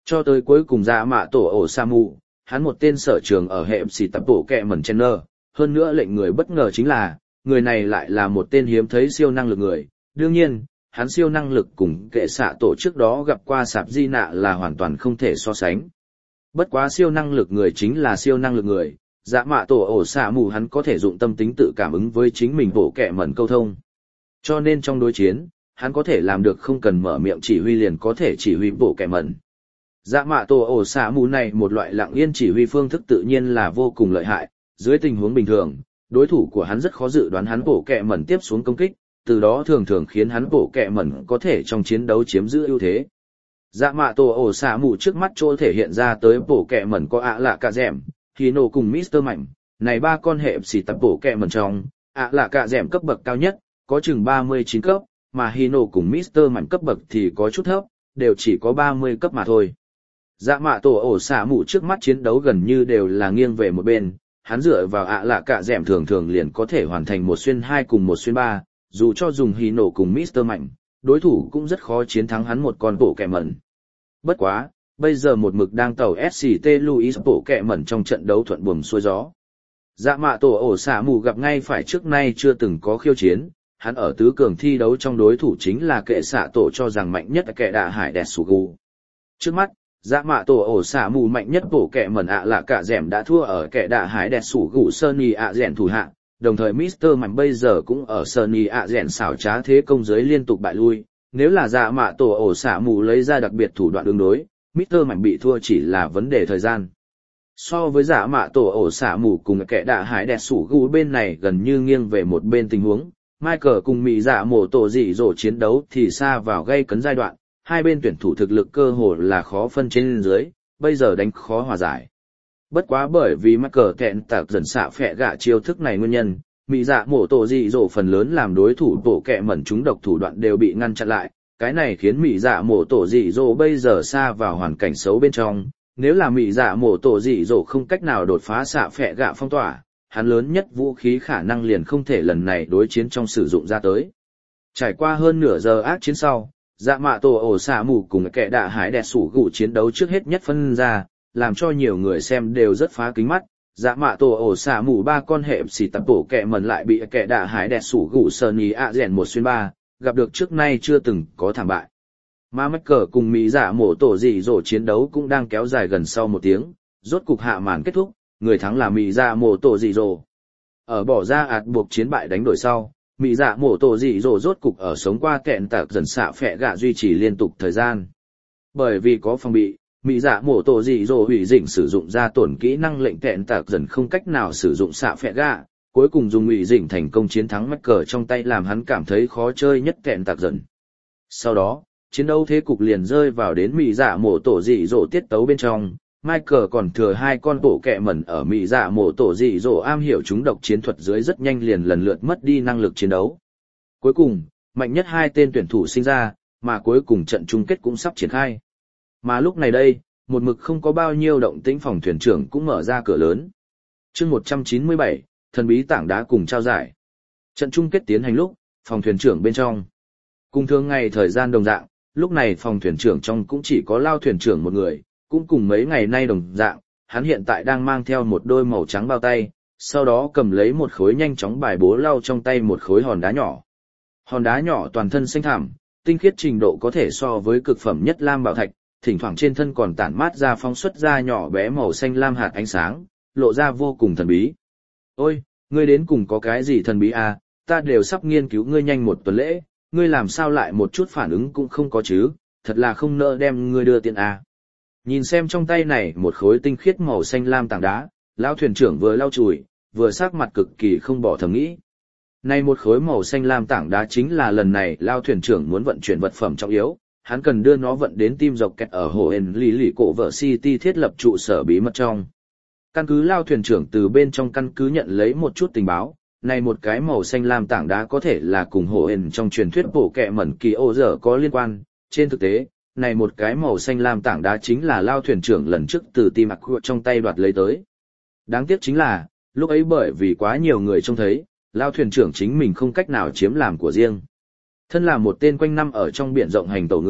Cho tới cuối cùng dạ mạ tổ ổ sa mù, hắn một tên sở trường ở hệ xì tập bộ kẹ mẩn chen nơ, hơn nữa lệnh người bất ngờ chính là, người này lại là một tên hiếm thấy siêu năng lực người. Đương nhiên, hắn siêu năng lực cùng kệ xạ tổ trước đó gặp qua sạp di nạ là hoàn toàn không thể so sánh. Bất quá siêu năng lực người chính là siêu năng lực người, dạ mạ tổ ổ xạ mù hắn có thể dụng tâm tính tự cảm ứng với chính mình bộ kẹ mẩn câu thông. Cho nên trong đối chiến, hắn có thể làm được không cần mở miệng chỉ huy liền có thể chỉ huy bộ kẹ mẩn. Dạ mạ tổ ổ xạ mù này một loại lặng yên chỉ huy phương thức tự nhiên là vô cùng lợi hại, dưới tình huống bình thường, đối thủ của hắn rất khó dự đoán hắn bộ kẹ mẩn tiếp xuống công kích, từ đó thường thường khiến hắn bộ kẹ mẩn có thể trong chiến đấu chiếm giữ ưu thế. Dạ mạ tổ ổ xạ mù trước mắt chỗ thể hiện ra tới bộ kẹ mẩn có ạ lạ cả dẻm, Hino cùng Mr. Mạnh, này ba con hệ xì tập bộ kẹ mẩn trong, ạ lạ cả dẻm cấp bậc cao nhất, có chừng 39 cấp, mà Hino cùng Mr. Mạnh cấp bậc thì có chút thấp, đều chỉ có 30 cấp mà thôi. Dạ mạ tổ ổ xạ mù trước mắt chiến đấu gần như đều là nghiêng về một bên, hắn dựa vào ạ lạ cả dẻm thường thường liền có thể hoàn thành 1x2 cùng 1x3, dù cho dùng Hino cùng Mr. Mạnh, đối thủ cũng rất khó chiến thắng hắn một con bộ kẹ mẩn. Bất quá, bây giờ một mực đang tàu SCT Louis bộ kẹ mẩn trong trận đấu thuận buồm xuôi gió. Dạ mạ tổ ổ xạ mù gặp ngay phải trước nay chưa từng có khiêu chiến, hắn ở tứ cường thi đấu trong đối thủ chính là kệ xạ tổ cho rằng mạnh nhất kệ đạ hải đẹp sủ gù. Trước mắt, dạ mạ tổ ổ xạ mù mạnh nhất bộ kẹ mẩn ạ là cả dẻm đã thua ở kệ đạ hải đẹp sủ gù Sunny ạ dẻn thủ hạ, đồng thời Mr. Mạnh bây giờ cũng ở Sunny ạ dẻn xảo trá thế công giới liên tục bại lui. Nếu là dạ mạ tổ ổ xạ mù lấy ra đặc biệt thủ đoạn ứng đối, Mr. Mạnh bị thua chỉ là vấn đề thời gian. So với dạ mạ tổ ổ xạ mù cùng kẻ đạ hải đẹp sủ gù bên này gần như nghiêng về một bên tình huống, Michael cùng mỹ dạ mổ tổ dị dỗ chiến đấu thì xa vào gây cấn giai đoạn, hai bên tuyển thủ thực lực cơ hồ là khó phân trên dưới, bây giờ đánh khó hòa giải. Bất quá bởi vì Michael kẹn tạc dần xạ phẹ gạ chiêu thức này nguyên nhân, mỹ dạ mổ tổ dị dỗ phần lớn làm đối thủ bộ kẹ mẩn chúng độc thủ đoạn đều bị ngăn chặn lại, cái này khiến mỹ dạ mổ tổ dị dỗ bây giờ xa vào hoàn cảnh xấu bên trong. Nếu là mỹ dạ mổ tổ dị dỗ không cách nào đột phá xạ phẹ gạ phong tỏa, hắn lớn nhất vũ khí khả năng liền không thể lần này đối chiến trong sử dụng ra tới. Trải qua hơn nửa giờ ác chiến sau, dạ mạ tổ ổ xạ mù cùng kẻ đạ hải đẹp sủ gụ chiến đấu trước hết nhất phân ra, làm cho nhiều người xem đều rất phá kính mắt. Dạ mạ tổ ổ xạ mù ba con hệ xì tập bổ kẹ mẩn lại bị kẻ đạ hải đẹp sủ gụ sờn ý ạ rèn 1/3, gặp được trước nay chưa từng có thảm bại. Mà mắc cờ cùng mỹ dạ mổ tổ dị dỗ chiến đấu cũng đang kéo dài gần sau một tiếng, rốt cục hạ màn kết thúc, người thắng là mỹ dạ mổ tổ dị dỗ. Ở bỏ ra ạt buộc chiến bại đánh đổi sau, mỹ dạ mổ tổ dị dỗ rốt cục ở sống qua kẹn tạc dần xạ phẹ gạ duy trì liên tục thời gian. Bởi vì có phòng bị, mỹ dạ mổ tổ dị dỗ hủy dĩnh sử dụng ra tổn kỹ năng lệnh kẹn tạc dần không cách nào sử dụng xạ phẹ gạ, cuối cùng dùng hủy dĩnh thành công chiến thắng mắc cờ trong tay làm hắn cảm thấy khó chơi nhất kẹn tạc dần. Sau đó, chiến đấu thế cục liền rơi vào đến mỹ dạ mổ tổ dị dỗ tiết tấu bên trong. Michael còn thừa hai con bộ kẹ mẩn ở mỹ dạ mổ tổ dị dỗ am hiểu chúng độc chiến thuật dưới rất nhanh liền lần lượt mất đi năng lực chiến đấu. Cuối cùng, mạnh nhất hai tên tuyển thủ sinh ra, mà cuối cùng trận chung kết cũng sắp triển khai. Mà lúc này đây, một mực không có bao nhiêu động tĩnh phòng thuyền trưởng cũng mở ra cửa lớn. Chương 197, thần bí tảng đá cùng trao giải. Trận chung kết tiến hành lúc, phòng thuyền trưởng bên trong. Cùng thường ngày thời gian đồng dạng, lúc này phòng thuyền trưởng trong cũng chỉ có lao thuyền trưởng một người, cũng cùng mấy ngày nay đồng dạng, hắn hiện tại đang mang theo một đôi màu trắng bao tay, sau đó cầm lấy một khối nhanh chóng bài bố lau trong tay một khối hòn đá nhỏ. Hòn đá nhỏ toàn thân xanh thẳm, tinh khiết trình độ có thể so với cực phẩm nhất lam bảo thạch, thỉnh thoảng trên thân còn tản mát ra phóng xuất ra nhỏ bé màu xanh lam hạt ánh sáng, lộ ra vô cùng thần bí. Ôi, ngươi đến cùng có cái gì thần bí à, ta đều sắp nghiên cứu ngươi nhanh một tuần lễ, ngươi làm sao lại một chút phản ứng cũng không có chứ, thật là không nỡ đem ngươi đưa tiền à. Nhìn xem trong tay này một khối tinh khiết màu xanh lam tảng đá, lão thuyền trưởng vừa lau chùi, vừa sắc mặt cực kỳ không bỏ thầm nghĩ. Này một khối màu xanh lam tảng đá chính là lần này lão thuyền trưởng muốn vận chuyển vật phẩm trọng yếu, hắn cần đưa nó vận đến tim dọc kẹt ở hồ hền lì lì cổ vợ City thiết lập trụ sở bí mật trong. Căn cứ lão thuyền trưởng từ bên trong căn cứ nhận lấy một chút tình báo, này một cái màu xanh lam tảng đá có thể là cùng hồ hền trong truyền thuyết bổ kẹ mẩn kỳ ô dở có liên quan, trên thực tế. Này một cái màu xanh lam tảng đá chính là lao thuyền trưởng lần trước từ tim ạc trong tay đoạt lấy tới. Đáng tiếc chính là, lúc ấy bởi vì quá nhiều người trông thấy, lao thuyền trưởng chính mình không cách nào chiếm làm của riêng. Thân là một tên quanh năm ở trong biển rộng hành tẩu người,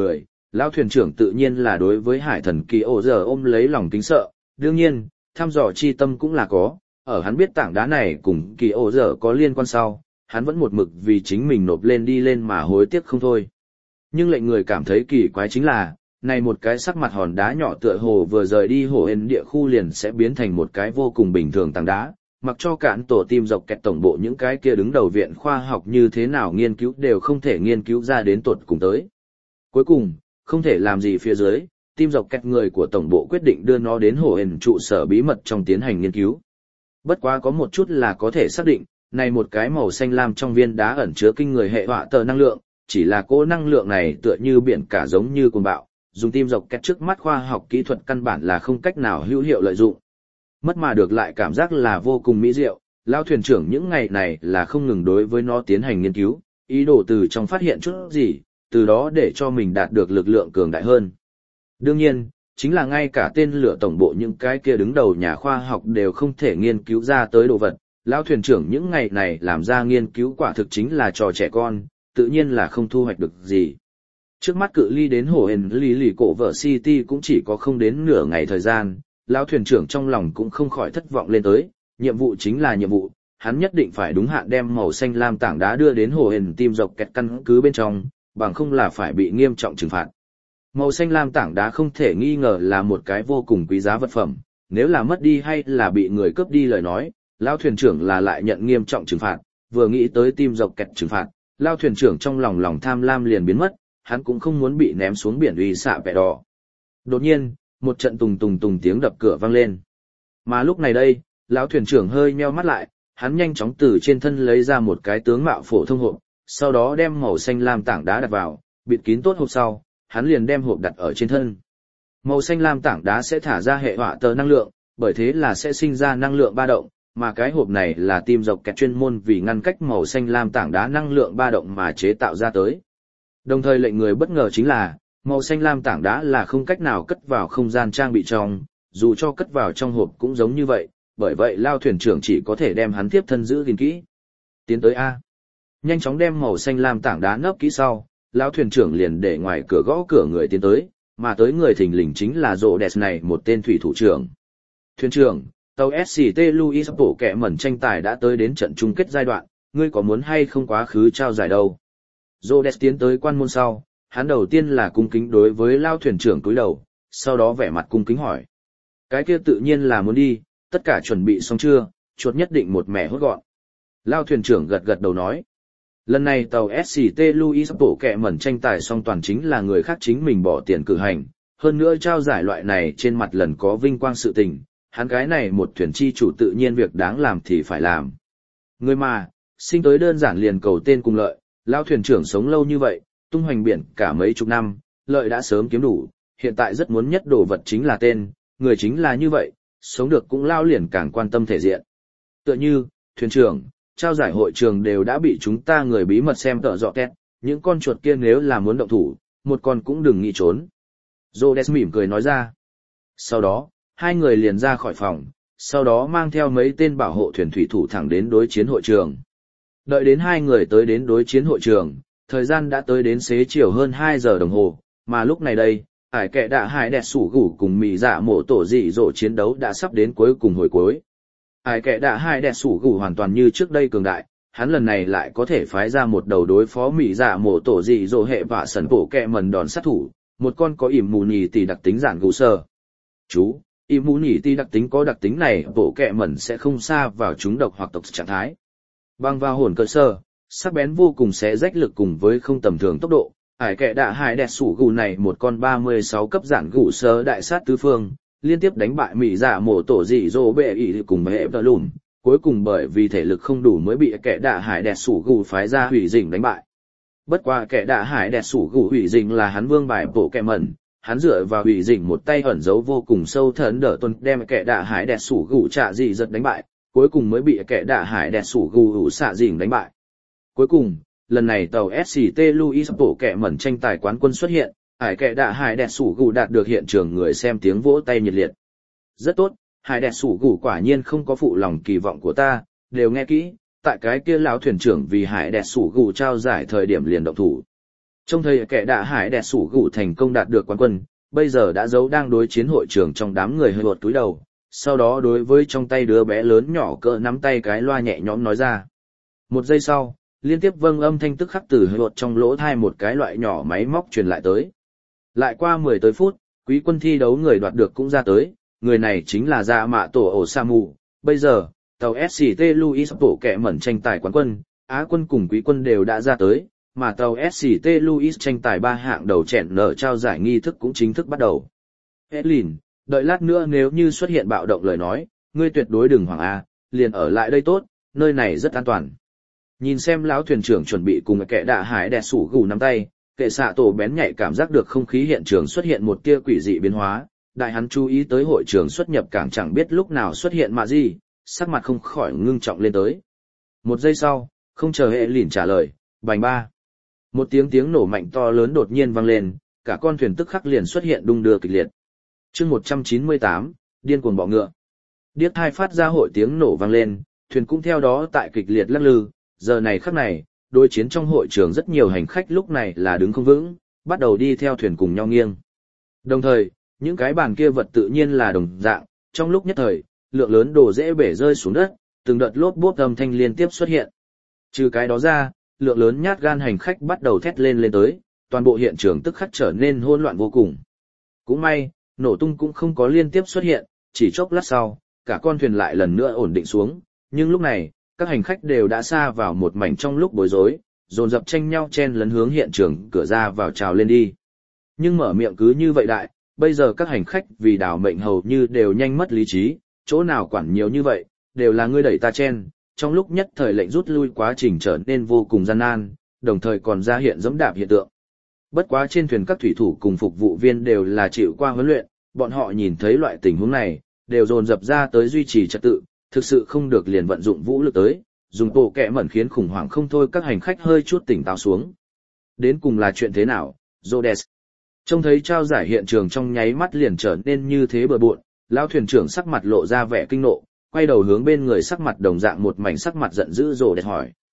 lão thuyền trưởng tự nhiên là đối với hải thần kỳ ổ giờ ôm lấy lòng kính sợ, đương nhiên, thăm dò chi tâm cũng là có, ở hắn biết tảng đá này cùng kỳ ổ giờ có liên quan sau, hắn vẫn một mực vì chính mình nộp lên đi lên mà hối tiếc không thôi. Nhưng lệnh người cảm thấy kỳ quái chính là, này một cái sắc mặt hòn đá nhỏ tựa hồ vừa rời đi hồ hên địa khu liền sẽ biến thành một cái vô cùng bình thường tảng đá, mặc cho cạn tổ tim dọc kẹt tổng bộ những cái kia đứng đầu viện khoa học như thế nào nghiên cứu đều không thể nghiên cứu ra đến tột cùng tới. Cuối cùng, không thể làm gì phía dưới, tim dọc kẹt người của tổng bộ quyết định đưa nó đến hồ hên trụ sở bí mật trong tiến hành nghiên cứu. Bất quá có một chút là có thể xác định, này một cái màu xanh lam trong viên đá ẩn chứa kinh người hệ họa tờ năng lượng, chỉ là cỗ năng lượng này tựa như biển cả giống như cuồng bạo, dùng tim dọc kẹt trước mắt khoa học kỹ thuật căn bản là không cách nào hữu hiệu lợi dụng. Mất mà được lại cảm giác là vô cùng mỹ diệu, lão thuyền trưởng những ngày này là không ngừng đối với nó tiến hành nghiên cứu, ý đồ từ trong phát hiện chút gì, từ đó để cho mình đạt được lực lượng cường đại hơn. Đương nhiên, chính là ngay cả tên lửa tổng bộ những cái kia đứng đầu nhà khoa học đều không thể nghiên cứu ra tới đồ vật, lão thuyền trưởng những ngày này làm ra nghiên cứu quả thực chính là trò trẻ con, tự nhiên là không thu hoạch được gì. Trước mắt cự ly đến hồ hền lì cổ vợ City cũng chỉ có không đến nửa ngày thời gian, lão thuyền trưởng trong lòng cũng không khỏi thất vọng lên tới, nhiệm vụ chính là nhiệm vụ, hắn nhất định phải đúng hạn đem màu xanh lam tảng đá đưa đến hồ hền tim dọc kẹt căn cứ bên trong, bằng không là phải bị nghiêm trọng trừng phạt. Màu xanh lam tảng đá không thể nghi ngờ là một cái vô cùng quý giá vật phẩm, nếu là mất đi hay là bị người cướp đi lời nói, lão thuyền trưởng là lại nhận nghiêm trọng trừng phạt, vừa nghĩ tới tim dọc kẹt trừng phạt, lão thuyền trưởng trong lòng tham lam liền biến mất, hắn cũng không muốn bị ném xuống biển uy xạ vẹ đỏ. Đột nhiên, một trận tùng tùng tùng tiếng đập cửa vang lên. Mà lúc này đây, lão thuyền trưởng hơi nheo mắt lại, hắn nhanh chóng từ trên thân lấy ra một cái tướng mạo phổ thông hộp, sau đó đem màu xanh lam tảng đá đặt vào, bịt kín tốt hộp sau, hắn liền đem hộp đặt ở trên thân. Màu xanh lam tảng đá sẽ thả ra hệ họa tờ năng lượng, bởi thế là sẽ sinh ra năng lượng ba động, mà cái hộp này là tim dọc kẹt chuyên môn vì ngăn cách màu xanh lam tảng đá năng lượng ba động mà chế tạo ra tới. Đồng thời lệnh người bất ngờ chính là, màu xanh lam tảng đá là không cách nào cất vào không gian trang bị trong, dù cho cất vào trong hộp cũng giống như vậy, bởi vậy lao thuyền trưởng chỉ có thể đem hắn tiếp thân giữ gìn kỹ. Tiến tới A. Nhanh chóng đem màu xanh lam tảng đá nấp kỹ sau, lão thuyền trưởng liền để ngoài cửa gõ cửa người tiến tới, mà tới người thình lình chính là rộ đẹp này một tên thủy thủ trưởng. Thuyền trưởng, tàu SCT Louis bộ kẹ mẩn tranh tài đã tới đến trận chung kết giai đoạn, ngươi có muốn hay không quá khứ trao giải đâu. Rhodes tiến tới quan môn sau, hắn đầu tiên là cung kính đối với lao thuyền trưởng cúi đầu, sau đó vẻ mặt cung kính hỏi. Cái kia tự nhiên là muốn đi, tất cả chuẩn bị xong chưa, chuột nhất định một mẻ hốt gọn. Lao thuyền trưởng gật gật đầu nói. Lần này tàu SCT Louis bộ kẹ mẩn tranh tài song toàn chính là người khác chính mình bỏ tiền cử hành, hơn nữa trao giải loại này trên mặt lần có vinh quang sự tình, hắn cái này một thuyền chi chủ tự nhiên việc đáng làm thì phải làm. Người mà, sinh tới đơn giản liền cầu tên cùng lợi. Lao thuyền trưởng sống lâu như vậy, tung hoành biển cả mấy chục năm, lợi đã sớm kiếm đủ, hiện tại rất muốn nhất đồ vật chính là tên, người chính là như vậy, sống được cũng lao liền càng quan tâm thể diện. Tựa như, thuyền trưởng, trao giải hội trường đều đã bị chúng ta người bí mật xem tợ dọ két, những con chuột kia nếu là muốn động thủ, một con cũng đừng nghĩ trốn. Rhodes mỉm cười nói ra. Sau đó, hai người liền ra khỏi phòng, sau đó mang theo mấy tên bảo hộ thuyền thủy thủ thẳng đến đối chiến hội trường. Đợi đến hai người tới đến đối chiến hội trường, thời gian đã tới đến xế chiều hơn 2 giờ đồng hồ, mà lúc này đây, ải kệ đạ hai đẹp sủ gủ cùng mì dạ mổ tổ dị dỗ chiến đấu đã sắp đến cuối cùng hồi cuối. Ải kệ đạ hai đẹp sủ gủ hoàn toàn như trước đây cường đại, hắn lần này lại có thể phái ra một đầu đối phó mì dạ mổ tổ dị dỗ hệ vạ sần bổ kẹ mần đòn sát thủ, một con có ỉm mù nhì tỷ đặc tính giản gù sơ. Chú, ỉm mù nhì tỷ đặc tính có đặc tính này bổ kẹ mần sẽ không xa vào chúng độc hoặc tộc trạng thái. Băng vào hồn cơ sơ, sắc bén vô cùng sẽ rách lực cùng với không tầm thường tốc độ, ải kệ đạ hai đẹp sủ gù này một con 36 cấp giản gù sơ đại sát tứ phương, liên tiếp đánh bại mỹ giả mổ tổ dị dỗ bệ ỉ cùng hệ vợ lùm, cuối cùng bởi vì thể lực không đủ mới bị kẻ đạ hải đẹp sủ gù phái ra hủy dình đánh bại. Bất qua kẻ đạ hải đẹp sủ gù hủy dình là hắn vương bài bộ kẹ mẩn, hắn dựa vào hủy dình một tay ẩn giấu vô cùng sâu thẫn đỡ tuần đem kẻ đạ hải đẹp sủ gù trả dị giật đánh bại, cuối cùng mới bị kẻ đạ hải đẹp sủ gù hữu xạ dình đánh bại. Cuối cùng, lần này tàu SCT Louis bộ kẹ mẩn tranh tài quán quân xuất hiện, hải kẻ đạ hải đẹp sủ gù đạt được hiện trường người xem tiếng vỗ tay nhiệt liệt. Rất tốt, hải đẹp sủ gù quả nhiên không có phụ lòng kỳ vọng của ta, đều nghe kỹ, tại cái kia lão thuyền trưởng vì hải đẹp sủ gù trao giải thời điểm liền động thủ. Trong thời kẻ đạ hải đẹp sủ gụ thành công đạt được quán quân, bây giờ đã giấu đang đối chiến hội trường trong đám người hơi hột túi đầu, sau đó đối với trong tay đứa bé lớn nhỏ cỡ nắm tay cái loa nhẹ nhõm nói ra. Một giây sau, liên tiếp vâng âm thanh tức khắc từ hơi hột trong lỗ thai một cái loại nhỏ máy móc truyền lại tới. Lại qua 10 tới phút, quý quân thi đấu người đoạt được cũng ra tới, người này chính là Dạ Mạ Tổ ổ Sa Mù. Bây giờ, tàu SCT Louis tổ kẹ mẩn tranh tài quán quân, Á quân cùng quý quân đều đã ra tới, mà tàu SCT Louis tranh tài 3 hạng đầu chẹn nở trao giải nghi thức cũng chính thức bắt đầu. Edlin, đợi lát nữa nếu như xuất hiện bạo động lời nói, ngươi tuyệt đối đừng hoảng A, liền ở lại đây tốt, nơi này rất an toàn. Nhìn xem lão thuyền trưởng chuẩn bị cùng kẻ đạ hải đẹp sủ gù nắm tay, kệ xạ tổ bén nhạy cảm giác được không khí hiện trường xuất hiện một tia quỷ dị biến hóa, đại hắn chú ý tới hội trường xuất nhập cảng chẳng biết lúc nào xuất hiện mà gì, sắc mặt không khỏi ngưng trọng lên tới. Một giây sau, không chờ hệ lìn trả lời, bành ba. Một tiếng nổ mạnh to lớn đột nhiên vang lên, cả con thuyền tức khắc liền xuất hiện đung đưa kịch liệt. Chương 198, điên cuồng bọ ngựa. Điếc tai phát ra hội tiếng nổ vang lên, thuyền cũng theo đó tại kịch liệt lắc lư, giờ này khắc này, đối chiến trong hội trường rất nhiều hành khách lúc này là đứng không vững, bắt đầu đi theo thuyền cùng nhau nghiêng. Đồng thời, những cái bàn kia vật tự nhiên là đồng dạng, trong lúc nhất thời, lượng lớn đồ dễ bể rơi xuống đất, từng đợt lốp bốp âm thanh liên tiếp xuất hiện. Trừ cái đó ra, lượng lớn nhát gan hành khách bắt đầu thét lên tới, toàn bộ hiện trường tức khắc trở nên hỗn loạn vô cùng. Cũng may, nổ tung cũng không có liên tiếp xuất hiện, chỉ chốc lát sau, cả con thuyền lại lần nữa ổn định xuống, nhưng lúc này, các hành khách đều đã xa vào một mảnh trong lúc bối rối, dồn dập tranh nhau chen lấn hướng hiện trường cửa ra vào trào lên đi. Nhưng mở miệng cứ như vậy đại, bây giờ các hành khách vì đảo mệnh hầu như đều nhanh mất lý trí, chỗ nào quản nhiều như vậy, đều là ngươi đẩy ta chen, trong lúc nhất thời lệnh rút lui quá trình trở nên vô cùng gian nan, đồng thời còn ra hiện dẫm đạp hiện tượng. Bất quá trên thuyền các thủy thủ cùng phục vụ viên đều là chịu qua huấn luyện, bọn họ nhìn thấy loại tình huống này, đều dồn dập ra tới duy trì trật tự, thực sự không được liền vận dụng vũ lực tới, dùng tổ kẹ mẩn khiến khủng hoảng không thôi các hành khách hơi chút tỉnh táo xuống. Đến cùng là chuyện thế nào, Rhodes? Trông thấy trao giải hiện trường trong nháy mắt liền trở nên như thế bừa bộn, lão thuyền trưởng sắc mặt lộ ra vẻ kinh nộ, quay đầu hướng bên người sắc mặt đồng dạng một mảnh sắc mặt giận dữ Rhodes hỏi.